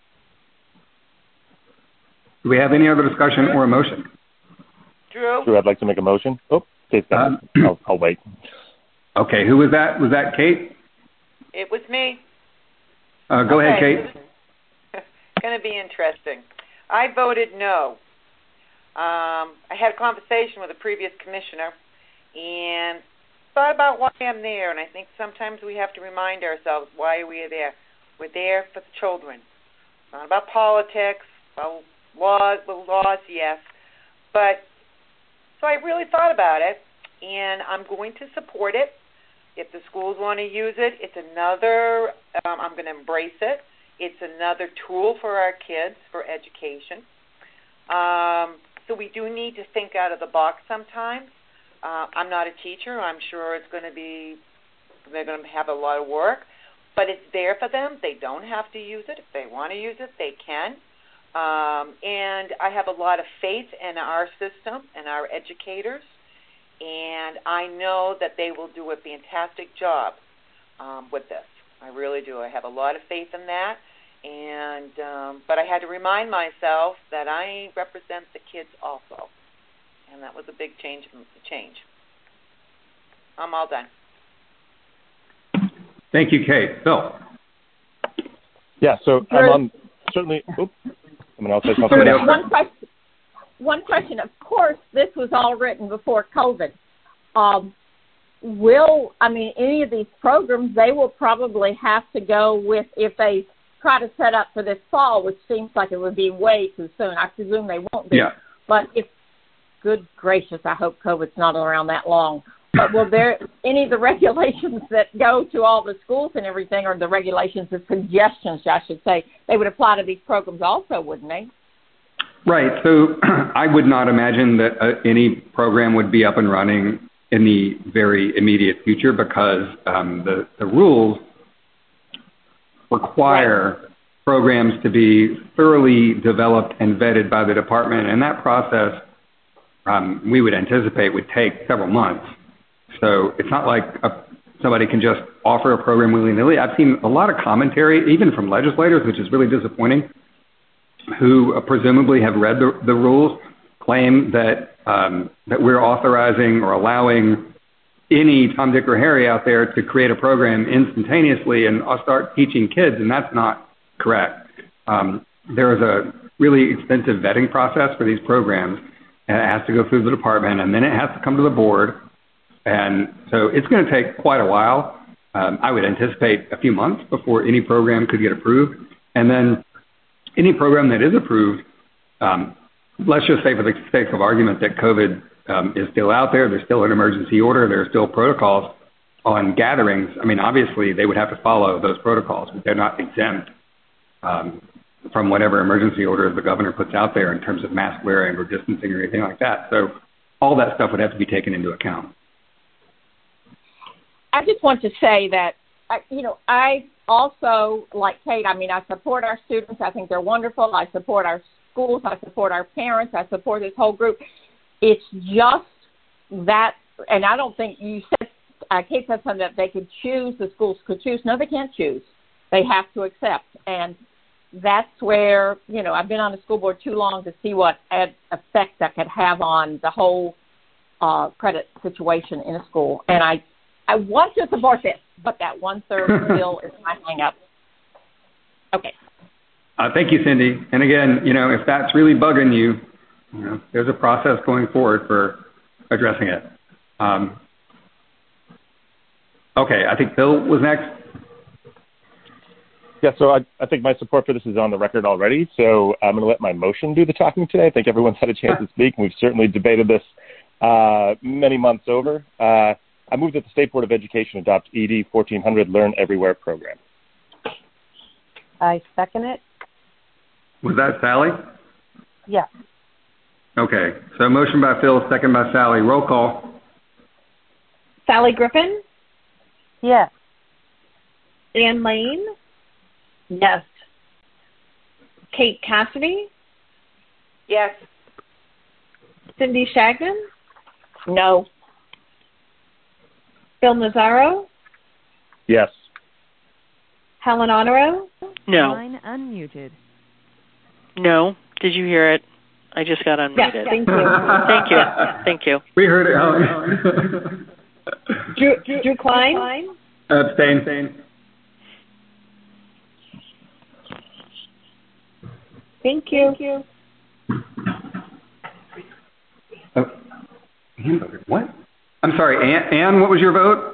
[SPEAKER 1] Do we have any other discussion or a motion?
[SPEAKER 6] Drew,
[SPEAKER 7] I'd like to make a motion. Oh, Kate's got it. I'll wait.
[SPEAKER 1] Okay, who was that? Was that Kate?
[SPEAKER 6] It was me.
[SPEAKER 1] Go ahead, Kate.
[SPEAKER 6] It's going to be interesting. I voted no. I had a conversation with a previous commissioner and thought about why I'm there, and I think sometimes we have to remind ourselves why we are there. We're there for the children. It's not about politics, about laws, yes. But so I really thought about it, and I'm going to support it. If the schools want to use it, it's another, I'm going to embrace it. It's another tool for our kids for education. So we do need to think out of the box sometimes. I'm not a teacher. I'm sure they're going to have a lot of work, but it's there for them. They don't have to use it. If they want to use it, they can. And I have a lot of faith in our system and our educators, and I know that they will do a fantastic job with this. I really do. I have a lot of faith in that, and but I had to remind myself that I represent the kids also, and that was a big change. I'm all done.
[SPEAKER 1] Thank you, Kate. Bill.
[SPEAKER 7] Yeah, so I'm on certainly. Oops. Someone else said something.
[SPEAKER 14] One question. Of course, this was all written before COVID. Any of these programs, they will probably have to go with, if they try to set up for this fall, which seems like it would be way too soon. I presume they won't be.
[SPEAKER 1] Yeah.
[SPEAKER 14] But good gracious, I hope COVID's not around that long. But will there any of the regulations that go to all the schools and everything, or the regulations, the suggestions, I should say, they would apply to these programs also, wouldn't they?
[SPEAKER 1] Right. So I would not imagine that any program would be up and running in the very immediate future because the rules require programs to be thoroughly developed and vetted by the department, and that process we would anticipate would take several months. So it's not like somebody can just offer a program willy-nilly. I've seen a lot of commentary, even from legislators, which is really disappointing, who presumably have read the rules, claim that we're authorizing or allowing any Tom, Dick, or Harry out there to create a program instantaneously and start teaching kids, and that's not correct. There is a really extensive vetting process for these programs, and it has to go through the department, and then it has to come to the board. And so it's going to take quite a while. I would anticipate a few months before any program could get approved. And then any program that is approved, let's just say for the sake of argument that COVID is still out there, there's still an emergency order, there are still protocols on gatherings. I mean, obviously they would have to follow those protocols, but they're not exempt from whatever emergency order the governor puts out there in terms of mask wearing or distancing or anything like that. So all that stuff would have to be taken into account.
[SPEAKER 14] I just want to say that, I also, like Kate, I support our students. I think they're wonderful. I support our schools. I support our parents. I support this whole group. It's just that, and I don't think you said, Kate said something that they could choose, the schools could choose. No, they can't choose. They have to accept. And that's where, I've been on the school board too long to see what effect that could have on the whole credit situation in a school. And I want to support this, but that 1/3 still is my hang-up. Okay.
[SPEAKER 1] Thank you, Cindy. And again, if that's really bugging you, there's a process going forward for addressing it. Okay, I think Bill was next.
[SPEAKER 7] Yeah, so I think my support for this is on the record already, so I'm going to let my motion do the talking today. I think everyone's had a chance to speak, and we've certainly debated this many months over. I move that the State Board of Education adopt ED 1400 Learn Everywhere program.
[SPEAKER 5] I second it.
[SPEAKER 1] Was that Sally?
[SPEAKER 5] Yes.
[SPEAKER 1] Okay, so motion by Phil, second by Sally. Roll call.
[SPEAKER 3] Sally Griffin?
[SPEAKER 5] Yes.
[SPEAKER 3] Ann Lane?
[SPEAKER 5] Yes.
[SPEAKER 3] Kate Cassidy?
[SPEAKER 6] Yes.
[SPEAKER 3] Cindy Shagnon?
[SPEAKER 14] No.
[SPEAKER 3] Phil Nazaro?
[SPEAKER 7] Yes.
[SPEAKER 3] Helen Honoro?
[SPEAKER 8] No.
[SPEAKER 17] Line unmuted.
[SPEAKER 8] No. Did you hear it? I just got unmuted.
[SPEAKER 3] Yes, thank you.
[SPEAKER 8] Thank you. Thank you.
[SPEAKER 1] We heard it, Helen.
[SPEAKER 3] Drew Klein?
[SPEAKER 1] Abstain.
[SPEAKER 3] Thank you.
[SPEAKER 1] What? I'm sorry, Ann, what was your vote?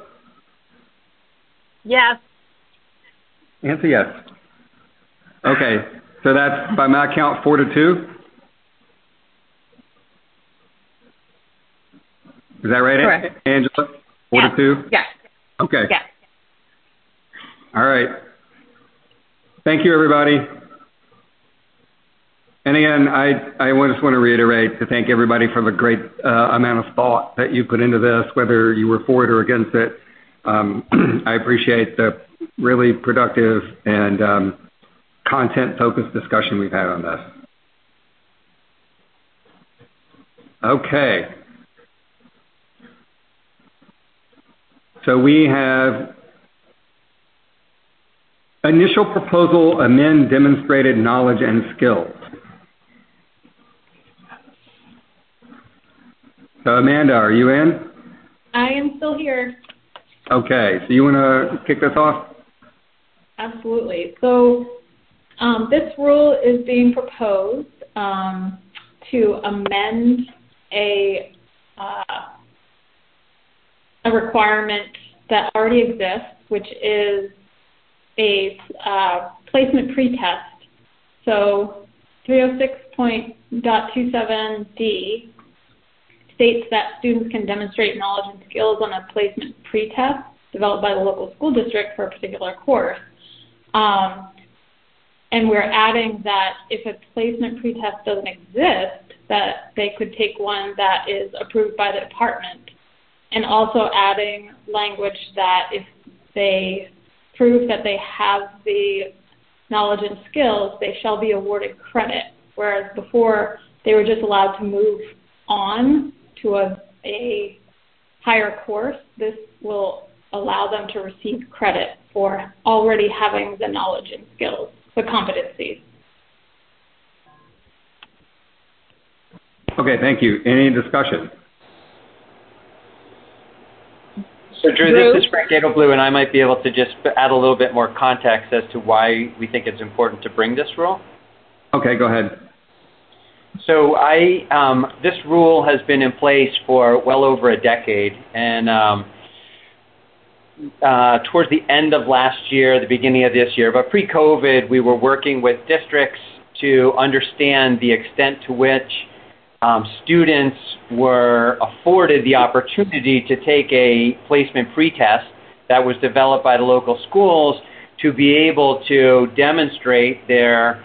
[SPEAKER 5] Yes.
[SPEAKER 1] Anne's a yes. Okay, so that's by my count 4-2. Is that right,
[SPEAKER 3] correct.
[SPEAKER 1] Angela? 4-2?
[SPEAKER 3] Yes.
[SPEAKER 1] Okay.
[SPEAKER 3] Yes.
[SPEAKER 1] All right. Thank you, everybody. And again, I just want to reiterate to thank everybody for the great amount of thought that you put into this, whether you were for it or against it. I appreciate the really productive and content-focused discussion we've had on this. Okay. So we have initial proposal, amend demonstrated knowledge and skills. So Amanda, are you in?
[SPEAKER 10] I am still here.
[SPEAKER 1] Okay, so you want to kick this off?
[SPEAKER 10] Absolutely. So this rule is being proposed to amend a requirement that already exists, which is a placement pretest. So 306.27D states that students can demonstrate knowledge and skills on a placement pretest developed by the local school district for a particular course. And we're adding that if a placement pretest doesn't exist, that they could take one that is approved by the department. And also adding language that if they prove that they have the knowledge and skills, they shall be awarded credit. Whereas before, they were just allowed to move on to a higher course. This will allow them to receive credit for already having the knowledge and skills, the competencies.
[SPEAKER 1] Okay, thank you. Any discussion?
[SPEAKER 11] So, Drew, this is Frank Edelblue, and I might be able to just add a little bit more context as to why we think it's important to bring this rule.
[SPEAKER 1] Okay, go ahead.
[SPEAKER 11] So this rule has been in place for well over a decade, and towards the end of last year, the beginning of this year, but pre-COVID, we were working with districts to understand the extent to which students were afforded the opportunity to take a placement pretest that was developed by the local schools to be able to demonstrate their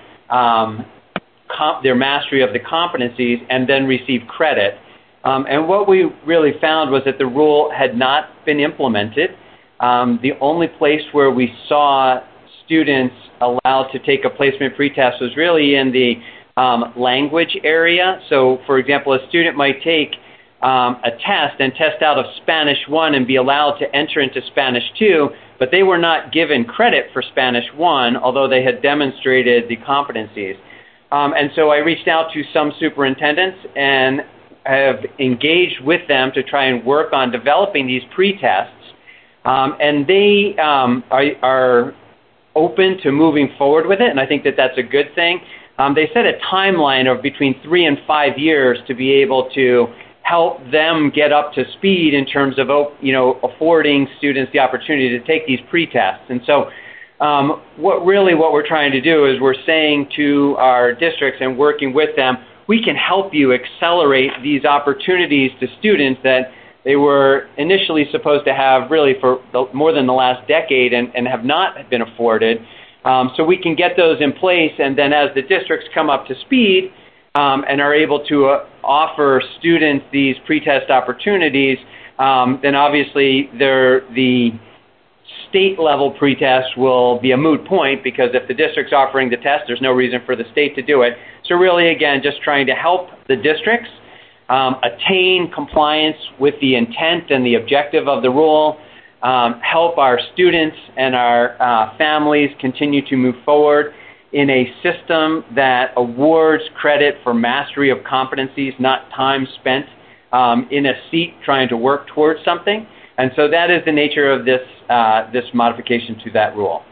[SPEAKER 11] mastery of the competencies and then receive credit. And what we really found was that the rule had not been implemented. The only place where we saw students allowed to take a placement pretest was really in the language area. So, for example, a student might take a test and test out of Spanish 1 and be allowed to enter into Spanish 2, but they were not given credit for Spanish 1, although they had demonstrated the competencies. And so I reached out to some superintendents and have engaged with them to try and work on developing these pretests. And they are open to moving forward with it, and I think that that's a good thing. They set a timeline of between 3 and 5 years to be able to help them get up to speed in terms of, affording students the opportunity to take these pretests. And so what we're trying to do is we're saying to our districts and working with them, we can help you accelerate these opportunities to students that they were initially supposed to have really for more than the last decade and have not been afforded. So we can get those in place, and then as the districts come up to speed and are able to offer students these pretest opportunities, then obviously the state-level pretest will be a moot point, because if the district's offering the test, there's no reason for the state to do it. So really, again, just trying to help the districts attain compliance with the intent and the objective of the rule, help our students and our families continue to move forward in a system that awards credit for mastery of competencies, not time spent in a seat trying to work towards something. And so that is the nature of this this modification to that rule.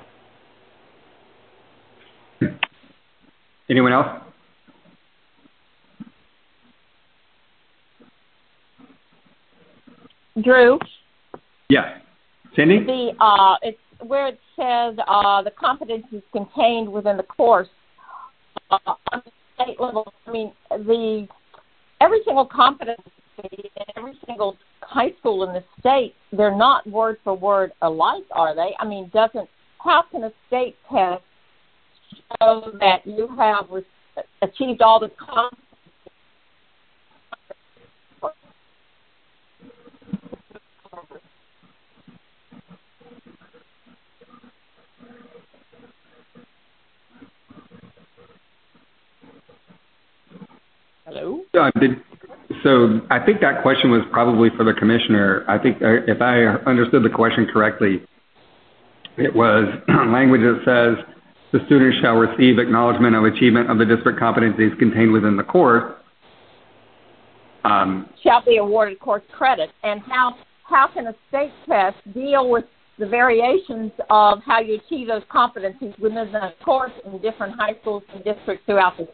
[SPEAKER 1] Anyone else?
[SPEAKER 14] Drew?
[SPEAKER 1] Yeah. Cindy?
[SPEAKER 14] It's where it says the competencies contained within the course on the state level. I mean, every single competency in every single high school in the state, they're not word for word alike, are they? I mean, how can a state test show that you have achieved all the competencies? Hello?
[SPEAKER 1] So I think that question was probably for the commissioner. I think if I understood the question correctly, it was language that says the student shall receive acknowledgement of achievement of the district competencies contained within the course.
[SPEAKER 14] Shall be awarded course credit. And how can a state test deal with the variations of how you achieve those competencies within the course in different high schools and districts throughout the state?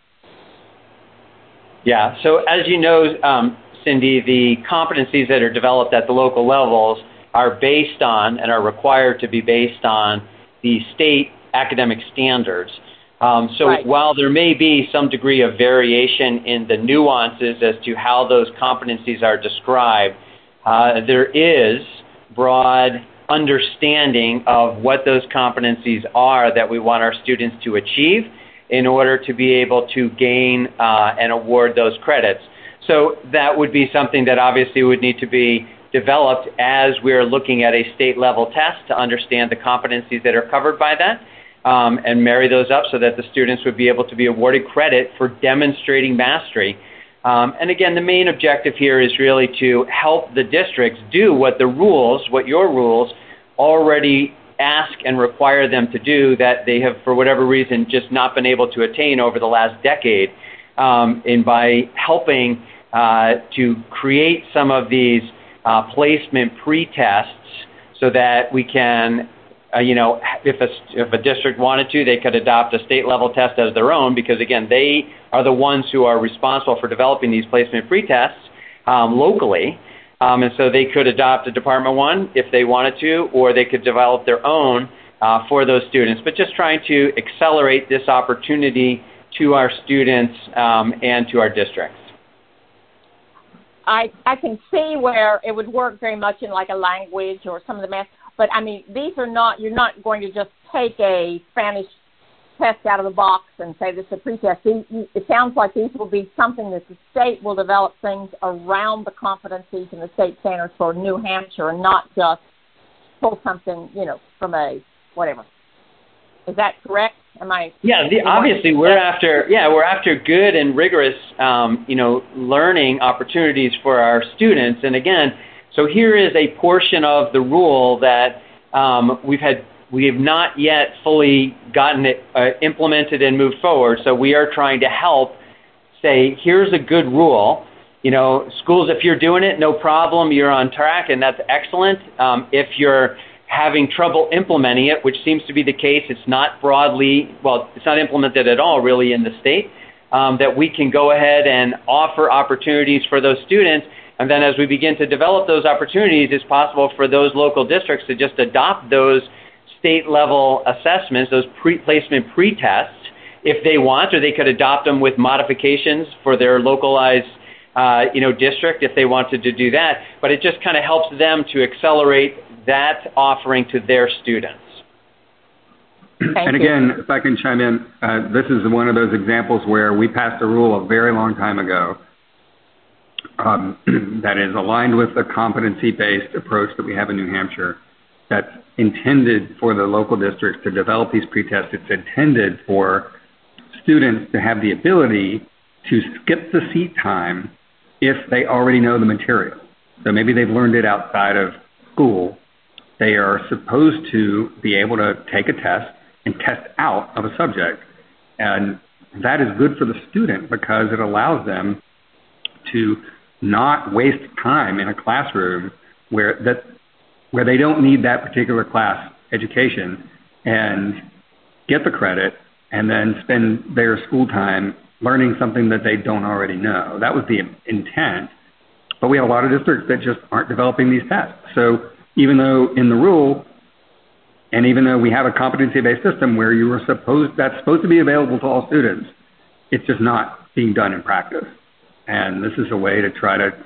[SPEAKER 11] Yeah, so as you know, Cindy, the competencies that are developed at the local levels are based on and are required to be based on the state academic standards. While there may be some degree of variation in the nuances as to how those competencies are described, there is broad understanding of what those competencies are that we want our students to achieve in order to be able to gain and award those credits. So that would be something that obviously would need to be developed as we're looking at a state-level test to understand the competencies that are covered by that and marry those up so that the students would be able to be awarded credit for demonstrating mastery. And again, the main objective here is really to help the districts do what your rules already ask and require them to do that they have, for whatever reason, just not been able to attain over the last decade. And by helping to create some of these placement pre-tests so that we can, if a district wanted to, they could adopt a state-level test as their own because, again, they are the ones who are responsible for developing these placement pre-tests locally. And so they could adopt a Department 1 if they wanted to, or they could develop their own for those students. But just trying to accelerate this opportunity to our students and to our districts.
[SPEAKER 14] I can see where it would work very much in like a language or some of the math, but I mean, these are not, you're not going to just take a Spanish test out of the box and say this is a pretest. It sounds like these will be something that the state will develop things around the competencies and the state standards for New Hampshire and not just pull something, from a whatever. Is that correct? Am I?
[SPEAKER 11] Yeah, obviously we're after good and rigorous, learning opportunities for our students. And again, so here is a portion of the rule that we have not yet fully gotten it implemented and moved forward. So we are trying to help say, here's a good rule. Schools, if you're doing it, no problem, you're on track, and that's excellent. If you're having trouble implementing it, which seems to be the case, it's not implemented at all really in the state, that we can go ahead and offer opportunities for those students. And then as we begin to develop those opportunities, it's possible for those local districts to just adopt those state-level assessments, those placement pre-tests, if they want, or they could adopt them with modifications for their localized district if they wanted to do that. But it just kind of helps them to accelerate that offering to their students.
[SPEAKER 1] And again, if I can chime in, this is one of those examples where we passed a rule a very long time ago that is aligned with the competency-based approach that we have in New Hampshire that's intended for the local districts to develop these pretests. It's intended for students to have the ability to skip the seat time if they already know the material. So maybe they've learned it outside of school. They are supposed to be able to take a test and test out of a subject. And that is good for the student because it allows them to not waste time in a classroom where they don't need that particular class education and get the credit and then spend their school time learning something that they don't already know. That was the intent. But we have a lot of districts that just aren't developing these tests. So even though in the rule, and even though we have a competency-based system where that's supposed to be available to all students, it's just not being done in practice. And this is a way to try to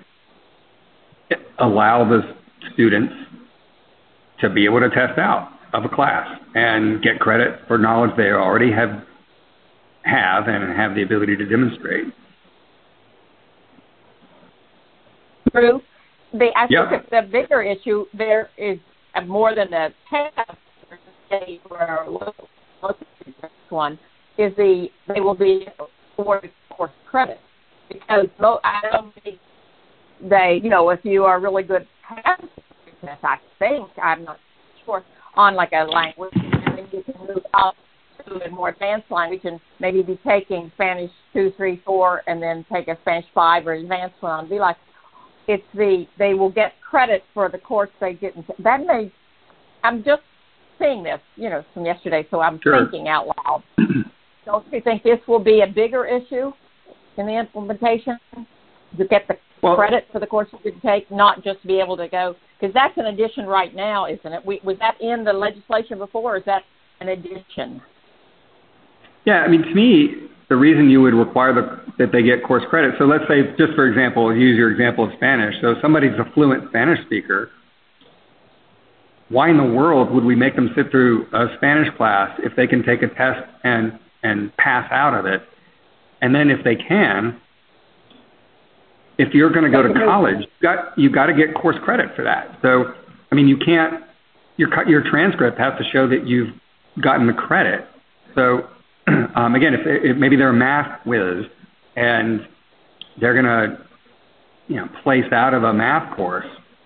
[SPEAKER 1] allow the students to be able to test out of a class and get credit for knowledge they already have and have the ability to demonstrate.
[SPEAKER 14] True. I think the bigger issue there is more than the test where one is they will be awarded course credit because I don't think if you are really good at test, I think, I'm not sure, on like a language, and then you can move up to a more advanced language and maybe be taking Spanish 2, 3, 4, and then take a Spanish 5 or advanced one and be like, they will get credit for the course they didn't. I'm just seeing this, from yesterday, so I'm thinking out loud. Don't you think this will be a bigger issue in the implementation to get the credit for the course you didn't take, not just be able to go? Because that's an addition right now, isn't it? Was that in the legislation before, or is that an addition?
[SPEAKER 1] Yeah, to me, the reason you would require that they get course credit, so let's say, just for example, use your example of Spanish. So if somebody's a fluent Spanish speaker, why in the world would we make them sit through a Spanish class if they can take a test and pass out of it? And then if they can, if you're going to go to college, you've got to get course credit for that. So, I mean, you can't, your transcript has to show that you've gotten the credit. So, again, if maybe they're a math whiz and they're going to, place out of a math course,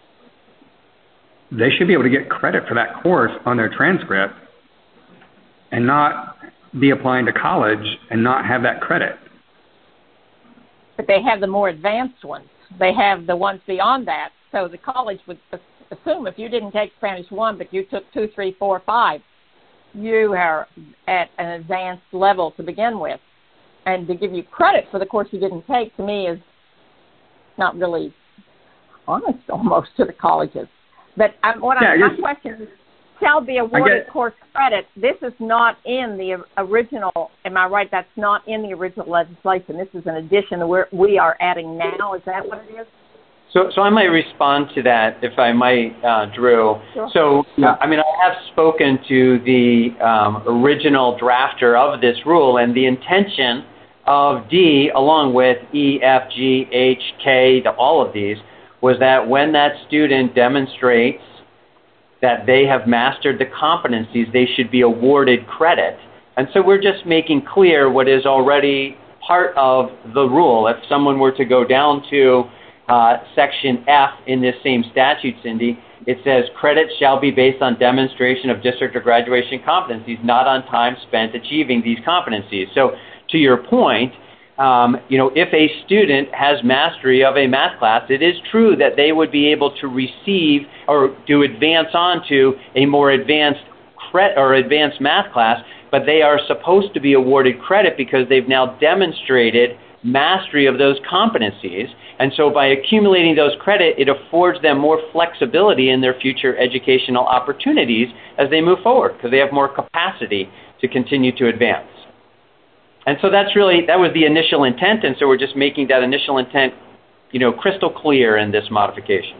[SPEAKER 1] they should be able to get credit for that course on their transcript and not be applying to college and not have that credit.
[SPEAKER 14] But they have the more advanced ones. They have the ones beyond that. So the college would assume if you didn't take Spanish 1, but you took 2, 3, 4, 5, you are at an advanced level to begin with. And to give you credit for the course you didn't take, to me, is not really honest almost to the colleges. But my question is, shall be awarded course credit. This is not in the original, am I right? That's not in the original legislation. This is an addition we are adding now. Is that what it is?
[SPEAKER 11] So I might respond to that, if I might, Drew.
[SPEAKER 14] Sure.
[SPEAKER 11] So, I mean, I have spoken to the original drafter of this rule, and the intention of D, along with E, F, G, H, K, to all of these, was that when that student demonstrates that they have mastered the competencies, they should be awarded credit. And so we're just making clear what is already part of the rule. If someone were to go down to Section F in this same statute, Cindy, it says credit shall be based on demonstration of district or graduation competencies, not on time spent achieving these competencies. So to your point, if a student has mastery of a math class, it is true that they would be able to receive or to advance on to a more advanced advanced math class, but they are supposed to be awarded credit because they've now demonstrated mastery of those competencies. And so by accumulating those credit, it affords them more flexibility in their future educational opportunities as they move forward because they have more capacity to continue to advance. And so that was the initial intent, and so we're just making that initial intent, crystal clear in this modification.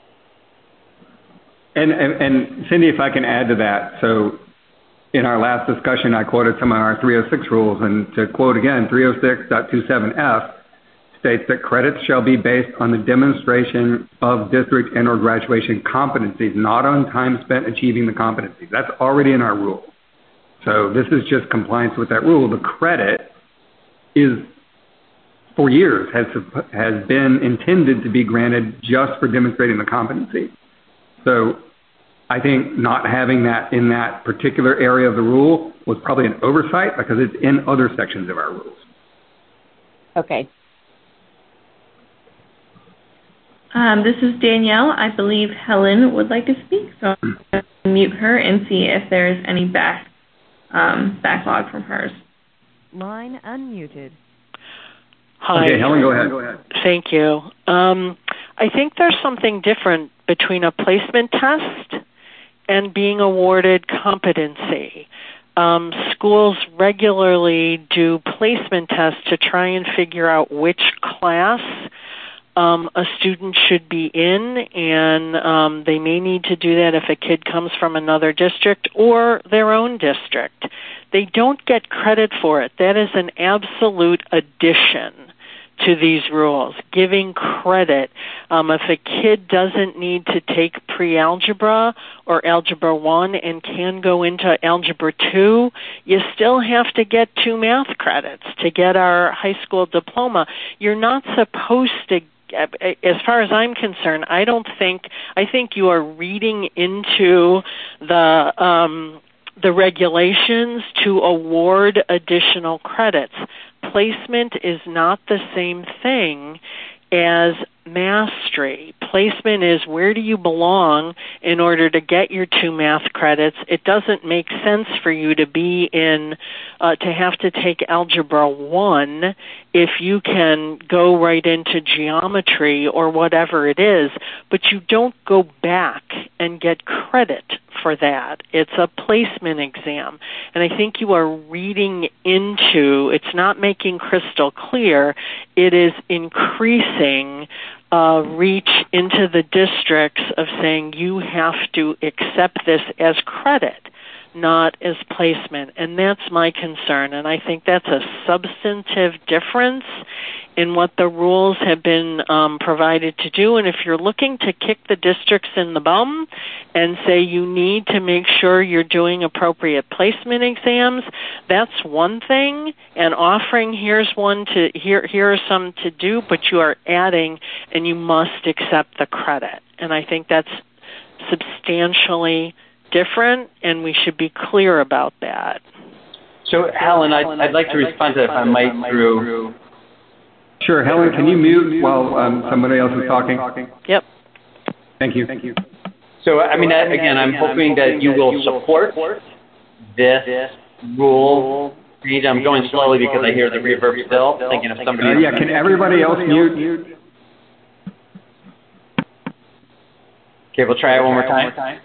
[SPEAKER 1] And Cindy, if I can add to that, so in our last discussion, I quoted some of our 306 rules, and to quote again, 306.27F states that credits shall be based on the demonstration of district and or graduation competencies, not on time spent achieving the competencies. That's already in our rule. So this is just compliance with that rule. The credit is, for years, has been intended to be granted just for demonstrating the competency. So I think not having that in that particular area of the rule was probably an oversight because it's in other sections of our rules.
[SPEAKER 14] Okay.
[SPEAKER 16] This is Danielle. I believe Helen would like to speak, so I'm going to mute her and see if there is any backlog from hers.
[SPEAKER 17] Line unmuted.
[SPEAKER 8] Hi.
[SPEAKER 1] Okay, Helen, go ahead.
[SPEAKER 8] Thank you. I think there's something different between a placement test and being awarded competency. Schools regularly do placement tests to try and figure out which class a student should be in, and they may need to do that if a kid comes from another district or their own district. They don't get credit for it. That is an absolute addition to these rules, giving credit. If a kid doesn't need to take pre-algebra or Algebra 1 and can go into Algebra 2, you still have to get 2 math credits to get our high school diploma. You're not supposed to, as far as I'm concerned, I think you are reading into the regulations to award additional credits. Placement is not the same thing as mastery. Placement is where do you belong in order to get your 2 math credits. It doesn't make sense for you to be in, to have to take Algebra 1 if you can go right into geometry or whatever it is, but you don't go back and get credit for that. It's a placement exam. And I think you are reading into, it's not making crystal clear, it is increasing reach into the districts of saying you have to accept this as credit, not as placement. And that's my concern. And I think that's a substantive difference in what the rules have been provided to do. And if you're looking to kick the districts in the bum and say you need to make sure you're doing appropriate placement exams, that's one thing. And offering here are some to do, but you are adding and you must accept the credit. And I think that's substantially different, and we should be clear about that.
[SPEAKER 11] So, Helen, I'd like to respond to, if I might, through.
[SPEAKER 1] Sure. Helen, can you mute while somebody else is talking?
[SPEAKER 8] Yep.
[SPEAKER 1] Thank you.
[SPEAKER 11] So, I mean, again, I'm hoping that you will support this rule. I'm going slowly because I hear the reverb still, thinking of somebody.
[SPEAKER 1] Yeah, can everybody else mute?
[SPEAKER 11] Okay, we'll try it one more time.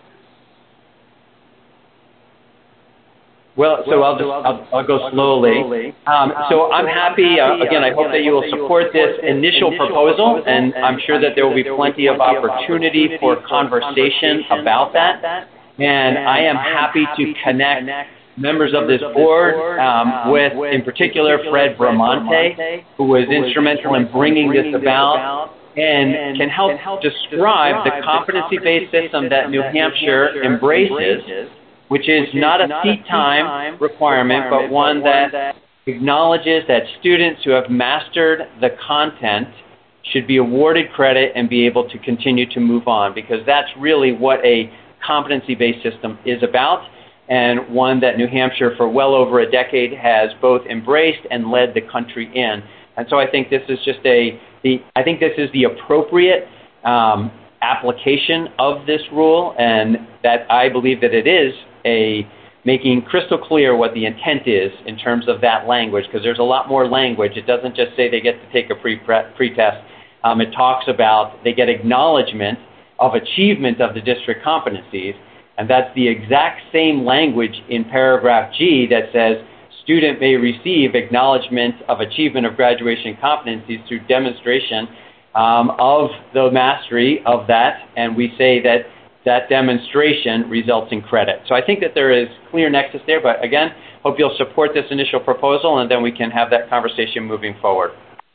[SPEAKER 11] Well, so I'll go slowly. So I'm happy, again, I hope that you will support this initial proposal, and I'm sure that there will be plenty of opportunity for conversation about that. And I am happy to connect members of this board with, in particular, Fred Bramante, who was instrumental in bringing this about and can help describe the competency-based system that New Hampshire embraces, which is not a seat time requirement, but one that acknowledges that students who have mastered the content should be awarded credit and be able to continue to move on, because that's really what a competency-based system is about, and one that New Hampshire for well over a decade has both embraced and led the country in. And so I think this is just the appropriate application of this rule, and that I believe that it is making crystal clear what the intent is in terms of that language, because there's a lot more language. It doesn't just say they get to take a pre-test. It talks about they get acknowledgement of achievement of the district competencies, and that's the exact same language in paragraph G that says student may receive acknowledgement of achievement of graduation competencies through demonstration of the mastery of that, and we say that demonstration results in credit. So I think that there is clear nexus there, but again, hope you'll support this initial proposal, and then we can have that conversation moving forward.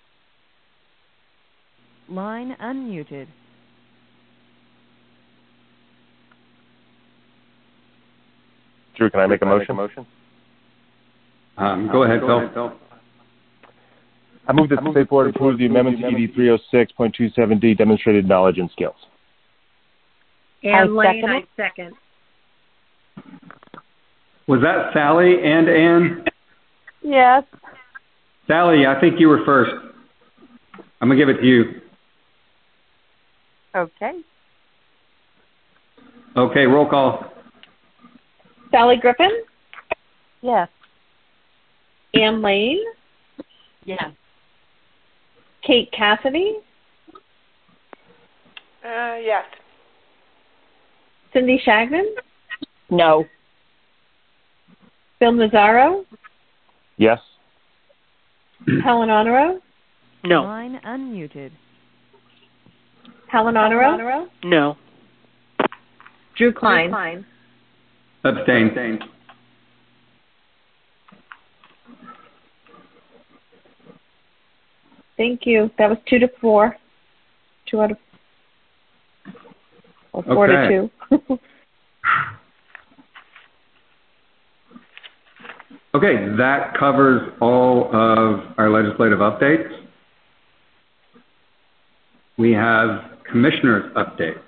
[SPEAKER 17] Line unmuted.
[SPEAKER 7] Drew, can I make a motion?
[SPEAKER 1] Go ahead, Phil.
[SPEAKER 7] I move that the State Board approves the amendment to ED 306.27D, demonstrated knowledge and skills.
[SPEAKER 5] And Lane, I second.
[SPEAKER 1] Was that Sally and Ann?
[SPEAKER 4] Yes.
[SPEAKER 1] Sally, I think you were first. I'm going to give it to you.
[SPEAKER 4] Okay.
[SPEAKER 1] Okay, roll call.
[SPEAKER 3] Sally Griffin?
[SPEAKER 4] Yes.
[SPEAKER 3] Ann Lane?
[SPEAKER 4] Yes.
[SPEAKER 3] Kate Cassidy?
[SPEAKER 6] Yes.
[SPEAKER 3] Cindy Shagnon?
[SPEAKER 14] No.
[SPEAKER 3] Phil Mazzaro?
[SPEAKER 7] Yes.
[SPEAKER 3] Helen Honoro?
[SPEAKER 8] No.
[SPEAKER 17] Line unmuted.
[SPEAKER 3] Helen Honoro?
[SPEAKER 8] No.
[SPEAKER 3] Drew Klein?
[SPEAKER 1] Abstain.
[SPEAKER 3] Thank you. That was 2-4. 2 out of... Or 4-2.
[SPEAKER 1] Okay, that covers all of our legislative updates. We have commissioners' update.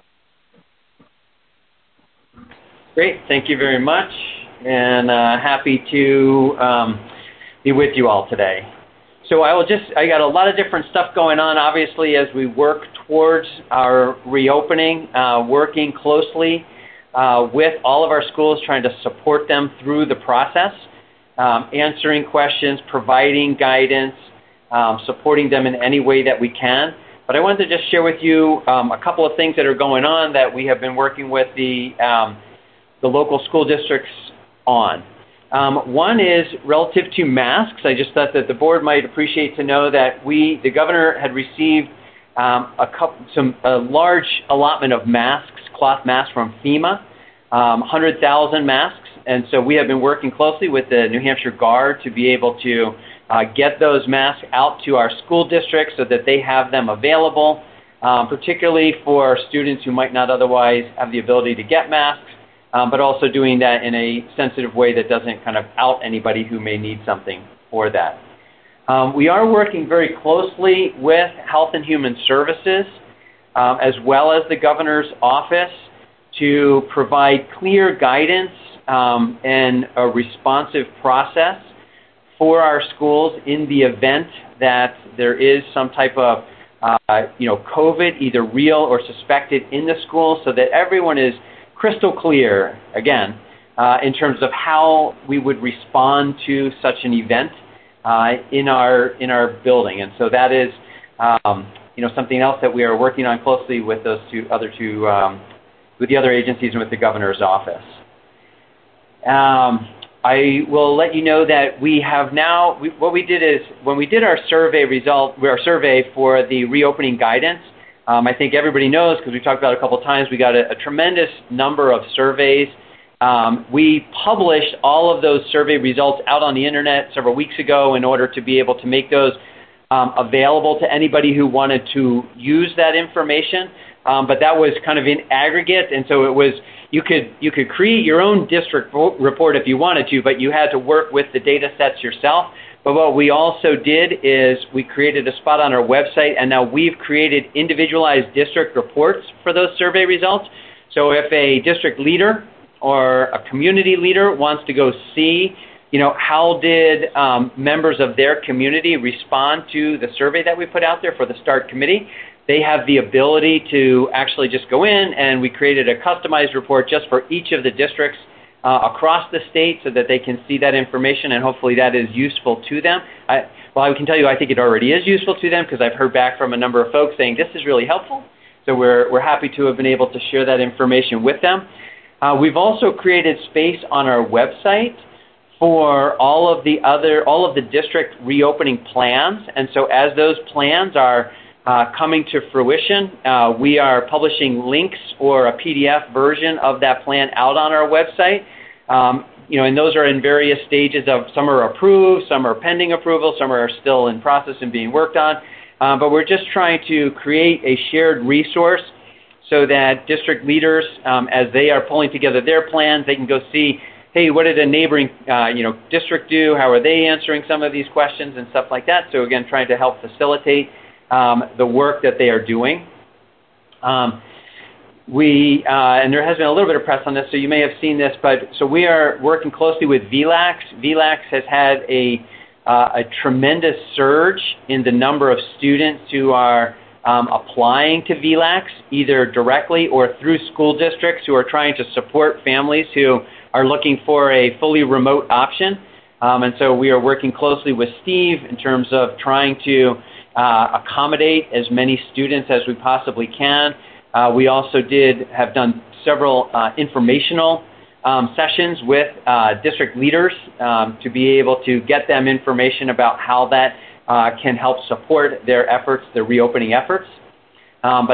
[SPEAKER 11] Great, thank you very much, and happy to be with you all today. So I got a lot of different stuff going on, obviously, as we work towards our reopening, working closely with all of our schools, trying to support them through the process, answering questions, providing guidance, supporting them in any way that we can. But I wanted to just share with you a couple of things that are going on that we have been working with the local school districts on. One is relative to masks. I just thought that the board might appreciate to know that the governor had received a large allotment of masks, cloth masks from FEMA, 100,000 masks. And so we have been working closely with the New Hampshire Guard to be able to get those masks out to our school districts so that they have them available, particularly for students who might not otherwise have the ability to get masks, but also doing that in a sensitive way that doesn't kind of out anybody who may need something for that. We are working very closely with Health and Human Services as well as the Governor's Office to provide clear guidance and a responsive process for our schools in the event that there is some type of COVID, either real or suspected, in the school, so that everyone is crystal clear, again, in terms of how we would respond to such an event in our building. And so that is something else that we are working on closely with those with the other agencies and with the Governor's Office. I will let you know that we have now, what we did is, when we did our survey for the reopening guidance, I think everybody knows, because we talked about it a couple of times, we got a tremendous number of surveys. We published all of those survey results out on the internet several weeks ago in order to be able to make those available to anybody who wanted to use that information. But that was kind of in aggregate, and so it was, you could create your own district report if you wanted to, but you had to work with the data sets yourself. But what we also did is we created a spot on our website, and now we've created individualized district reports for those survey results. So if a district leader or a community leader wants to go see, how did members of their community respond to the survey that we put out there for the START committee, they have the ability to actually just go in, and we created a customized report just for each of the districts across the state so that they can see that information, and hopefully that is useful to them. I can tell you I think it already is useful to them, because I've heard back from a number of folks saying this is really helpful. So we're happy to have been able to share that information with them. We've also created space on our website for all of the district reopening plans, and so as those plans are coming to fruition, we are publishing links or a PDF version of that plan out on our website. And those are in various stages of, some are approved, some are pending approval, some are still in process and being worked on. But we're just trying to create a shared resource so that district leaders, as they are pulling together their plans, they can go see, hey, what did a neighboring district do? How are they answering some of these questions and stuff like that? So again, trying to help facilitate the work that they are doing. And there has been a little bit of press on this, so you may have seen this, but so we are working closely with VLAX. VLAX has had a tremendous surge in the number of students who are applying to VLAX, either directly or through school districts who are trying to support families who are looking for a fully remote option. And so we are working closely with Steve in terms of trying to accommodate as many students as we possibly can. We also have done several informational sessions with district leaders to be able to get them information about how that can help support their efforts, their reopening efforts. But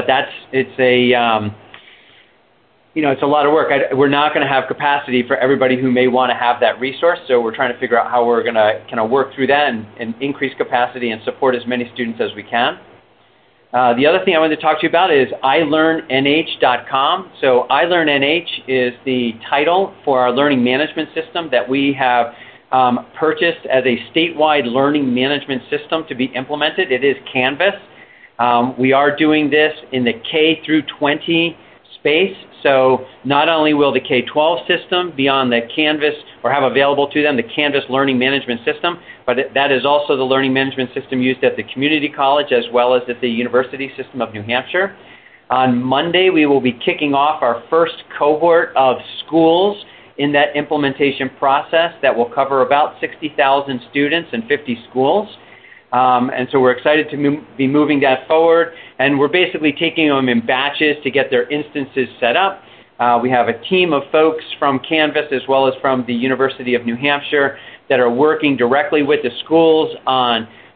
[SPEAKER 11] it's a lot of work. We're not going to have capacity for everybody who may want to have that resource, so we're trying to figure out how we're going to kind of work through that and increase capacity and support as many students as we can. The other thing I wanted to talk to you about is iLearnNH.com. So iLearnNH is the title for our learning management system that we have purchased as a statewide learning management system to be implemented. It is Canvas. We are doing this in the K through 20 space. So not only will the K-12 system be on the Canvas or have available to them the Canvas learning management system, but that is also the learning management system used at the community college as well as at the University System of New Hampshire. On Monday, we will be kicking off our first cohort of schools in that implementation process that will cover about 60,000 students and 50 schools. And so we're excited to be moving that forward, and we're basically taking them in batches to get their instances set up. We have a team of folks from Canvas as well as from the University of New Hampshire that are working directly with the schools on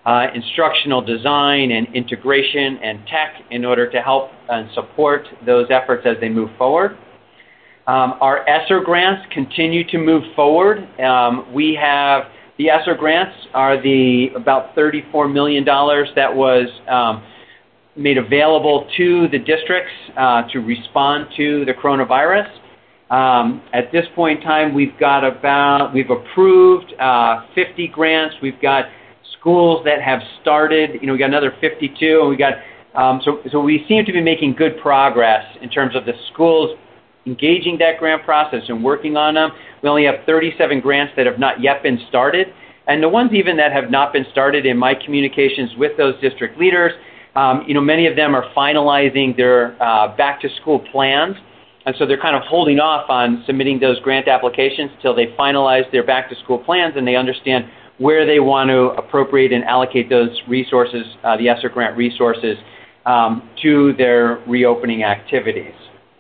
[SPEAKER 11] instructional design and integration and tech in order to help and support those efforts as they move forward. Our ESSER grants continue to move forward. We have the ESSER grants are about $34 million that was made available to the districts to respond to the coronavirus. At this point in time, we've approved 50 grants. We've got schools that have started. We got another 52, and we got so we seem to be making good progress in terms of the schools engaging that grant process and working on them. We only have 37 grants that have not yet been started, and the ones even that have not been started, in my communications with those district leaders, many of them are finalizing their back-to-school plans, and so they're kind of holding off on submitting those grant applications until they finalize their back-to-school plans and they understand where they want to appropriate and allocate those resources, the ESSER grant resources, to their reopening activities.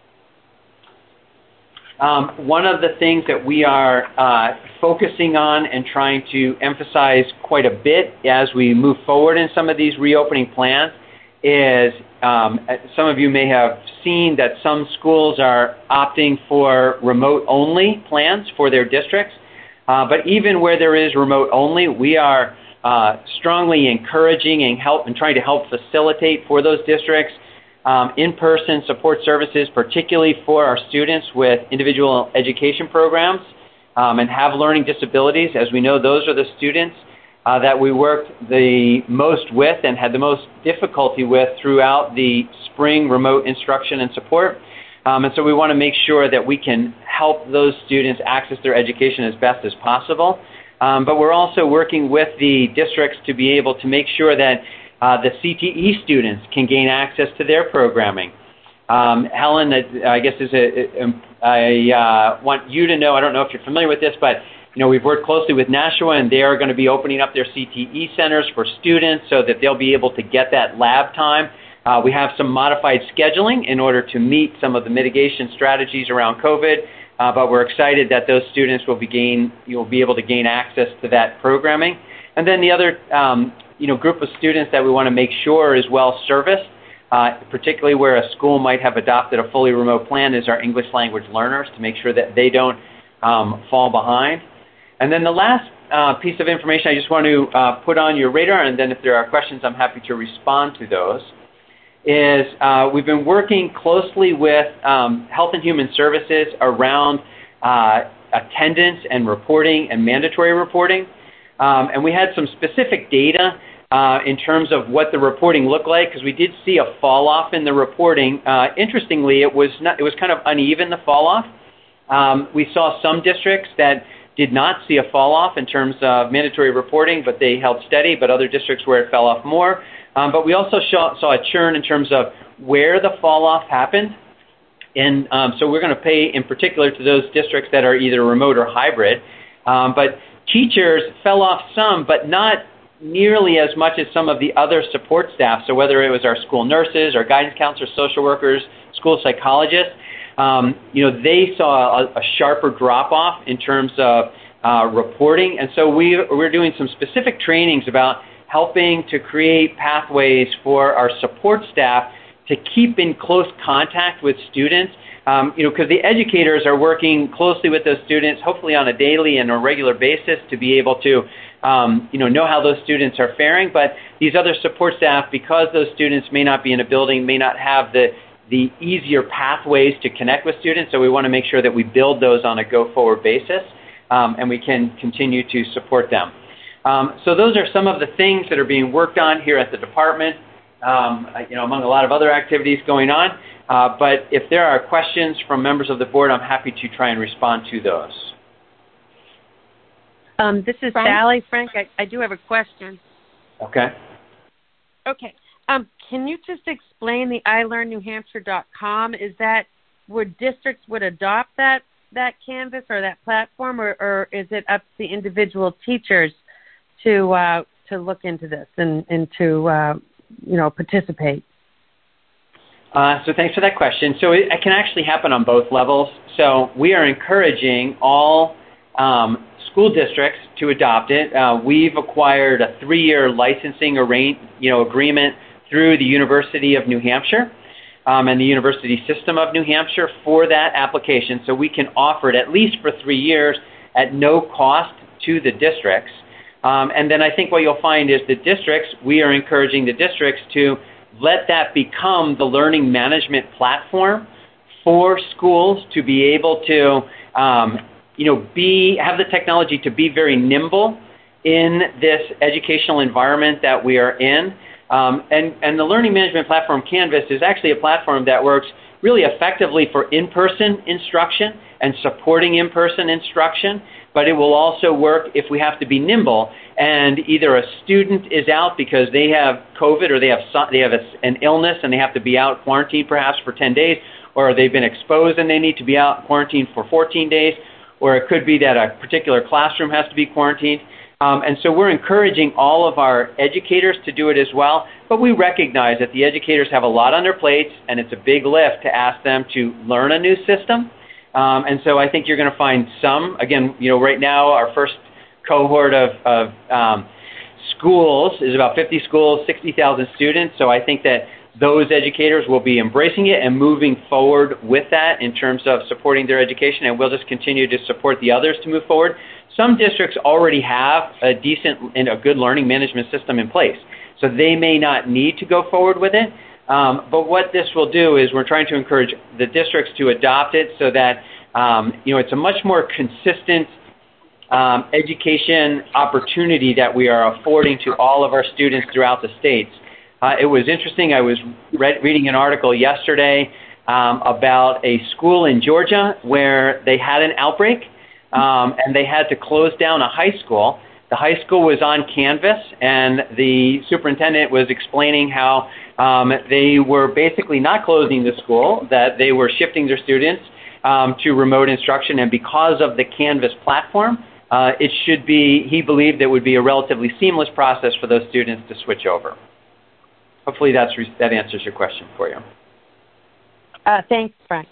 [SPEAKER 11] One of the things that we are focusing on and trying to emphasize quite a bit as we move forward in some of these reopening plans is some of you may have seen that some schools are opting for remote-only plans for their districts. But even where there is remote-only, we are strongly encouraging and trying to help facilitate for those districts in-person support services, particularly for our students with individual education programs and have learning disabilities. As we know, those are the students that we worked the most with and had the most difficulty with throughout the spring remote instruction and support. And so we want to make sure that we can help those students access their education as best as possible. But we're also working with the districts to be able to make sure that the CTE students can gain access to their programming. Helen, I guess I want you to know, I don't know if you're familiar with this, but we've worked closely with Nashua, and they are going to be opening up their CTE centers for students so that they'll be able to get that lab time. We have some modified scheduling in order to meet some of the mitigation strategies around COVID, but we're excited that those students will be able to gain access to that programming. And then the other group of students that we want to make sure is well serviced, particularly where a school might have adopted a fully remote plan, is our English language learners, to make sure that they don't fall behind. And then the last piece of information I just want to put on your radar, and then if there are questions, I'm happy to respond to those, is we've been working closely with Health and Human Services around attendance and reporting and mandatory reporting. And we had some specific data in terms of what the reporting looked like, because we did see a fall off in the reporting. Interestingly, it was kind of uneven, the fall off. We saw some districts that did not see a fall off in terms of mandatory reporting, but they held steady, but other districts where it fell off more. But we also saw a churn in terms of where the fall off happened. And so we're going to pay in particular to those districts that are either remote or hybrid. But teachers fell off some, but not nearly as much as some of the other support staff. So whether it was our school nurses, our guidance counselors, social workers, school psychologists, they saw a sharper drop-off in terms of reporting. And so we're doing some specific trainings about helping to create pathways for our support staff to keep in close contact with students, because the educators are working closely with those students, hopefully on a daily and a regular basis, to be able to know how those students are faring. But these other support staff, because those students may not be in a building, may not have the easier pathways to connect with students, so we want to make sure that we build those on a go-forward basis, and we can continue to support them. So those are some of the things that are being worked on here at the department, among a lot of other activities going on. But if there are questions from members of the board, I'm happy to try and respond to those.
[SPEAKER 4] This is Sally. Frank, I do have a question.
[SPEAKER 11] Okay.
[SPEAKER 4] Okay. Can you just explain the iLearnNewHampshire.com? Is that where districts would adopt that Canvas or that platform, or is it up to the individual teachers to look into this and to participate?
[SPEAKER 11] So thanks for that question. So it can actually happen on both levels. So we are encouraging all school districts to adopt it. We've acquired a 3-year licensing agreement through the University of New Hampshire and the University System of New Hampshire for that application, so we can offer it at least for 3 years at no cost to the districts. And then I think what you'll find is the districts, we are encouraging the districts to let that become the learning management platform for schools to be able to, have the technology to be very nimble in this educational environment that we are in. And the learning management platform, Canvas, is actually a platform that works really effectively for in-person instruction and supporting in-person instruction, but it will also work if we have to be nimble and either a student is out because they have COVID or they have an illness and they have to be out quarantined perhaps for 10 days, or they've been exposed and they need to be out quarantined for 14 days, or it could be that a particular classroom has to be quarantined. And so we're encouraging all of our educators to do it as well, but we recognize that the educators have a lot on their plates and it's a big lift to ask them to learn a new system. And so I think you're going to find some, again, right now our first cohort of schools is about 50 schools, 60,000 students. So I think that those educators will be embracing it and moving forward with that in terms of supporting their education, and we'll just continue to support the others to move forward. Some districts already have a decent and a good learning management system in place, so they may not need to go forward with it. But what this will do is we're trying to encourage the districts to adopt it so that it's a much more consistent education opportunity that we are affording to all of our students throughout the states. It was interesting. I was reading an article yesterday about a school in Georgia where they had an outbreak and they had to close down a high school. The high school was on Canvas, and the superintendent was explaining how they were basically not closing the school, that they were shifting their students to remote instruction, and because of the Canvas platform, he believed it would be a relatively seamless process for those students to switch over. Hopefully that answers your question for you.
[SPEAKER 14] Thanks, Frank.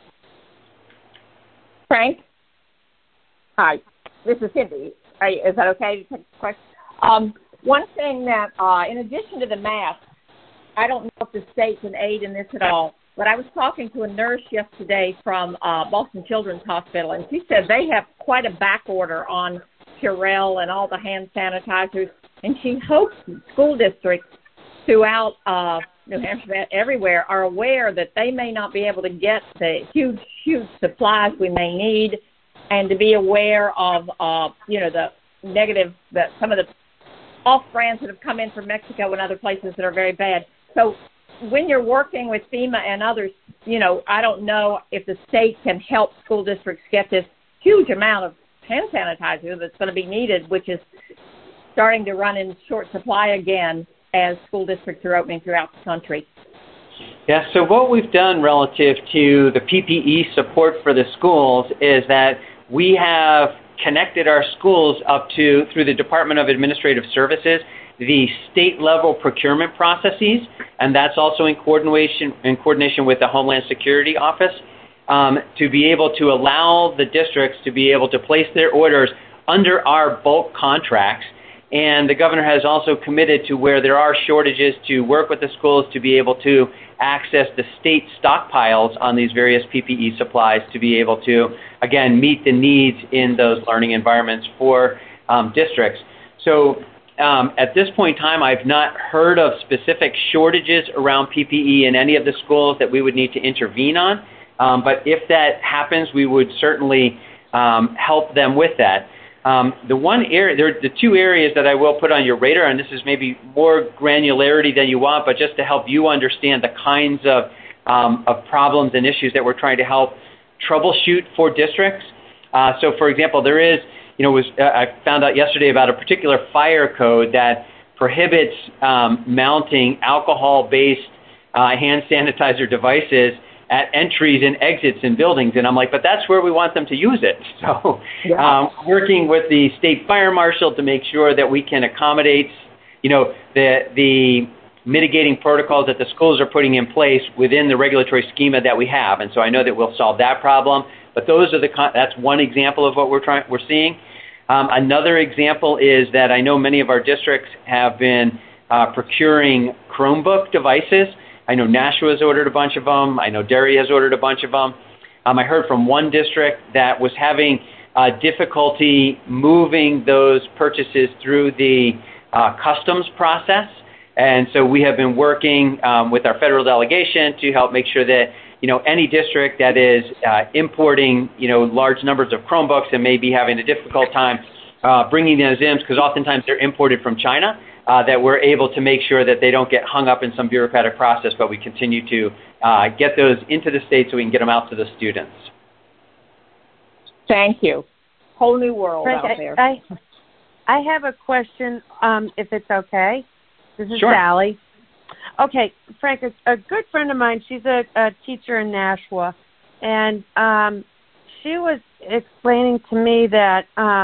[SPEAKER 14] Frank? Hi, this is Cindy. Is that okay to take the question? One thing that, in addition to the mask, I don't know if the state can aid in this at all, but I was talking to a nurse yesterday from Boston Children's Hospital, and she said they have quite a back order on Purell and all the hand sanitizers, and she hopes school districts throughout New Hampshire, everywhere, are aware that they may not be able to get the huge supplies we may need, and to be aware of, the negative, some of the off-brands that have come in from Mexico and other places that are very bad. So when you're working with FEMA and others, I don't know if the state can help school districts get this huge amount of hand sanitizer that's going to be needed, which is starting to run in short supply again as school districts are opening throughout the country.
[SPEAKER 11] Yeah, so what we've done relative to the PPE support for the schools is that we have connected our schools up to, through the Department of Administrative Services, the state-level procurement processes, and that's also in coordination with the Homeland Security Office, to be able to allow the districts to be able to place their orders under our bulk contracts. And the governor has also committed to, where there are shortages, to work with the schools to be able to access the state stockpiles on these various PPE supplies to be able to, again, meet the needs in those learning environments for districts. So at this point in time, I've not heard of specific shortages around PPE in any of the schools that we would need to intervene on. But if that happens, we would certainly help them with that. The two areas that I will put on your radar, and this is maybe more granularity than you want, but just to help you understand the kinds of problems and issues that we're trying to help troubleshoot for districts. So, for example, there is, I found out yesterday about a particular fire code that prohibits mounting alcohol-based hand sanitizer devices at entries and exits in buildings. And I'm like, but that's where we want them to use it. So working with the state fire marshal to make sure that we can accommodate, the mitigating protocols that the schools are putting in place within the regulatory schema that we have. And so I know that we'll solve that problem. But that's one example of what we're seeing. Another example is that I know many of our districts have been procuring Chromebook devices. I know Nashua has ordered a bunch of them. I know Derry has ordered a bunch of them. I heard from one district that was having difficulty moving those purchases through the customs process. And so we have been working with our federal delegation to help make sure that, any district that is importing, large numbers of Chromebooks and may be having a difficult time bringing those in, because oftentimes they're imported from China, that we're able to make sure that they don't get hung up in some bureaucratic process, but we continue to get those into the state so we can get them out to the students.
[SPEAKER 14] Thank you. Whole new world
[SPEAKER 4] Frank,
[SPEAKER 14] out there.
[SPEAKER 4] I have a question, if it's okay. This is
[SPEAKER 11] Sure.
[SPEAKER 4] Sally. Okay, Frank, a good friend of mine, she's a teacher in Nashua, and she was explaining to me that,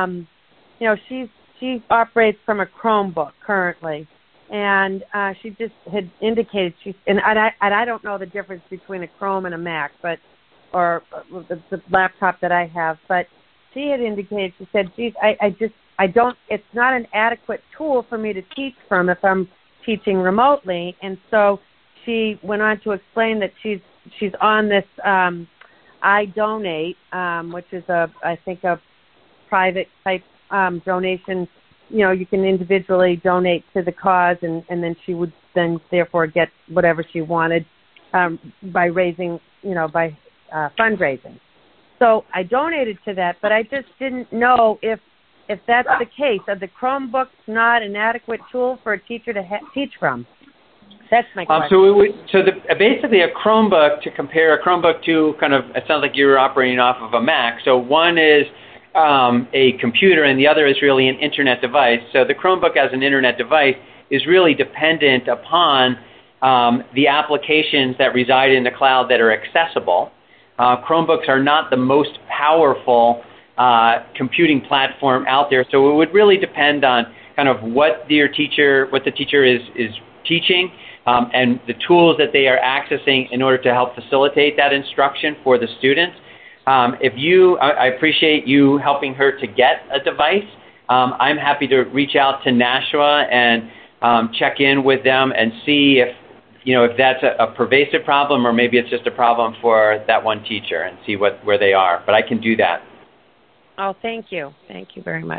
[SPEAKER 4] she operates from a Chromebook currently, and she just had indicated and I don't know the difference between a Chrome and a Mac, or the laptop that I have, but she had indicated, she said, geez, it's not an adequate tool for me to teach from if I'm teaching remotely. And so she went on to explain that she's on this iDonate, which is I think a private type donation. You can individually donate to the cause, and then she would then therefore get whatever she wanted by raising, by fundraising. So I donated to that, but I just didn't know if that's the case. Are the Chromebooks not an adequate tool for a teacher to teach from? That's my question.
[SPEAKER 11] Basically a Chromebook, to compare a Chromebook to it sounds like you're operating off of a Mac. So one is a computer and the other is really an internet device. So the Chromebook as an internet device is really dependent upon the applications that reside in the cloud that are accessible. Chromebooks are not the most powerful computing platform out there, so it would really depend on what the teacher is teaching and the tools that they are accessing in order to help facilitate that instruction for the students. I appreciate you helping her to get a device. I'm happy to reach out to Nashua and check in with them and see if that's a pervasive problem or maybe it's just a problem for that one teacher, and see where they are. But I can do that.
[SPEAKER 4] Oh, thank you. Thank you very much.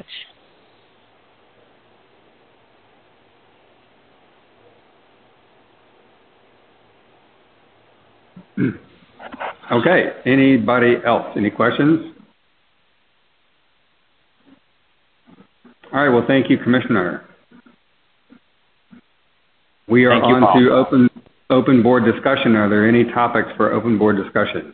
[SPEAKER 1] Okay. Anybody else? Any questions? All right. Well, thank you, Commissioner. We are on to open board discussion. Are there any topics for open board discussion?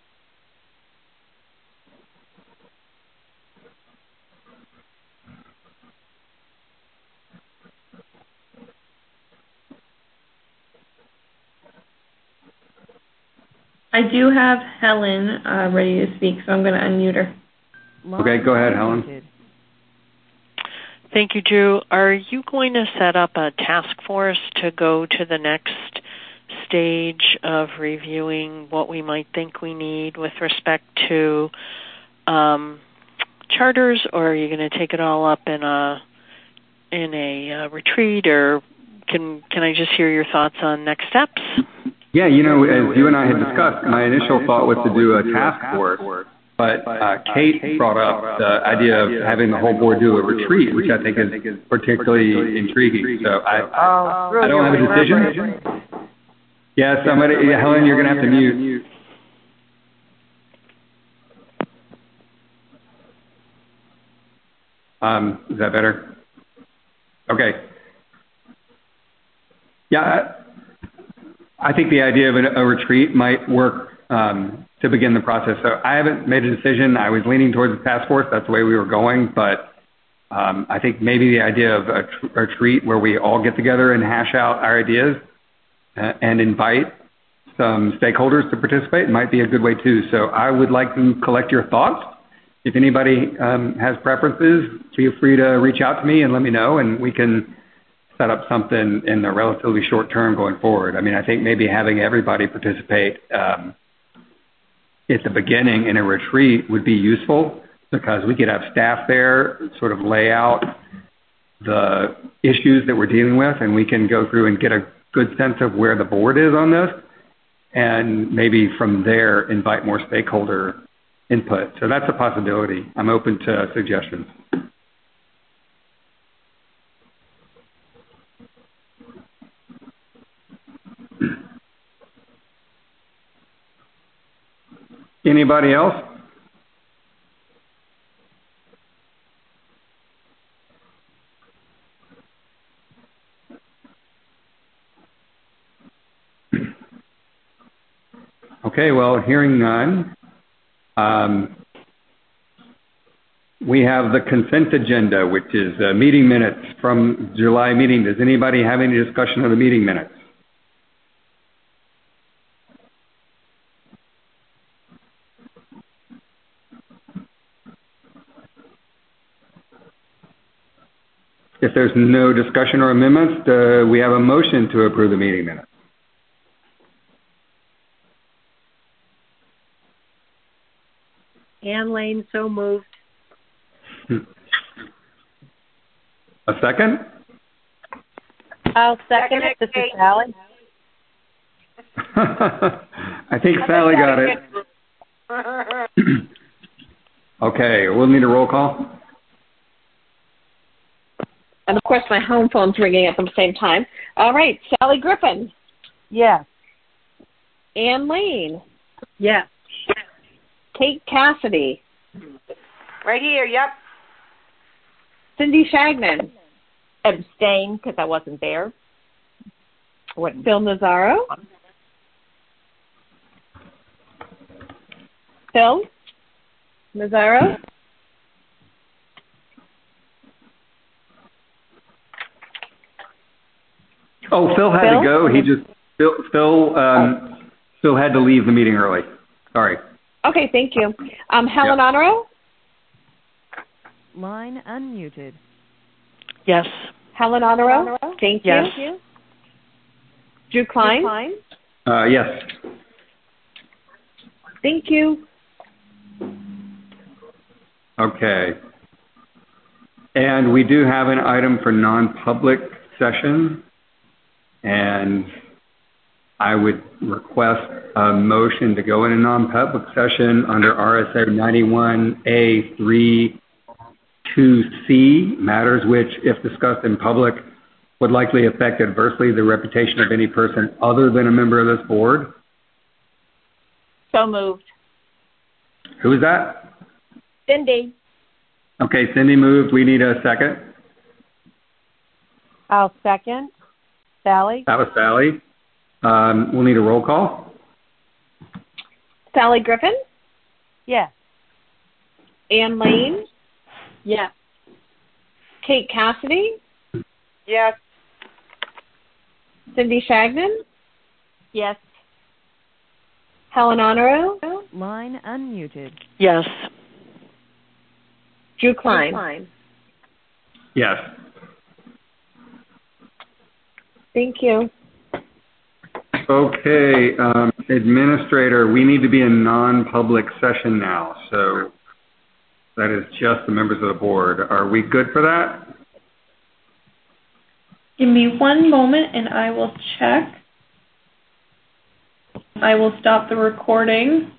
[SPEAKER 16] I do have Helen ready to speak, so I'm going to unmute her.
[SPEAKER 1] Okay, go ahead, Helen.
[SPEAKER 8] Thank you, Drew. Are you going to set up a task force to go to the next stage of reviewing what we might think we need with respect to charters, or are you going to take it all up in a retreat, or can I just hear your thoughts on next steps?
[SPEAKER 1] Yeah, as you and I had discussed, my initial thought was to do a task force, but Kate brought up the idea of having the whole board do a retreat, which I think is particularly intriguing. So I don't have a decision. Yes, Helen, you're going to have to mute. Is that better? Okay. Yeah, I think the idea of a retreat might work to begin the process. So I haven't made a decision. I was leaning towards the task force. That's the way we were going. But I think maybe the idea of a retreat where we all get together and hash out our ideas and invite some stakeholders to participate might be a good way too. So I would like to collect your thoughts. If anybody has preferences, feel free to reach out to me and let me know, and we can set up something in the relatively short term going forward. I mean, I think maybe having everybody participate at the beginning in a retreat would be useful, because we could have staff there sort of lay out the issues that we're dealing with, and we can go through and get a good sense of where the board is on this, and maybe from there invite more stakeholder input. So that's a possibility. I'm open to suggestions. Anybody else? Okay, well, hearing none, we have the consent agenda, which is meeting minutes from July meeting. Does anybody have any discussion of the meeting minutes? If there's no discussion or amendments, we have a motion to approve the meeting minutes.
[SPEAKER 5] Ann Lane, so moved.
[SPEAKER 1] A second?
[SPEAKER 4] I'll second it. This is Sally.
[SPEAKER 1] I think Sally got it. Okay, we'll need a roll call.
[SPEAKER 3] And of course, my home phone's ringing at the same time. All right, Sally Griffin.
[SPEAKER 4] Yes.
[SPEAKER 3] Ann Lane.
[SPEAKER 5] Yes.
[SPEAKER 3] Kate Cassidy.
[SPEAKER 6] Right here, yep.
[SPEAKER 3] Cindy Shagnon.
[SPEAKER 14] Abstain because I wasn't there.
[SPEAKER 3] Phil Nazaro. Phil Nazaro.
[SPEAKER 1] Oh, Phil had to go. He just Phil had to leave the meeting early. Sorry.
[SPEAKER 3] Okay, thank you. Helen Honoro?
[SPEAKER 17] Line unmuted.
[SPEAKER 8] Yes.
[SPEAKER 3] Helen Honoro? Thank you.
[SPEAKER 8] Yes.
[SPEAKER 3] Drew Klein?
[SPEAKER 1] Yes.
[SPEAKER 3] Thank you.
[SPEAKER 1] Okay. And we do have an item for non-public session, and I would request a motion to go in a non-public session under RSA 91A32C, matters which, if discussed in public, would likely affect adversely the reputation of any person other than a member of this board.
[SPEAKER 14] So moved.
[SPEAKER 1] Who is that?
[SPEAKER 14] Cindy.
[SPEAKER 1] Okay, Cindy moved. We need a second.
[SPEAKER 4] I'll second. Sally?
[SPEAKER 1] That was Sally. We'll need a roll call.
[SPEAKER 3] Sally Griffin?
[SPEAKER 4] Yes.
[SPEAKER 3] Ann Lane?
[SPEAKER 4] Yes.
[SPEAKER 3] Kate Cassidy?
[SPEAKER 6] Yes.
[SPEAKER 3] Cindy Shagnon?
[SPEAKER 14] Yes.
[SPEAKER 3] Helen Honoro?
[SPEAKER 17] Line unmuted.
[SPEAKER 8] Yes.
[SPEAKER 3] Drew Klein?
[SPEAKER 1] Yes.
[SPEAKER 3] Thank you.
[SPEAKER 1] Okay, Administrator, we need to be in non-public session now, so that is just the members of the board. Are we good for that?
[SPEAKER 16] Give me one moment and I will check. I will stop the recording.